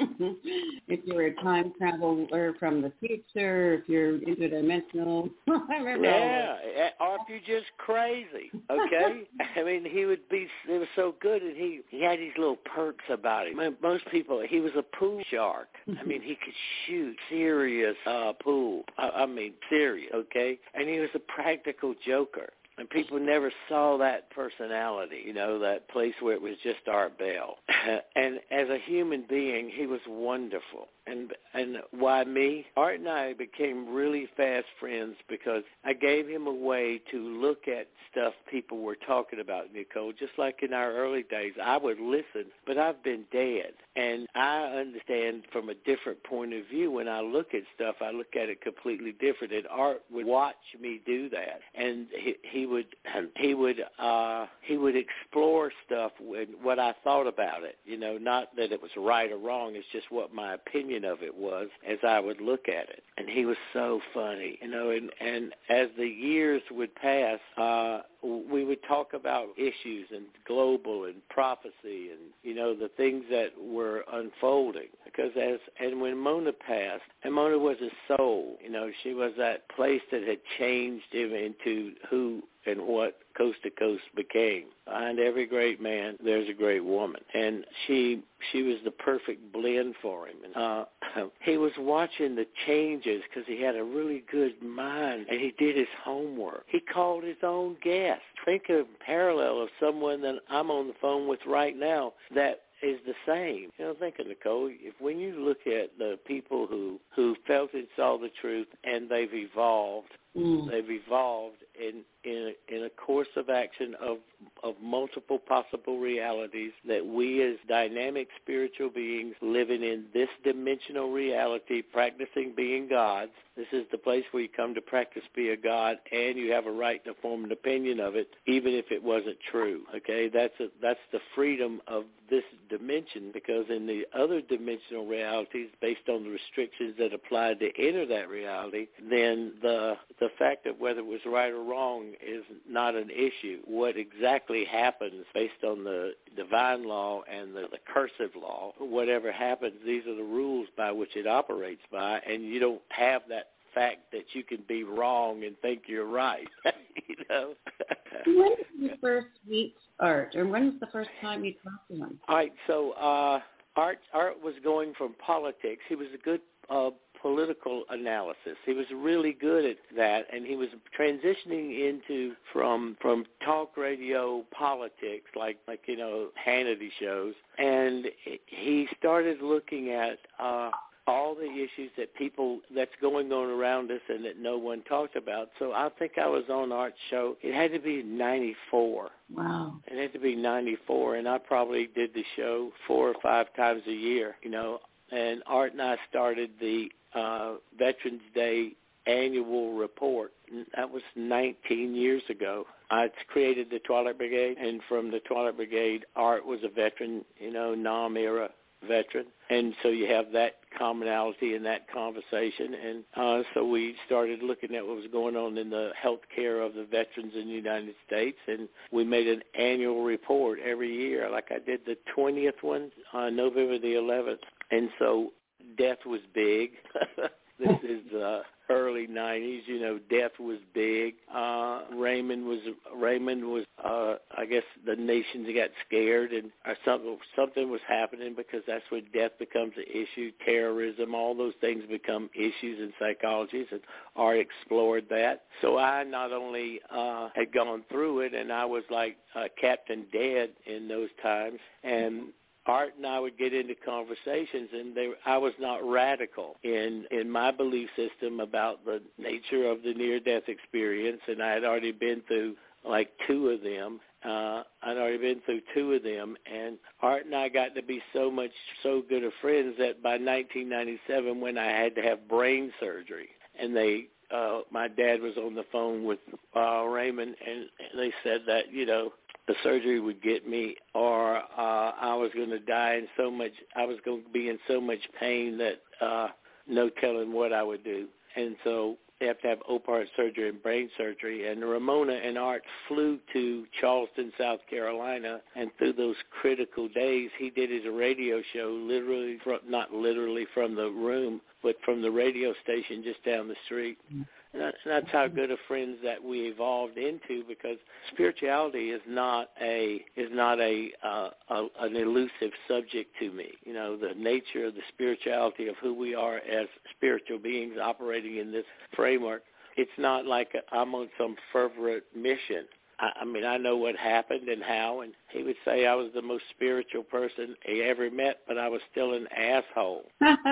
If you're a time traveler from the future, if you're interdimensional, I remember. Yeah, or if you're just crazy, okay? I mean, he would be, it was so good, and he, he had these little perks about him. I mean, most people, he was a pool shark. I mean, he could shoot serious uh, pool. I, I mean, serious, okay? And he was a practical joker. And people never saw that personality, you know, that place where it was just Art Bell. And as a human being, he was wonderful. And and why me? Art and I became really fast friends because I gave him a way to look at stuff people were talking about, Nicole. Just like in our early days, I would listen, but I've been dead. And I understand from a different point of view. When I look at stuff, I look at it completely different. And Art would watch me do that. And he, he would he would uh, he would explore stuff with what I thought about it. You know, not that it was right or wrong. It's just what my opinion of it was as I would look at it. And he was so funny, you know, and, and as the years would pass, uh, we would talk about issues and global and prophecy and, you know, the things that were unfolding. Because as, and when Mona passed, and Mona was a soul, you know, she was that place that had changed him into who and what Coast to Coast became. Behind every great man, there's a great woman. And she she was the perfect blend for him. And uh, he was watching the changes because he had a really good mind, and he did his homework. He called his own guests. Think of a parallel of someone that I'm on the phone with right now that is the same. You know, think of Nicole, if when you look at the people who, who felt and saw the truth and they've evolved, mm. they've evolved in in a, in a course of action of of multiple possible realities that we as dynamic spiritual beings living in this dimensional reality, practicing being gods. This is the place where you come to practice be a god, and you have a right to form an opinion of it, even if it wasn't true. Okay, that's a, that's the freedom of this dimension, because in the other dimensional realities, based on the restrictions that applied to enter that reality, then the the fact of whether it was right or wrong is not an issue. What exactly magically happens based on the divine law and the, the cursive law. Whatever happens, these are the rules by which it operates by, and you don't have that fact that you can be wrong and think you're right. You know. When did you first meet Art, or when was the first time you talked to him? All right, so uh, Art Art was going from politics. He was a good uh, political analysis. He was really good at that, and he was transitioning into from from talk radio politics, like like you know Hannity shows, and he started looking at Uh, all the issues that people, that's going on around us and that no one talked about. So I think I was on Art's show. It had to be ninety-four. Wow. It had to be ninety-four, and I probably did the show four or five times a year, you know. And Art and I started the uh, Veterans Day annual report. That was nineteen years ago. I created the Twilight Brigade, and from the Twilight Brigade, Art was a veteran, you know, Nam-era veteran. And so you have that commonality in that conversation. And uh, so we started looking at what was going on in the health care of the veterans in the United States, and we made an annual report every year. Like I did the twentieth one on November the eleventh. And so death was big. This is uh, early nineties. You know, death was big. Uh, Raymond was Raymond was. Uh, I guess the nations got scared, and or something something was happening, because that's when death becomes an issue. Terrorism, all those things become issues in psychology, and Art explored that. So I not only uh, had gone through it, and I was like uh, Captain Dead in those times, and Art and I would get into conversations, and they, I was not radical in, in my belief system about the nature of the near-death experience, and I had already been through like two of them. Uh, I'd already been through two of them, and Art and I got to be so much, so good of friends that by nineteen ninety-seven, when I had to have brain surgery, and they, uh, my dad was on the phone with uh, Raymond, and they said that, you know, the surgery would get me, or uh, I was going to die in so much, I was going to be in so much pain that uh, no telling what I would do. And so they have to have open heart surgery and brain surgery. And Ramona and Art flew to Charleston, South Carolina, and through those critical days, he did his radio show literally, from, not literally from the room, but from the radio station just down the street. Mm-hmm. And that's how good of friends that we evolved into, because spirituality is not a is not a, uh, a an elusive subject to me. You know, the nature of the spirituality of who we are as spiritual beings operating in this framework. It's not like a, I'm on some fervent mission. I, I mean, I know what happened and how, and he would say I was the most spiritual person he ever met, but I was still an asshole.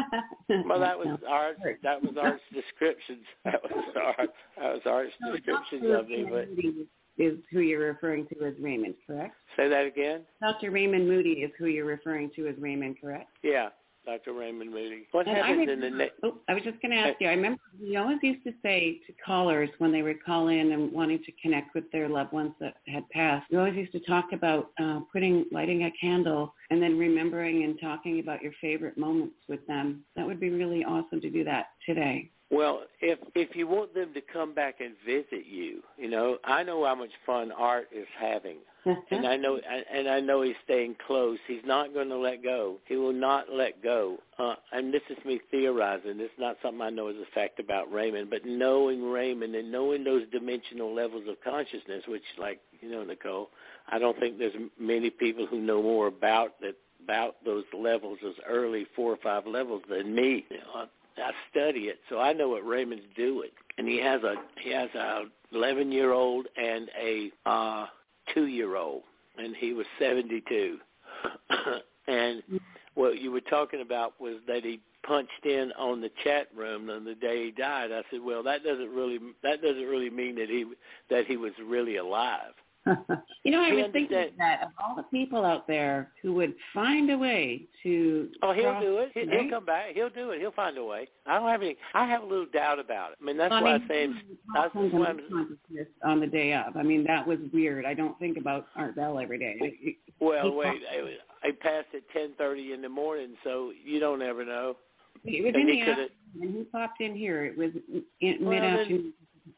Well, that was Art. That was Art's descriptions. That was Art. That was Art's descriptions of me. But is who you're referring to as Raymond, correct? Say that again. Doctor Raymond Moody is who you're referring to as Raymond, correct? Yeah. Doctor Raymond Moody. What and happens remember, in the next? Oh, I was just going to ask you. I remember he always used to say to callers when they would call in and wanting to connect with their loved ones that had passed, we always used to talk about uh, putting, lighting a candle and then remembering and talking about your favorite moments with them. That would be really awesome to do that today. Well, if if you want them to come back and visit you, you know, I know how much fun Art is having, and I know and I know he's staying close. He's not going to let go. He will not let go. Uh, and this is me theorizing. It's not something I know as a fact about Raymond, but knowing Raymond and knowing those dimensional levels of consciousness, which, like you know, Nicole, I don't think there's many people who know more about that about those levels, those early four or five levels, than me. You know, I study it, so I know what Raymond's doing. And he has a he has a eleven year old and a uh, two year old, and he was seventy-two. And what you were talking about was that he punched in on the chat room on the day he died. I said, well, that doesn't really that doesn't really mean that he that he was really alive. You know, I He was thinking understand- that of all the people out there who would find a way to... Oh, he'll cross, do it. He, right? He'll come back. He'll do it. He'll find a way. I don't have any. I have a little doubt about it. I mean, that's Well, why I I mean, say that's he why I'm, consciousness on the day of. I mean, that was weird. I don't think about Art Bell every day. Well, He wait. I, I passed at ten thirty in the morning, so you don't ever know. It was And in he the coulda- afternoon, and he popped in here. It was in Well, mid-afternoon.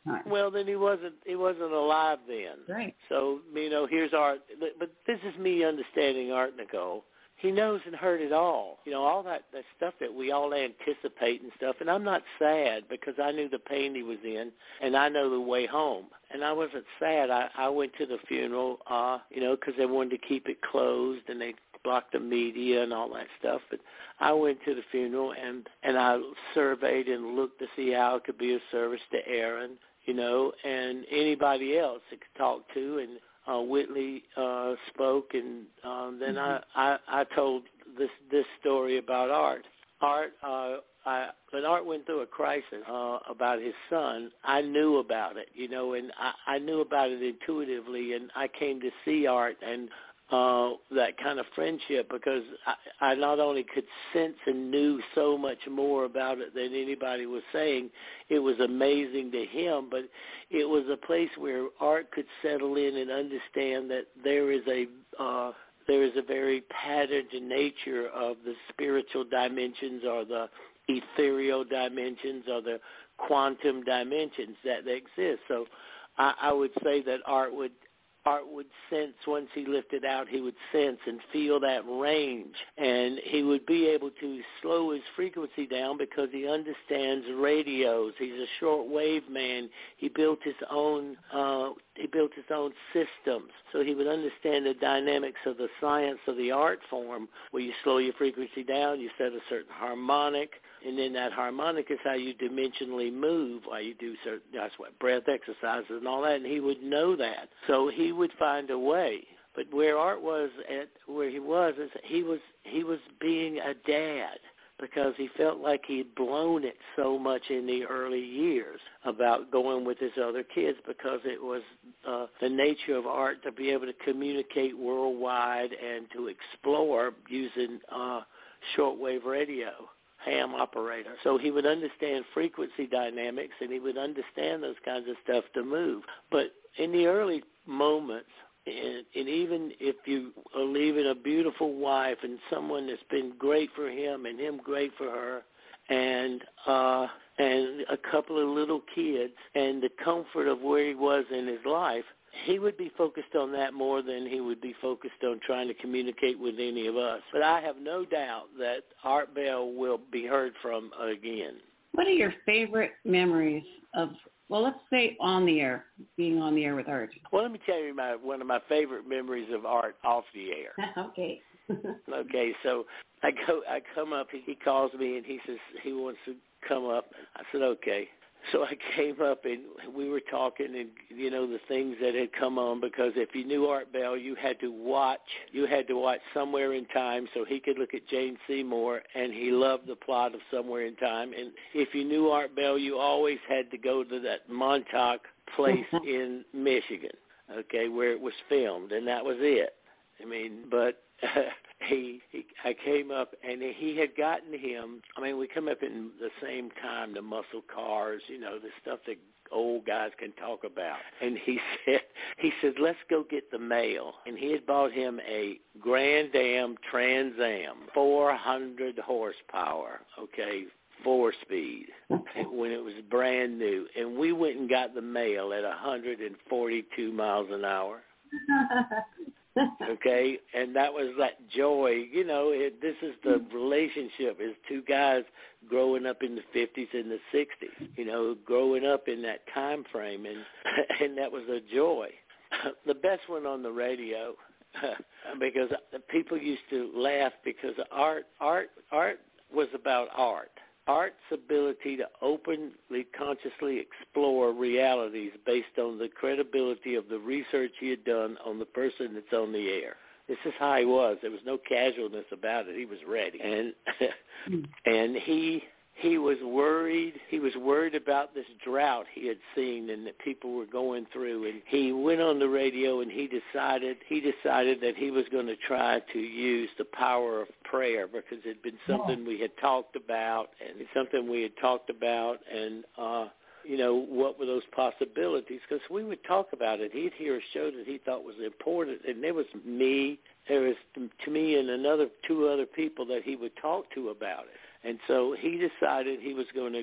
time. Well, then he wasn't he wasn't alive then. Right. So, you know, here's Art. But this is me understanding Art, Nicole. He knows and heard it all. You know, all that, that stuff that we all anticipate and stuff. And I'm not sad because I knew the pain he was in, and I know the way home. And I wasn't sad. I, I went to the funeral, uh, you know, because they wanted to keep it closed, and they blocked the media and all that stuff. But I went to the funeral, and, and I surveyed and looked to see how it could be of service to Aaron, you know, and anybody else it could talk to. And Uh, Whitley uh, spoke, and um, then mm-hmm. I, I, I told this this story about Art. Art, uh, I, when Art went through a crisis uh, about his son, I knew about it, you know, and I, I knew about it intuitively, and I came to see Art and uh, that kind of friendship because I, I not only could sense and knew so much more about it than anybody was saying. It was amazing to him, but it was a place where Art could settle in and understand that there is a uh, there is a very patterned nature of the spiritual dimensions or the ethereal dimensions or the quantum dimensions that exist. So I, I would say that Art would Art would sense once he lifted out, he would sense and feel that range, and he would be able to slow his frequency down because he understands radios. He's a short-wave man. He built his own uh, he built his own systems, so he would understand the dynamics of the science of the art form, where you slow your frequency down, you set a certain harmonic, and then that harmonic is how you dimensionally move, while you do certain, that's what, breath exercises and all that, and he would know that. So he would find a way. But where Art was at, where he was, is he was he was being a dad because he felt like he'd blown it so much in the early years about going with his other kids because it was uh, the nature of Art to be able to communicate worldwide and to explore using uh, shortwave radio. Ham operator. So he would understand frequency dynamics and he would understand those kinds of stuff to move. But in the early moments, and, and even if you are leaving a beautiful wife and someone that's been great for him and him great for her, and uh, and a couple of little kids and the comfort of where he was in his life, he would be focused on that more than he would be focused on trying to communicate with any of us. But I have no doubt that Art Bell will be heard from again. What are your favorite memories of, well, let's say on the air, being on the air with Art? Well, let me tell you my one of my favorite memories of Art off the air. Okay. Okay, so I go, I come up, he calls me and he says he wants to come up. I said, okay. So I came up and we were talking and, you know, the things that had come on, because if you knew Art Bell, you had to watch, you had to watch Somewhere in Time so he could look at Jane Seymour, and he loved the plot of Somewhere in Time. And if you knew Art Bell, you always had to go to that Montauk place in Michigan, okay, where it was filmed, and that was it. I mean, but he, he, I came up, and he had gotten him, I mean, we come up in the same time, the muscle cars, you know, the stuff that old guys can talk about. And he said, he said, let's go get the mail. And he had bought him a Grand Am Trans Am, four hundred horsepower, okay, four-speed, when it was brand new. And we went and got the mail at one hundred forty-two miles an hour. Okay, and that was that joy. You know, it, this is the relationship. Is two guys growing up in the fifties and the sixties. You know, growing up in that time frame, and and that was a joy. The best one on the radio, because people used to laugh because art, art, art was about art. Art's ability to openly, consciously explore realities based on the credibility of the research he had done on the person that's on the air. This is how he was. There was no casualness about it. He was ready. And and he he was worried. He was worried about this drought he had seen and that people were going through. And he went on the radio and he decided he decided that he was going to try to use the power of prayer, because it had been something we had talked about, and it's something we had talked about, and uh, you know, what were those possibilities? Because we would talk about it. He'd hear a show that he thought was important, and there was me, there was to me and another two other people that he would talk to about it. And so he decided he was going to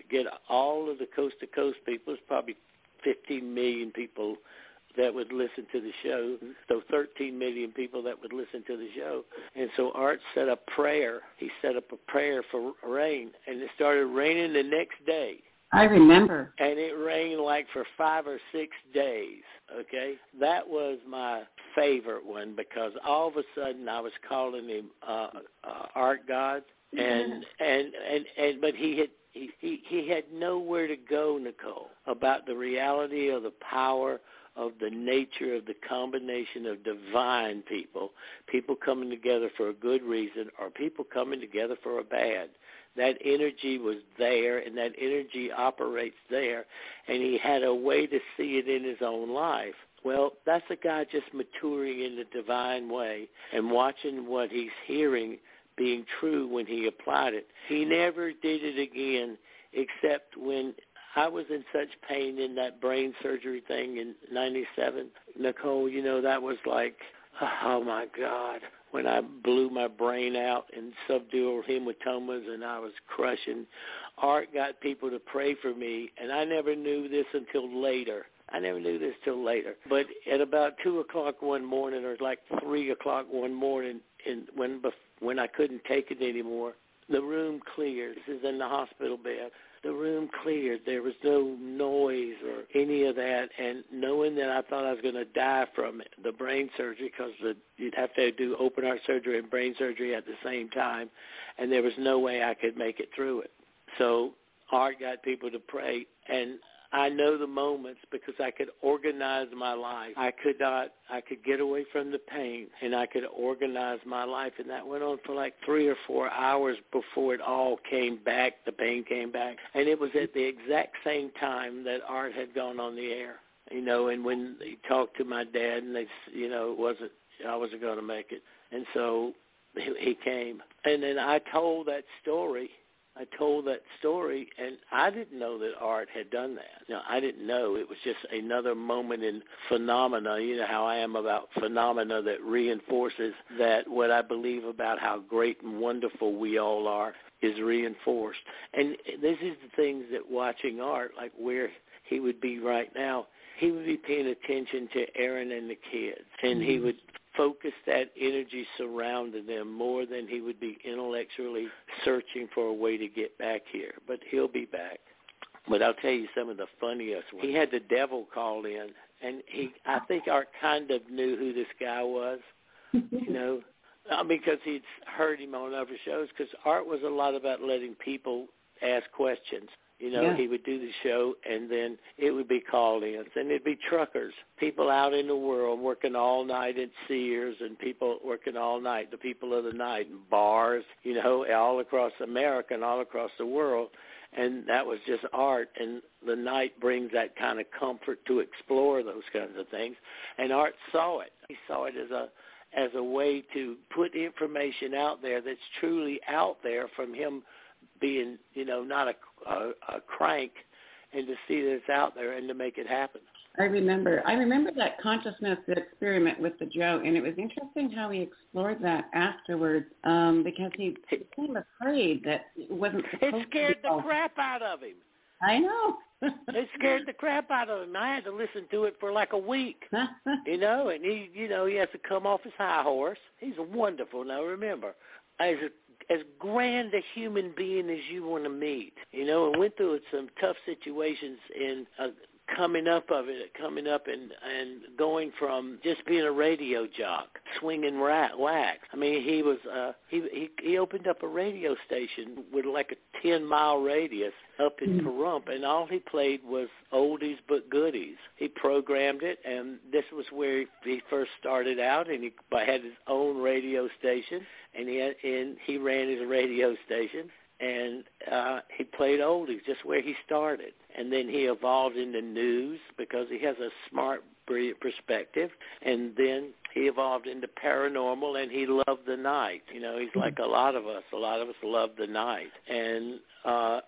get all of the coast-to-coast people. It's probably fifteen million people that would listen to the show, so thirteen million people that would listen to the show. And so Art set up prayer. He set up a prayer for rain, and it started raining the next day. I remember. And it rained like for five or six days, okay? That was my favorite one because all of a sudden I was calling him uh, uh, Art God, and, and, and, and but he had he, he, he had nowhere to go, Nicole, about the reality of the power of the nature of the combination of divine people, people coming together for a good reason or people coming together for a bad. That energy was there, and that energy operates there, and he had a way to see it in his own life. Well, that's a guy just maturing in the divine way and watching what he's hearing being true when he applied it. He never did it again except when I was in such pain in that brain surgery thing in ninety-seven. Nicole, you know, that was like, oh, my God, when I blew my brain out in subdural hematomas and I was crushing. Art got people to pray for me, and I never knew this until later. I never knew this till later. But at about two o'clock one morning, or like three o'clock one morning, and when when I couldn't take it anymore, the room cleared. This is in the hospital bed. The room cleared. There was no noise or any of that. And knowing that I thought I was going to die from it, the brain surgery, because you'd have to do open heart surgery and brain surgery at the same time, and there was no way I could make it through it. So Art got people to pray, and I know the moments because I could organize my life. I could not, I could get away from the pain, and I could organize my life, and that went on for like three or four hours before it all came back, the pain came back. And it was at the exact same time that Art had gone on the air, you know, and when he talked to my dad, and they, you know, it wasn't, I wasn't going to make it. And so he, he came. And then I told that story. I told that story, and I didn't know that Art had done that. Now, I didn't know. It was just another moment in phenomena. You know how I am about phenomena that reinforces that what I believe about how great and wonderful we all are is reinforced. And this is the things that watching Art, like where he would be right now, he would be paying attention to Aaron and the kids, and he would focus that energy surrounding them more than he would be intellectually searching for a way to get back here. But he'll be back. But I'll tell you some of the funniest ones. He had the devil called in, and he, I think Art kind of knew who this guy was, you know, because he'd heard him on other shows, because Art was a lot about letting people ask questions. You know, yeah. He would do the show, and then it would be call-ins, and it'd be truckers, people out in the world working all night at Sears, and people working all night, the people of the night, in bars, you know, all across America and all across the world, and that was just Art, and the night brings that kind of comfort to explore those kinds of things, and Art saw it. He saw it as a as a way to put information out there that's truly out there from him being, you know, not a, a, a crank, and to see that it's out there and to make it happen. I remember. I remember that consciousness experiment with the Joe, and it was interesting how he explored that afterwards, um, because he became afraid that it wasn't supposed It scared to be the crap out of him. I know. It scared the crap out of him. I had to listen to it for like a week, you know, and he, you know, he has to come off his high horse. He's wonderful. Now, remember, as a as grand a human being as you want to meet, you know, and went through some tough situations in uh, coming up of it, coming up and, and going from just being a radio jock, swinging rat, wax. I mean, he was, uh, he, he he opened up a radio station with like a ten-mile radius up in Pahrump, and all he played was oldies but goodies. He programmed it, and this was where he, he first started out, and he had his own radio station, and he had, and he ran his radio station, and uh, he played oldies, just where he started. And then he evolved into news because he has a smart, brilliant perspective. And then he evolved into paranormal, and he loved the night. You know, he's like a lot of us. A lot of us love the night. And uh,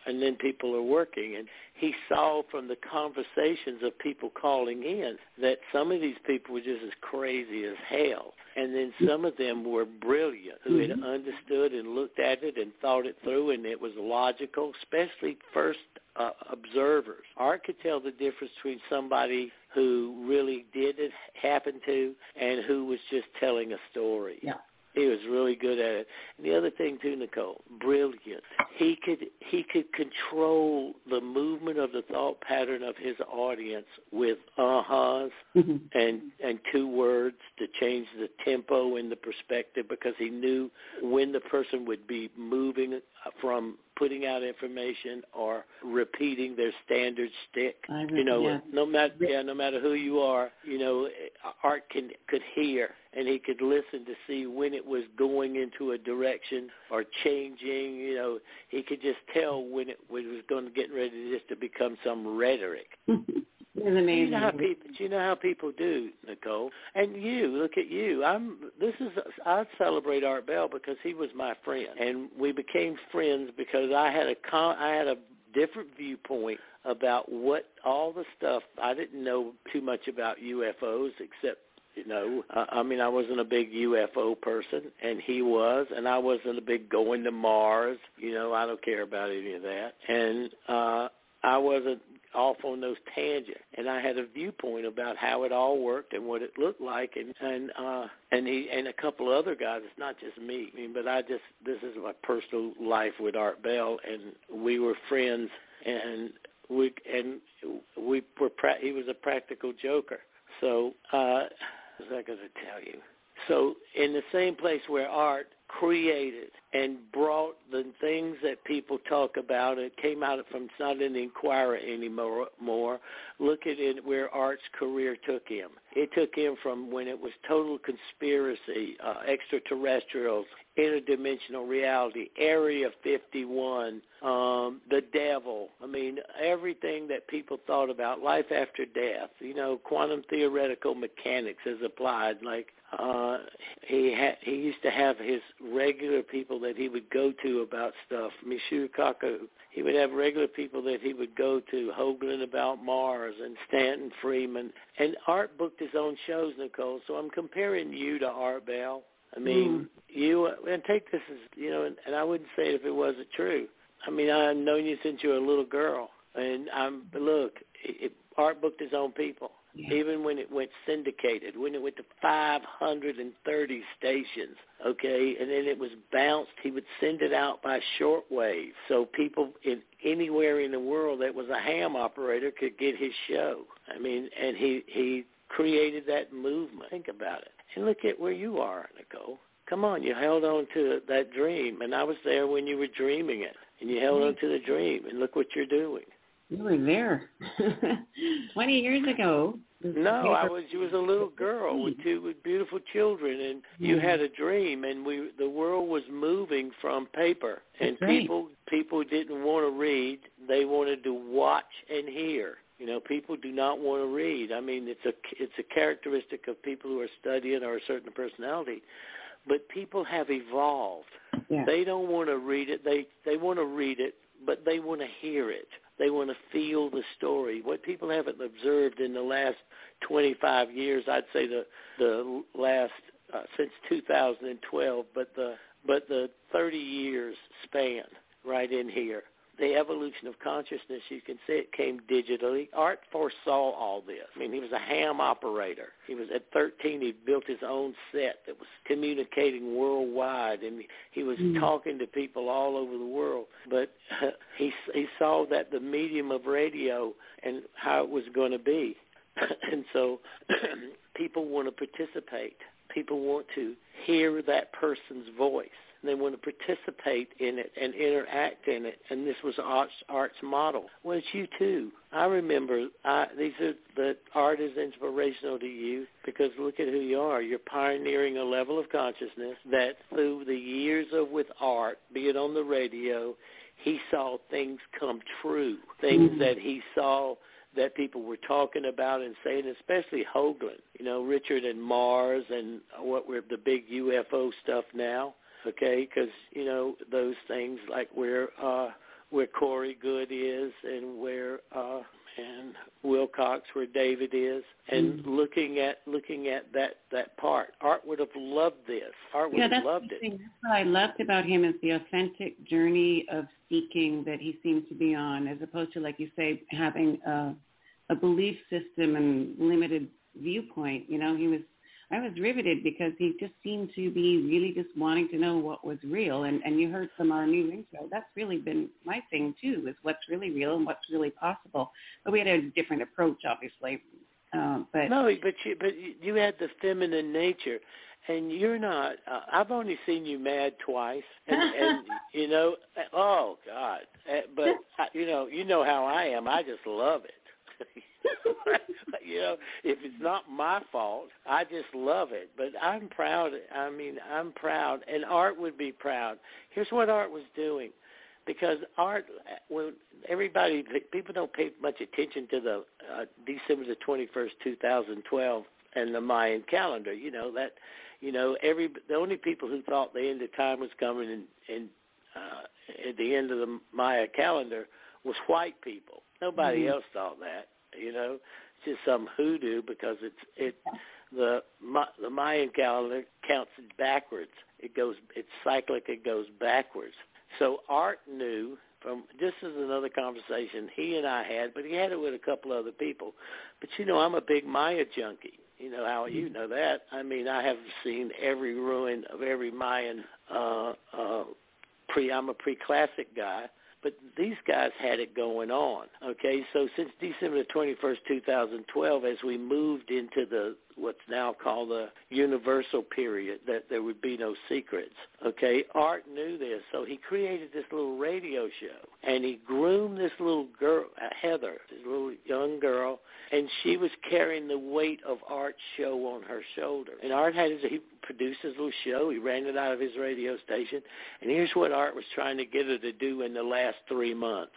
and then people are working. And he saw from the conversations of people calling in that some of these people were just as crazy as hell. And then some of them were brilliant, who had understood and looked at it and thought it through, and it was logical, especially first uh, observers. Art could tell the difference between somebody who really did it, happen to, and who was just telling a story. Yeah. He was really good at it. And the other thing too, Nicole, brilliant. He could he could control the movement of the thought pattern of his audience with uh-huhs mm-hmm. and and two words to change the tempo and the perspective, because he knew when the person would be moving from putting out information or repeating their standard stick. I you know, yeah. no matter yeah, no matter who you are, you know, Art can could hear and he could listen to see when it was going into a direction or changing. You know, he could just tell when it, when it was going to get ready just to become some rhetoric. You know how people, you know how people do, Nicole. And you, look at you. I'm. This is. I celebrate Art Bell because he was my friend, and we became friends because I had a. Con, I had a different viewpoint about what all the stuff. I didn't know too much about U F Os except. You know, uh, I mean, I wasn't a big U F O person, and he was, and I wasn't a big going to Mars. You know, I don't care about any of that, and uh, I wasn't off on those tangents. And I had a viewpoint about how it all worked and what it looked like, and and uh, and he and a couple of other guys. It's not just me. I mean, but I just this is my personal life with Art Bell, and we were friends, and we and we were. Pra- he was a practical joker, so. Uh, What was I going to tell you? So in the same place where Art created and brought the things that people talk about, it came out from, it's not in the Inquirer anymore, more. Look at it where Art's career took him. It took him from when it was total conspiracy, uh, extraterrestrials, interdimensional reality, Area fifty-one, um, the devil. I mean, everything that people thought about, life after death, you know, quantum theoretical mechanics is applied. Like uh, he ha- he used to have his regular people that he would go to about stuff. Michio Kaku, he would have regular people that he would go to, Hoagland about Mars and Stanton Friedman. And Art booked his own shows, Nicole, so I'm comparing you to Art Bell. I mean, mm. you, and take this as, you know, and, and I wouldn't say it if it wasn't true. I mean, I've known you since you were a little girl. And I'm, but look, it, it, Art booked his own people. Yeah. Even when it went syndicated, when it went to five hundred thirty stations, okay, and then it was bounced, he would send it out by shortwave so people in anywhere in the world that was a ham operator could get his show. I mean, and he, he created that movement. Think about it. And look at where you are, Nicole. Come on, you held on to that dream, and I was there when you were dreaming it, and you held on to the dream, and look what you're doing. You were there twenty years ago. No, I was. You was a little girl with two with beautiful children, and you had a dream. And we, the world was moving from paper, and That's people, right. people didn't want to read; they wanted to watch and hear. You know, people do not want to read. I mean, it's a it's a characteristic of people who are studying or a certain personality. But people have evolved. Yeah. They don't want to read it. They they want to read it, but they want to hear it. They want to feel the story. What people haven't observed in the last twenty-five years, I'd say the the last uh, since two thousand twelve, but the but the thirty years span right in here. The evolution of consciousness, you can see it came digitally. Art foresaw all this. I mean, he was a ham operator. He was at thirteen, he built his own set that was communicating worldwide, and he was mm. talking to people all over the world. But uh, he he saw that the medium of radio and how it was going to be. And so people want to participate. People want to hear that person's voice. They want to participate in it and interact in it, and this was Art's, Art's model. Well, it's you too. I remember I, these are the art is inspirational to you because look at who you are. You're pioneering a level of consciousness that through the years of with Art, be it on the radio, he saw things come true, things mm-hmm. that he saw that people were talking about and saying, especially Hoagland, you know, Richard and Mars and what we're the big U F O stuff now. Okay, because, you know, those things like where uh, where Corey Good is, and where uh, and Wilcox, where David is, and mm-hmm. looking at looking at that, that part. Art would have loved this. Art would yeah, have that's loved it. That's what I loved about him is the authentic journey of seeking that he seems to be on, as opposed to, like you say, having a, a belief system and limited viewpoint. You know, he was. I was riveted because he just seemed to be really just wanting to know what was real. And, and you heard from our new intro, that's really been my thing too, is what's really real and what's really possible. But we had a different approach, obviously. Um, but no, but you, but you had the feminine nature, and you're not. Uh, I've only seen you mad twice, and, and you know, oh God! But you know, you know how I am. I just love it. You know, if it's not my fault, I just love it. But I'm proud. I mean, I'm proud, and Art would be proud. Here's what Art was doing, because Art, when everybody, people don't pay much attention to the uh, December the twenty-first, two thousand twelve, and the Mayan calendar. You know that, you know, every the only people who thought the end of time was coming and, and uh, at the end of the Maya calendar was white people. Nobody mm-hmm. else thought that. You know, it's just some hoodoo because it's it the the Mayan calendar counts it backwards. It goes it's cyclic. It goes backwards. So Art knew from this is another conversation he and I had, but he had it with a couple other people. But you know, I'm a big Maya junkie. You know how you know that. I mean, I have seen every ruin of every Mayan. Uh, uh, pre I'm a pre-classic guy. But these guys had it going on, okay? So since December the twenty-first, two thousand twelve, as we moved into the what's now called the universal period, that there would be no secrets, okay? Art knew this, so he created this little radio show, and he groomed this little girl, uh, Heather, this little young girl, and she was carrying the weight of Art's show on her shoulder. And Art had his, he produced his little show. He ran it out of his radio station. And here's what Art was trying to get her to do in the last three months.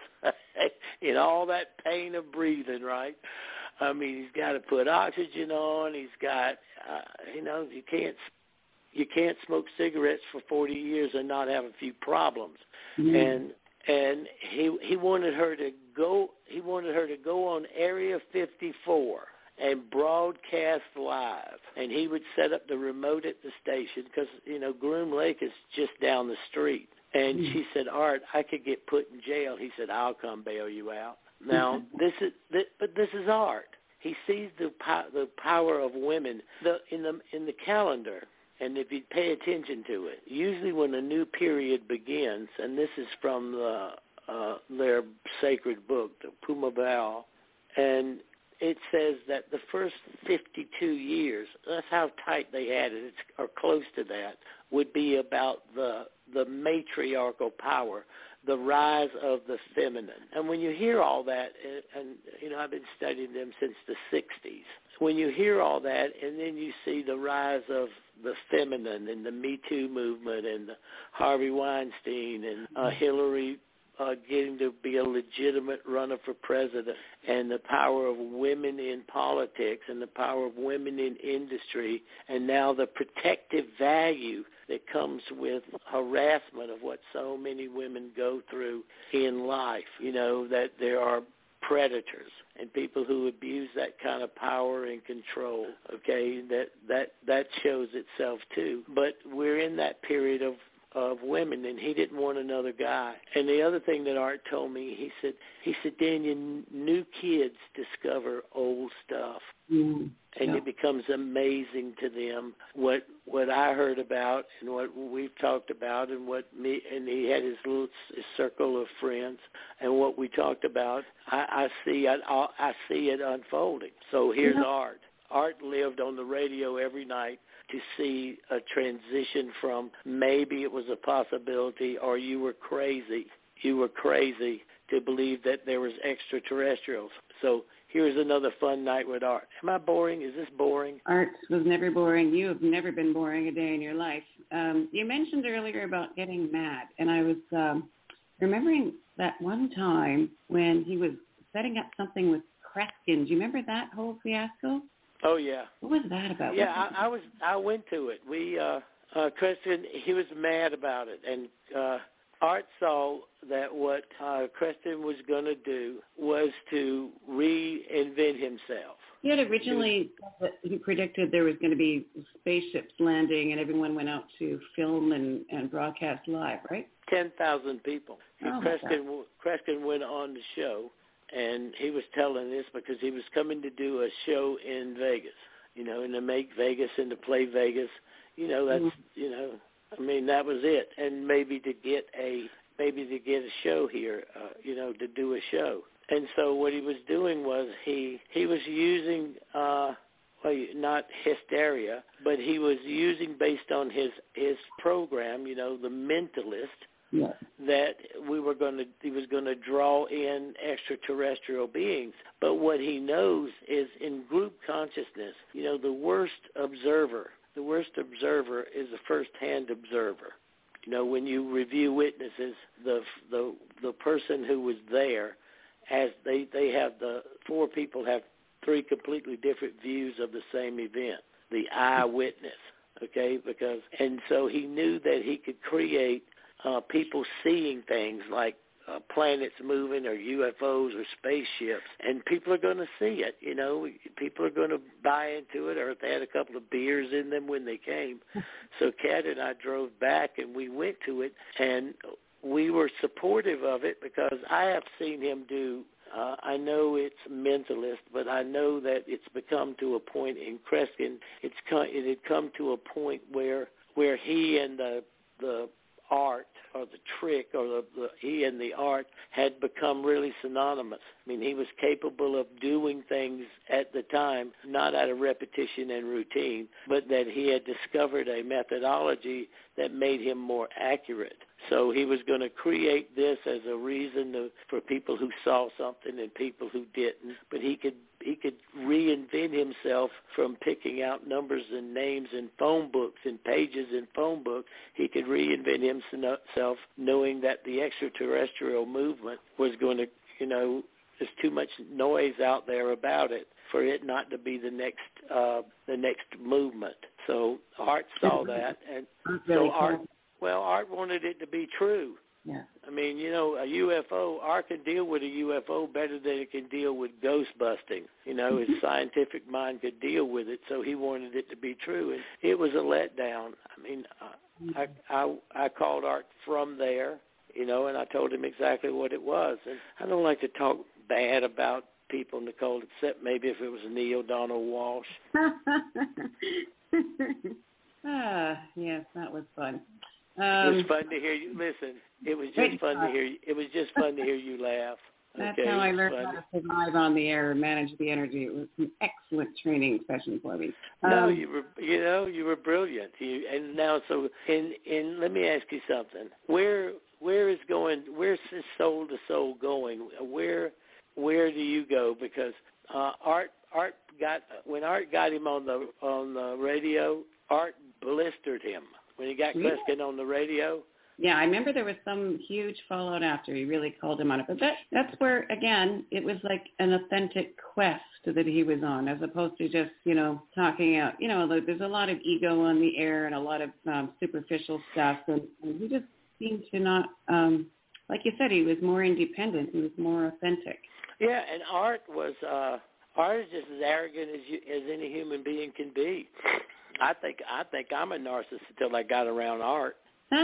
In all that pain of breathing, right? I mean, he's got to put oxygen on. He's got, uh, you know, you can't you can't smoke cigarettes for forty years and not have a few problems. Mm-hmm. And and he he wanted her to go. He wanted her to go on Area fifty-four and broadcast live. And he would set up the remote at the station because you know Groom Lake is just down the street. And mm-hmm. she said, "Art, I could get put in jail." He said, "I'll come bail you out." Now this is, this, but this is Art. He sees the po- the power of women the, in the in the calendar, and if you pay attention to it, usually when a new period begins, and this is from the, uh, their sacred book, the Puma Baal, and it says that the first fifty-two years, that's how tight they had it, it's, or close to that, would be about the the matriarchal power, the rise of the feminine. And when you hear all that, and, and you know, I've been studying them since the sixties, when you hear all that and then you see the rise of the feminine and the Me Too movement and the Harvey Weinstein and uh, Hillary uh, getting to be a legitimate runner for president, and the power of women in politics and the power of women in industry, and now the protective value that comes with harassment of what so many women go through in life, you know, that there are predators and people who abuse that kind of power and control, okay, that that that shows itself too. But we're in that period of of women, and he didn't want another guy. And the other thing that Art told me, he said, he said, Daniel, new kids discover old stuff. Mm-hmm. And yeah. It becomes amazing to them what what I heard about and what we've talked about and what me and he had his little his circle of friends and what we talked about. I, I see I, I see it unfolding. So here's yeah. Art. Art lived on the radio every night to see a transition from maybe it was a possibility or you were crazy. You were crazy to believe that there was extraterrestrials. So here's another fun night with Art. Am I boring? Is this boring? Art was never boring. You have never been boring a day in your life. Um, you mentioned earlier about getting mad, and I was um, remembering that one time when he was setting up something with Kreskin. Do you remember that whole fiasco? Oh yeah. What was that about? Yeah, I, I was. I went to it. We, uh, uh, Kreskin, he was mad about it, and uh, Art saw that what uh, Creston was going to do was to reinvent himself. He had originally he predicted there was going to be spaceships landing, and everyone went out to film and, and broadcast live, right? ten thousand people. Oh, Creston, Creston went on the show, and he was telling this because he was coming to do a show in Vegas, you know, and to make Vegas and to play Vegas. You know, that's, mm-hmm. you know, I mean, that was it. And maybe to get a, maybe to get a show here, uh, you know, to do a show. And so what he was doing was he he was using uh, well, not hysteria, but he was using based on his his program, you know, The Mentalist, yeah. that we were going to he was going to draw in extraterrestrial beings. But what he knows is in group consciousness, you know, the worst observer, the worst observer is the first-hand observer. You know, when you review witnesses, the the the person who was there, as they, they have the four people have three completely different views of the same event, the eyewitness, okay? Because and so he knew that he could create uh, people seeing things like uh, planets moving or U F Os or spaceships, and people are going to see it, you know. People are going to buy into it, or if they had a couple of beers in them when they came. So Kat and I drove back, and we went to it, and we were supportive of it because I have seen him do, uh, I know it's Mentalist, but I know that it's become to a point in Creston, it's come, it had come to a point where where he and the the art or the trick or the, the he and the art had become really synonymous. I mean, he was capable of doing things at the time, not out of repetition and routine, but that he had discovered a methodology that made him more accurate. So he was going to create this as a reason to, for people who saw something and people who didn't. But he could he could reinvent himself from picking out numbers and names in phone books and pages in phone books. He could reinvent himself knowing that the extraterrestrial movement was going to, you know, there's too much noise out there about it for it not to be the next uh, the next movement. So Art saw that, and so Art. Well, Art wanted it to be true. Yeah. I mean, you know, a U F O, Art can deal with a U F O better than it can deal with ghost busting. You know, his scientific mind could deal with it, so he wanted it to be true. And it was a letdown. I mean, I, I, I called Art from there, you know, and I told him exactly what it was. And I don't like to talk bad about people, Nicole, except maybe if it was Neil Donald Walsh. ah, yes, that was fun. Um, it was fun to hear you. Listen, it was just fun to hear you. It was just fun to hear you laugh. That's okay, how I learned fun. how to survive on the air and manage the energy. It was an excellent training session for me. No, um, you were, you know, you were brilliant. You, and now, so, and, and let me ask you something. Where, where is going? Where's this soul to soul going? Where, where do you go? Because uh, Art, Art got when Art got him on the on the radio. Art blistered him. When he got really? Creston on the radio? Yeah, I remember there was some huge fallout after he really called him on it. But that, that's where, again, it was like an authentic quest that he was on as opposed to just, you know, talking out. You know, there's a lot of ego on the air and a lot of um, superficial stuff. And, and he just seemed to not, um, like you said, he was more independent. He was more authentic. Yeah, and Art was, uh, Art is just as arrogant as, you, as any human being can be. I think I think I'm a narcissist until I got around Art.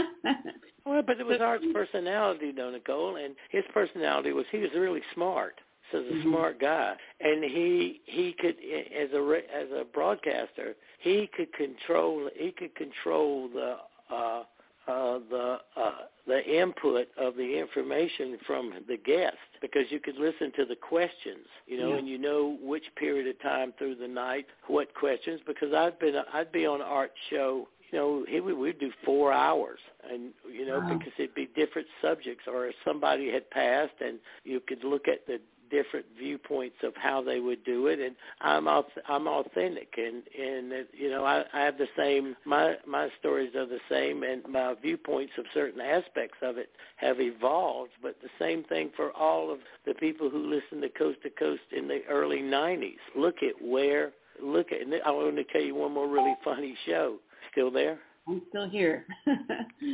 Well, but it was Art's personality, though, Nicole, and his personality was he was really smart. So he's a mm-hmm. smart guy, and he he could as a as a broadcaster he could control he could control the uh, uh, the uh, the input of the information from the guest because you could listen to the questions, you know, yeah. and you know which period of time through the night, what questions. Because I've been I'd be on Art's show, you know, he would we'd do four hours, and you know wow. because it'd be different subjects, or if somebody had passed, and you could look at the different viewpoints of how they would do it, and I'm I'm authentic, and and you know I, I have the same my my stories are the same, and my viewpoints of certain aspects of it have evolved. But the same thing for all of the people who listened to Coast to Coast in the early nineties. Look at where look at. And I want to tell you one more really funny show. Still there? I'm still here.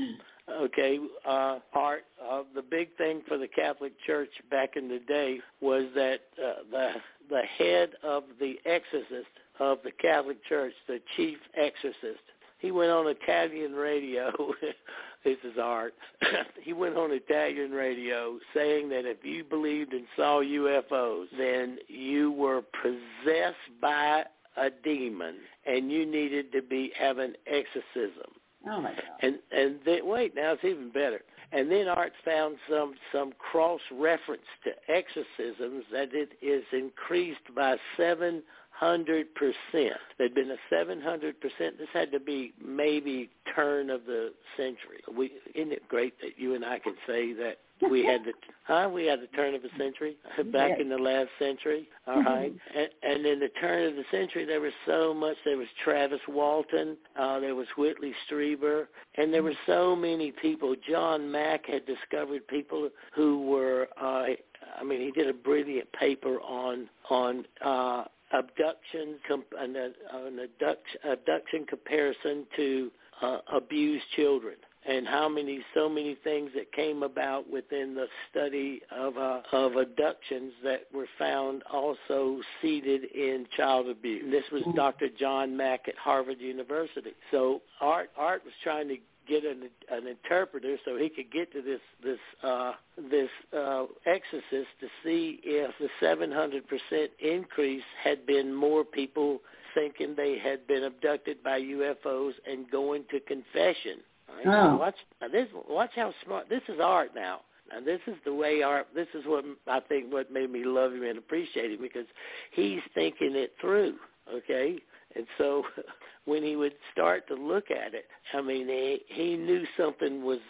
Okay, uh, Art, uh, the big thing for the Catholic Church back in the day was that uh, the the head of the exorcist of the Catholic Church, the chief exorcist, he went on Italian radio. This is Art. He went on Italian radio saying that if you believed and saw U F Os, then you were possessed by a demon and you needed to be have an exorcism. Oh my God! And and then, wait, now it's even better. And then Art found some some cross reference to exorcisms that it is increased by seven hundred percent. There'd been a seven hundred percent. This had to be maybe turn of the century. We isn't it great that you and I can say that we had the huh? We had the turn of the century back yes. in the last century. All right, and, and in the turn of the century, there was so much. There was Travis Walton, uh, there was Whitley Strieber, and there were so many people. John Mack had discovered people who were. Uh, I mean, he did a brilliant paper on on. Uh, abduction, an, an abduction, abduction comparison to uh, abused children, and how many, so many things that came about within the study of uh, of abductions that were found also seated in child abuse. This was Doctor John Mack at Harvard University. So Art Art was trying to get an, an interpreter so he could get to this this uh, this uh, exorcist to see if the seven hundred percent increase had been more people thinking they had been abducted by U F Os and going to confession. Right? Oh. So watch now this. Watch how smart this is. Art now. And this is the way Art. This is what I think what made me love him and appreciate him, because he's thinking it through. Okay. And so when he would start to look at it, I mean, he, he knew something was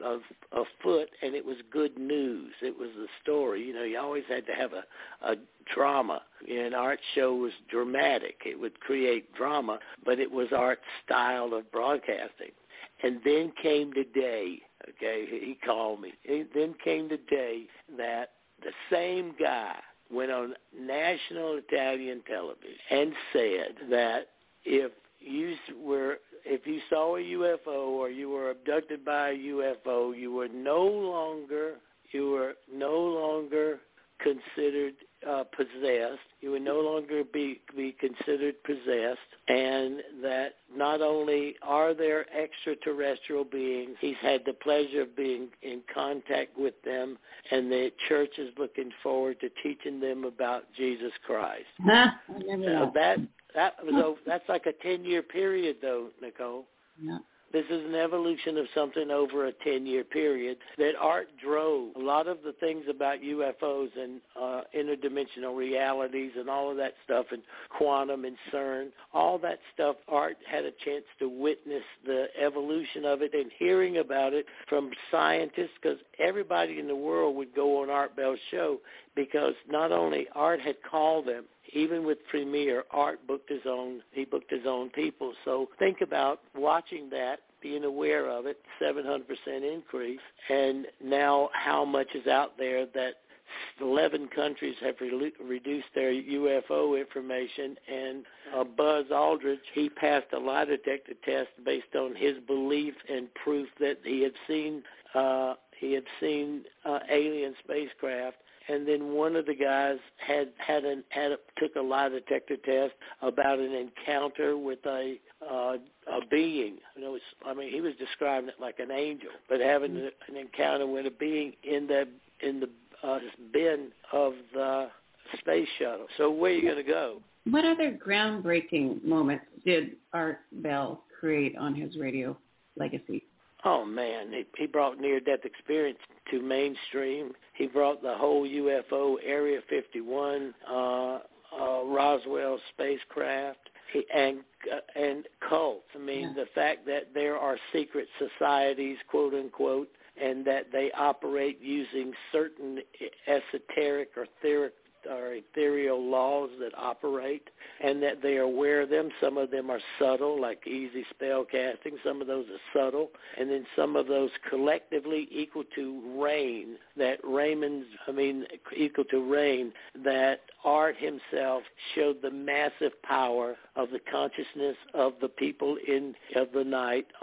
afoot, and it was good news. It was the story. You know, you always had to have a, a drama. And Art's show was dramatic. It would create drama, but it was Art's style of broadcasting. And then came the day, okay, he called me. And then came the day that the same guy went on national Italian television and said that if you were, if you saw a U F O or you were abducted by a U F O, you were no longer, you were no longer considered uh, possessed. You would no longer be be considered possessed, and that not only are there extraterrestrial beings, he's had the pleasure of being in contact with them, and the church is looking forward to teaching them about Jesus Christ. Huh? So that that was that's like a ten-year period, though, Nicole. Yeah. This is an evolution of something over a ten-year period that Art drove. A lot of the things about U F Os and uh, interdimensional realities and all of that stuff, and quantum and CERN, all that stuff, Art had a chance to witness the evolution of it and hearing about it from scientists, because everybody in the world would go on Art Bell's show, because not only Art had called them, even with Premier, Art booked his own, he booked his own people. So think about watching that, being aware of it, seven hundred percent increase, and now how much is out there that eleven countries have re- reduced their U F O information, and uh, Buzz Aldridge, he passed a lie detector test based on his belief and proof that he had seen, uh, he had seen uh, alien spacecraft. And then one of the guys had had an had a, took a lie detector test about an encounter with a uh, a being. You know, it's, I mean, he was describing it like an angel, but having an encounter with a being in the in the uh, bin of the space shuttle. So where are you going to go? What other groundbreaking moments did Art Bell create on his radio legacy? Oh, man, he, he brought near-death experience to mainstream. He brought the whole U F O, Area fifty-one, uh, uh, Roswell spacecraft, he, and uh, and cults. I mean, yeah. The fact that there are secret societies, quote-unquote, and that they operate using certain esoteric or theoric or ethereal laws that operate, and that they are aware of them. Some of them are subtle, like easy spell casting. Some of those are subtle, and then some of those collectively equal to rain, that Raymond's, I mean, equal to rain, that Art himself showed the massive power of the consciousness of the people in of the night on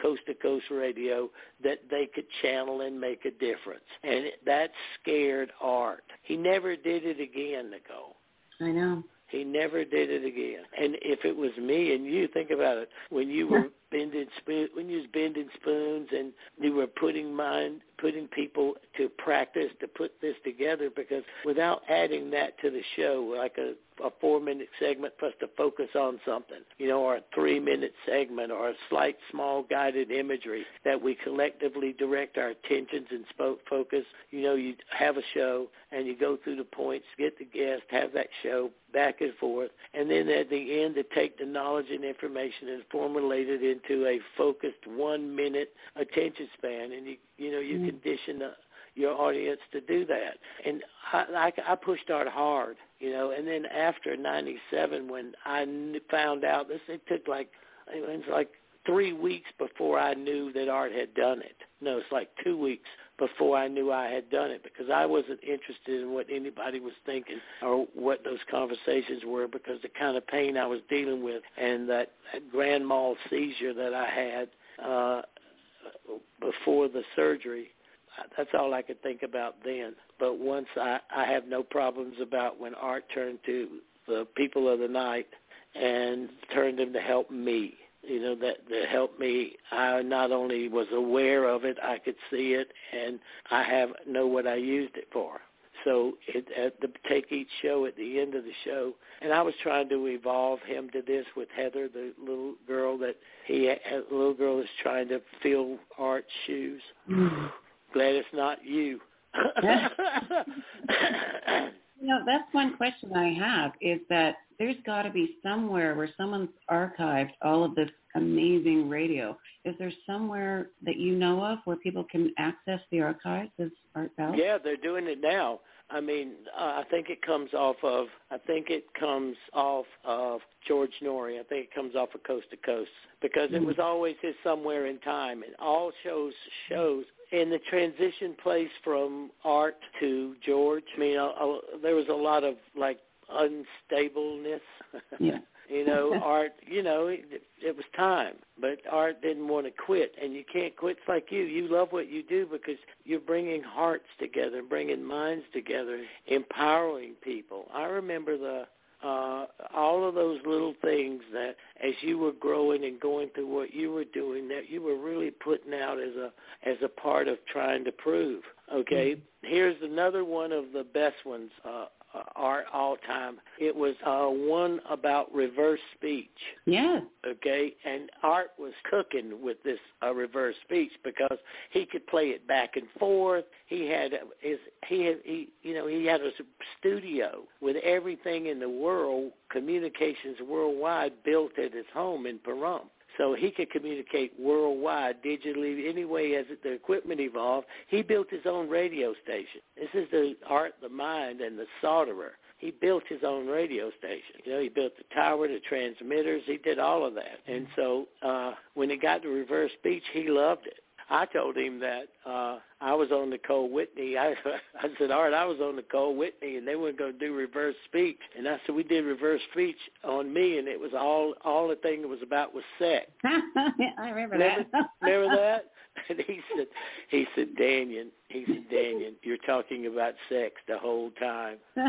coast-to-coast radio that they could channel and make a difference. And that scared Art. He never did it again, Nicole. I know. He never did it again. And if it was me and you, think about it, when you were bending spoon, when you was bending spoons and you were putting mind, putting people to practice to put this together, because without adding that to the show, like a, a four-minute segment for us to focus on something, you know, or a three-minute segment or a slight, small guided imagery that we collectively direct our attentions and spo- focus, you know, you have a show and you go through the points, get the guest, have that show back and forth, and then at the end to take the knowledge and information and formulate it into a focused one-minute attention span, and you you know you mm-hmm. condition the, your audience to do that. And I, I, I pushed Art hard, you know, and then after ninety-seven, when I found out this, it took like it was like three weeks before I knew that Art had done it. No, it's like two weeks before I knew I had done it, because I wasn't interested in what anybody was thinking or what those conversations were, because the kind of pain I was dealing with and that, that grand mal seizure that I had uh, before the surgery, that's all I could think about then. But once I, I have no problems about when Art turned to the people of the night and turned them to help me. You know, that, that helped me. I not only was aware of it, I could see it, and I have know what I used it for. So it, at the, take each show at the end of the show, and I was trying to evolve him to this with Heather, the little girl that he, the little girl is trying to fill Art's shoes. Mm. Glad it's not you. You know, that's one question I have, is that there's got to be somewhere where someone's archived all of this amazing radio. Is there somewhere that you know of where people can access the archives of Art Bell? Yeah, they're doing it now. I mean, uh, I think it comes off of, I think it comes off of George Norrie. I think it comes off of Coast to Coast, because mm-hmm. it was always his Somewhere in Time. And all shows, shows in the transition place from Art to George, I mean, uh, uh, there was a lot of, like, unstableness. Yeah. You know, Art, you know, it, it was time, but Art didn't want to quit, and you can't quit. It's like you. You love what you do because you're bringing hearts together, bringing minds together, empowering people. I remember the uh, all of those little things that as you were growing and going through what you were doing, that you were really putting out as a as a part of trying to prove. Okay, mm-hmm. Here's another one of the best ones. Uh, Uh, Art all time. It was uh, one about reverse speech. Yeah. Okay, and Art was cooking with this uh, reverse speech because he could play it back and forth. He had his he had he you know he had a studio with everything in the world, communications worldwide, built at his home in Pahrump. So he could communicate worldwide digitally anyway as the equipment evolved. He built his own radio station. This is the Art, the mind, and the solderer. He built his own radio station. You know, he built the tower, the transmitters. He did all of that. And so uh, when he got to reverse speech, he loved it. I told him that uh, I was on Nicole Whitney. I, I said, Art, I was on Nicole Whitney, and they weren't going to do reverse speech. And I said, we did reverse speech on me, and it was all all the thing it was about was sex. I remember, remember that. Remember that? And he said, he said, Daniel, he said, Daniel, you're talking about sex the whole time. Oh,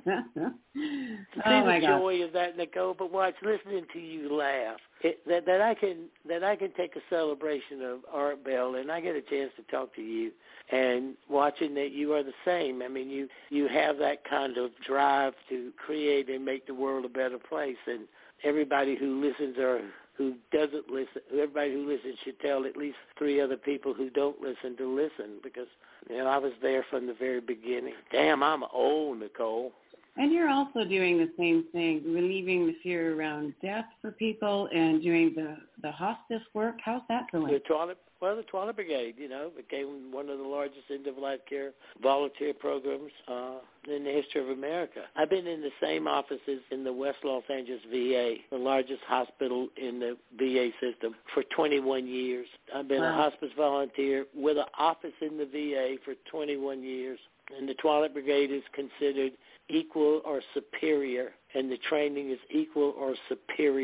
See my the God. joy of that, Nicole, but watch, listening to you laugh. It, that, that I can that I can take a celebration of Art Bell, and I get a chance to talk to you, and watching that you are the same. I mean, you, you have that kind of drive to create and make the world a better place, and everybody who listens or who doesn't listen, everybody who listens should tell at least three other people who don't listen to listen, because, you know, I was there from the very beginning. Damn, I'm old, Nicole. And you're also doing the same thing, relieving the fear around death for people and doing the, the hospice work. How's that going? The Twilight, well, the Twilight Brigade, you know, became one of the largest end-of-life care volunteer programs uh, in the history of America. I've been in the same offices in the West Los Angeles V A, the largest hospital in the V A system, for twenty-one years. I've been wow. a hospice volunteer with an office in the V A for twenty-one years. And the Twilight Brigade is considered equal or superior, and the training is equal or superior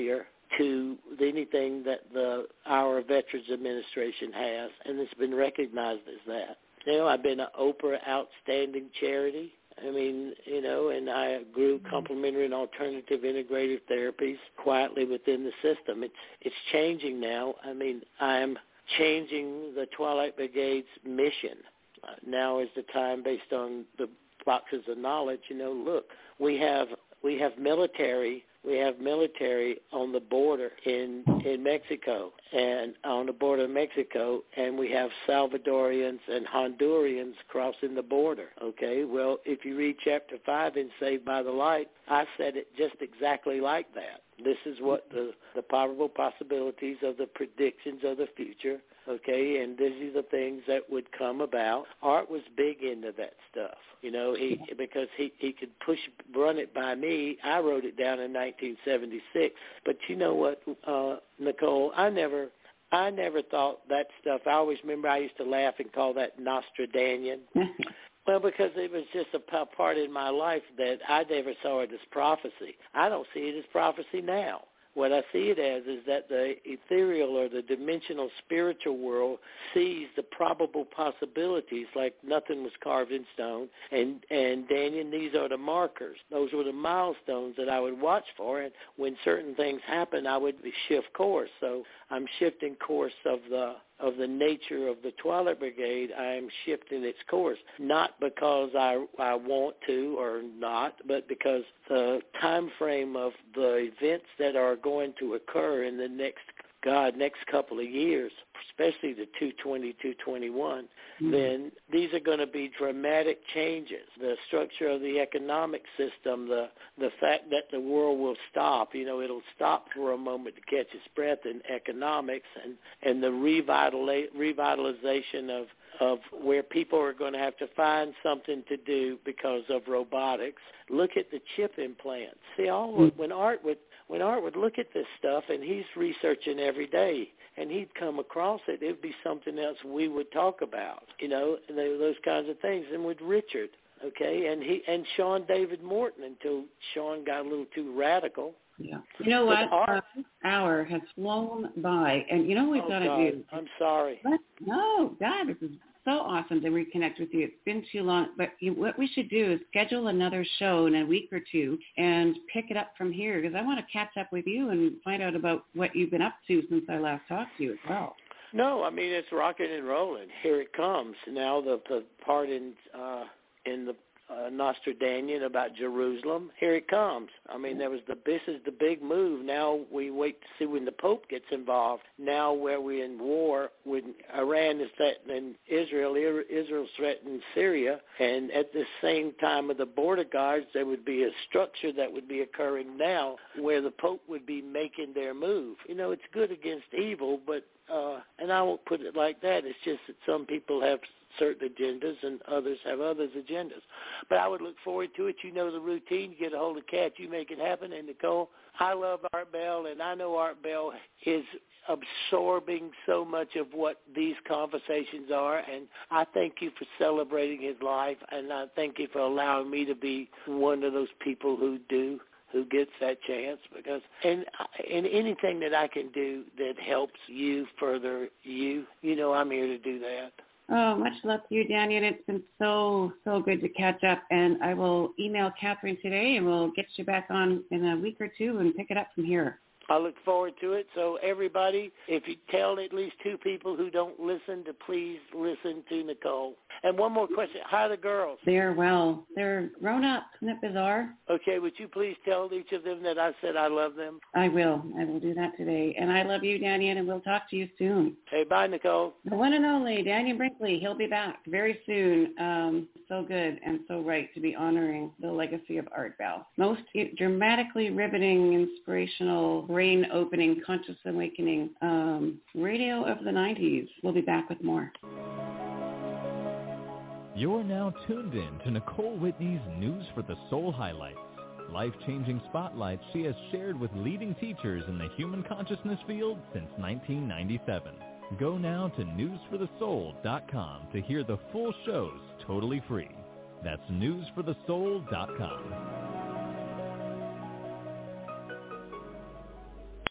to anything that the our Veterans Administration has, and it's been recognized as that. You know, I've been an Oprah Outstanding Charity. I mean, you know, and I grew complementary and alternative integrative therapies quietly within the system. It's it's changing now. I mean, I'm changing the Twilight Brigade's mission. Uh, now is the time, based on the boxes of knowledge. You know, look, we have we have military. We have military on the border in in Mexico, and on the border of Mexico, and we have Salvadorians and Hondurans crossing the border, okay? Well, if you read Chapter five in Saved by the Light, I said it just exactly like that. This is what the, the probable possibilities of the predictions of the future, okay, and these are the things that would come about. Art was big into that stuff, you know, he because he, he could push, run it by me. I wrote it down in nineteen seventy-six. But you know what, uh, Nicole, I never I never thought that stuff. I always remember I used to laugh and call that Nostradanian. Well, because it was just a part in my life that I never saw it as prophecy. I don't see it as prophecy now. What I see it as is that the ethereal or the dimensional spiritual world sees the probable possibilities like nothing was carved in stone. And, and Daniel, these are the markers. Those were the milestones that I would watch for. And when certain things happen, I would shift course. So I'm shifting course of the of the nature of the Twilight Brigade. I am shifting its course, not because I, I want to or not, but because the time frame of the events that are going to occur in the next, God, next couple of years, especially the two twenty, two twenty-one, mm-hmm. then these are going to be dramatic changes. The structure of the economic system, the the fact that the world will stop, you know, it'll stop for a moment to catch its breath in economics, and, and the revitala- revitalization of, of where people are going to have to find something to do because of robotics. Look at the chip implants. See, all mm-hmm. when Art would when Art would look at this stuff, and he's researching every day, and he'd come across it, it would be something else we would talk about, you know, and they, those kinds of things. And with Richard, okay, and he and Sean David Morton, until Sean got a little too radical. Yeah. You know what? Our hour has flown by, and you know what we've oh, got to God, do? I'm sorry. What? No, God, this is so awesome to reconnect with you. It's been too long, but you, what we should do is schedule another show in a week or two and pick it up from here, because I want to catch up with you and find out about what you've been up to since I last talked to you as well. No, I mean, it's rocking and rolling. Here it comes. Now the, the part in uh, in the uh, Nostradanian about Jerusalem, here it comes. I mean, there was the this is the big move. Now we wait to see when the Pope gets involved. Now where we're in war, when Iran is threatening Israel, Israel's threatening Syria, and at the same time of the border guards, there would be a structure that would be occurring now where the Pope would be making their move. You know, it's good against evil, but Uh, and I won't put it like that. It's just that some people have certain agendas and others have others' agendas. But I would look forward to it. You know the routine. You get a hold of Kat, you make it happen. And Nicole, I love Art Bell, and I know Art Bell is absorbing so much of what these conversations are. And I thank you for celebrating his life, and I thank you for allowing me to be one of those people who do. who gets that chance, because and and anything that I can do that helps you further you, you know, I'm here to do that. Oh, much love to you, Daniel. It's been so, so good to catch up, and I will email Catherine today, and we'll get you back on in a week or two and pick it up from here. I look forward to it. So everybody, if you tell at least two people who don't listen to please listen to Nicole. And one more question. How are the girls? They're well. They're grown up. Isn't it bizarre? Okay, would you please tell each of them that I said I love them? I will. I will do that today. And I love you, Daniel, and we'll talk to you soon. Hey, bye, Nicole. The one and only Daniel Brinkley. He'll be back very soon. Um, so good and so right to be honoring the legacy of Art Bell. Most dramatically riveting, inspirational, brain-opening, conscious awakening um, radio of the nineties. We'll be back with more. You're now tuned in to Nicole Whitney's News for the Soul highlights, life-changing spotlights she has shared with leading teachers in the human consciousness field since nineteen ninety-seven. Go now to news for the soul dot com to hear the full shows totally free. That's news for the soul dot com.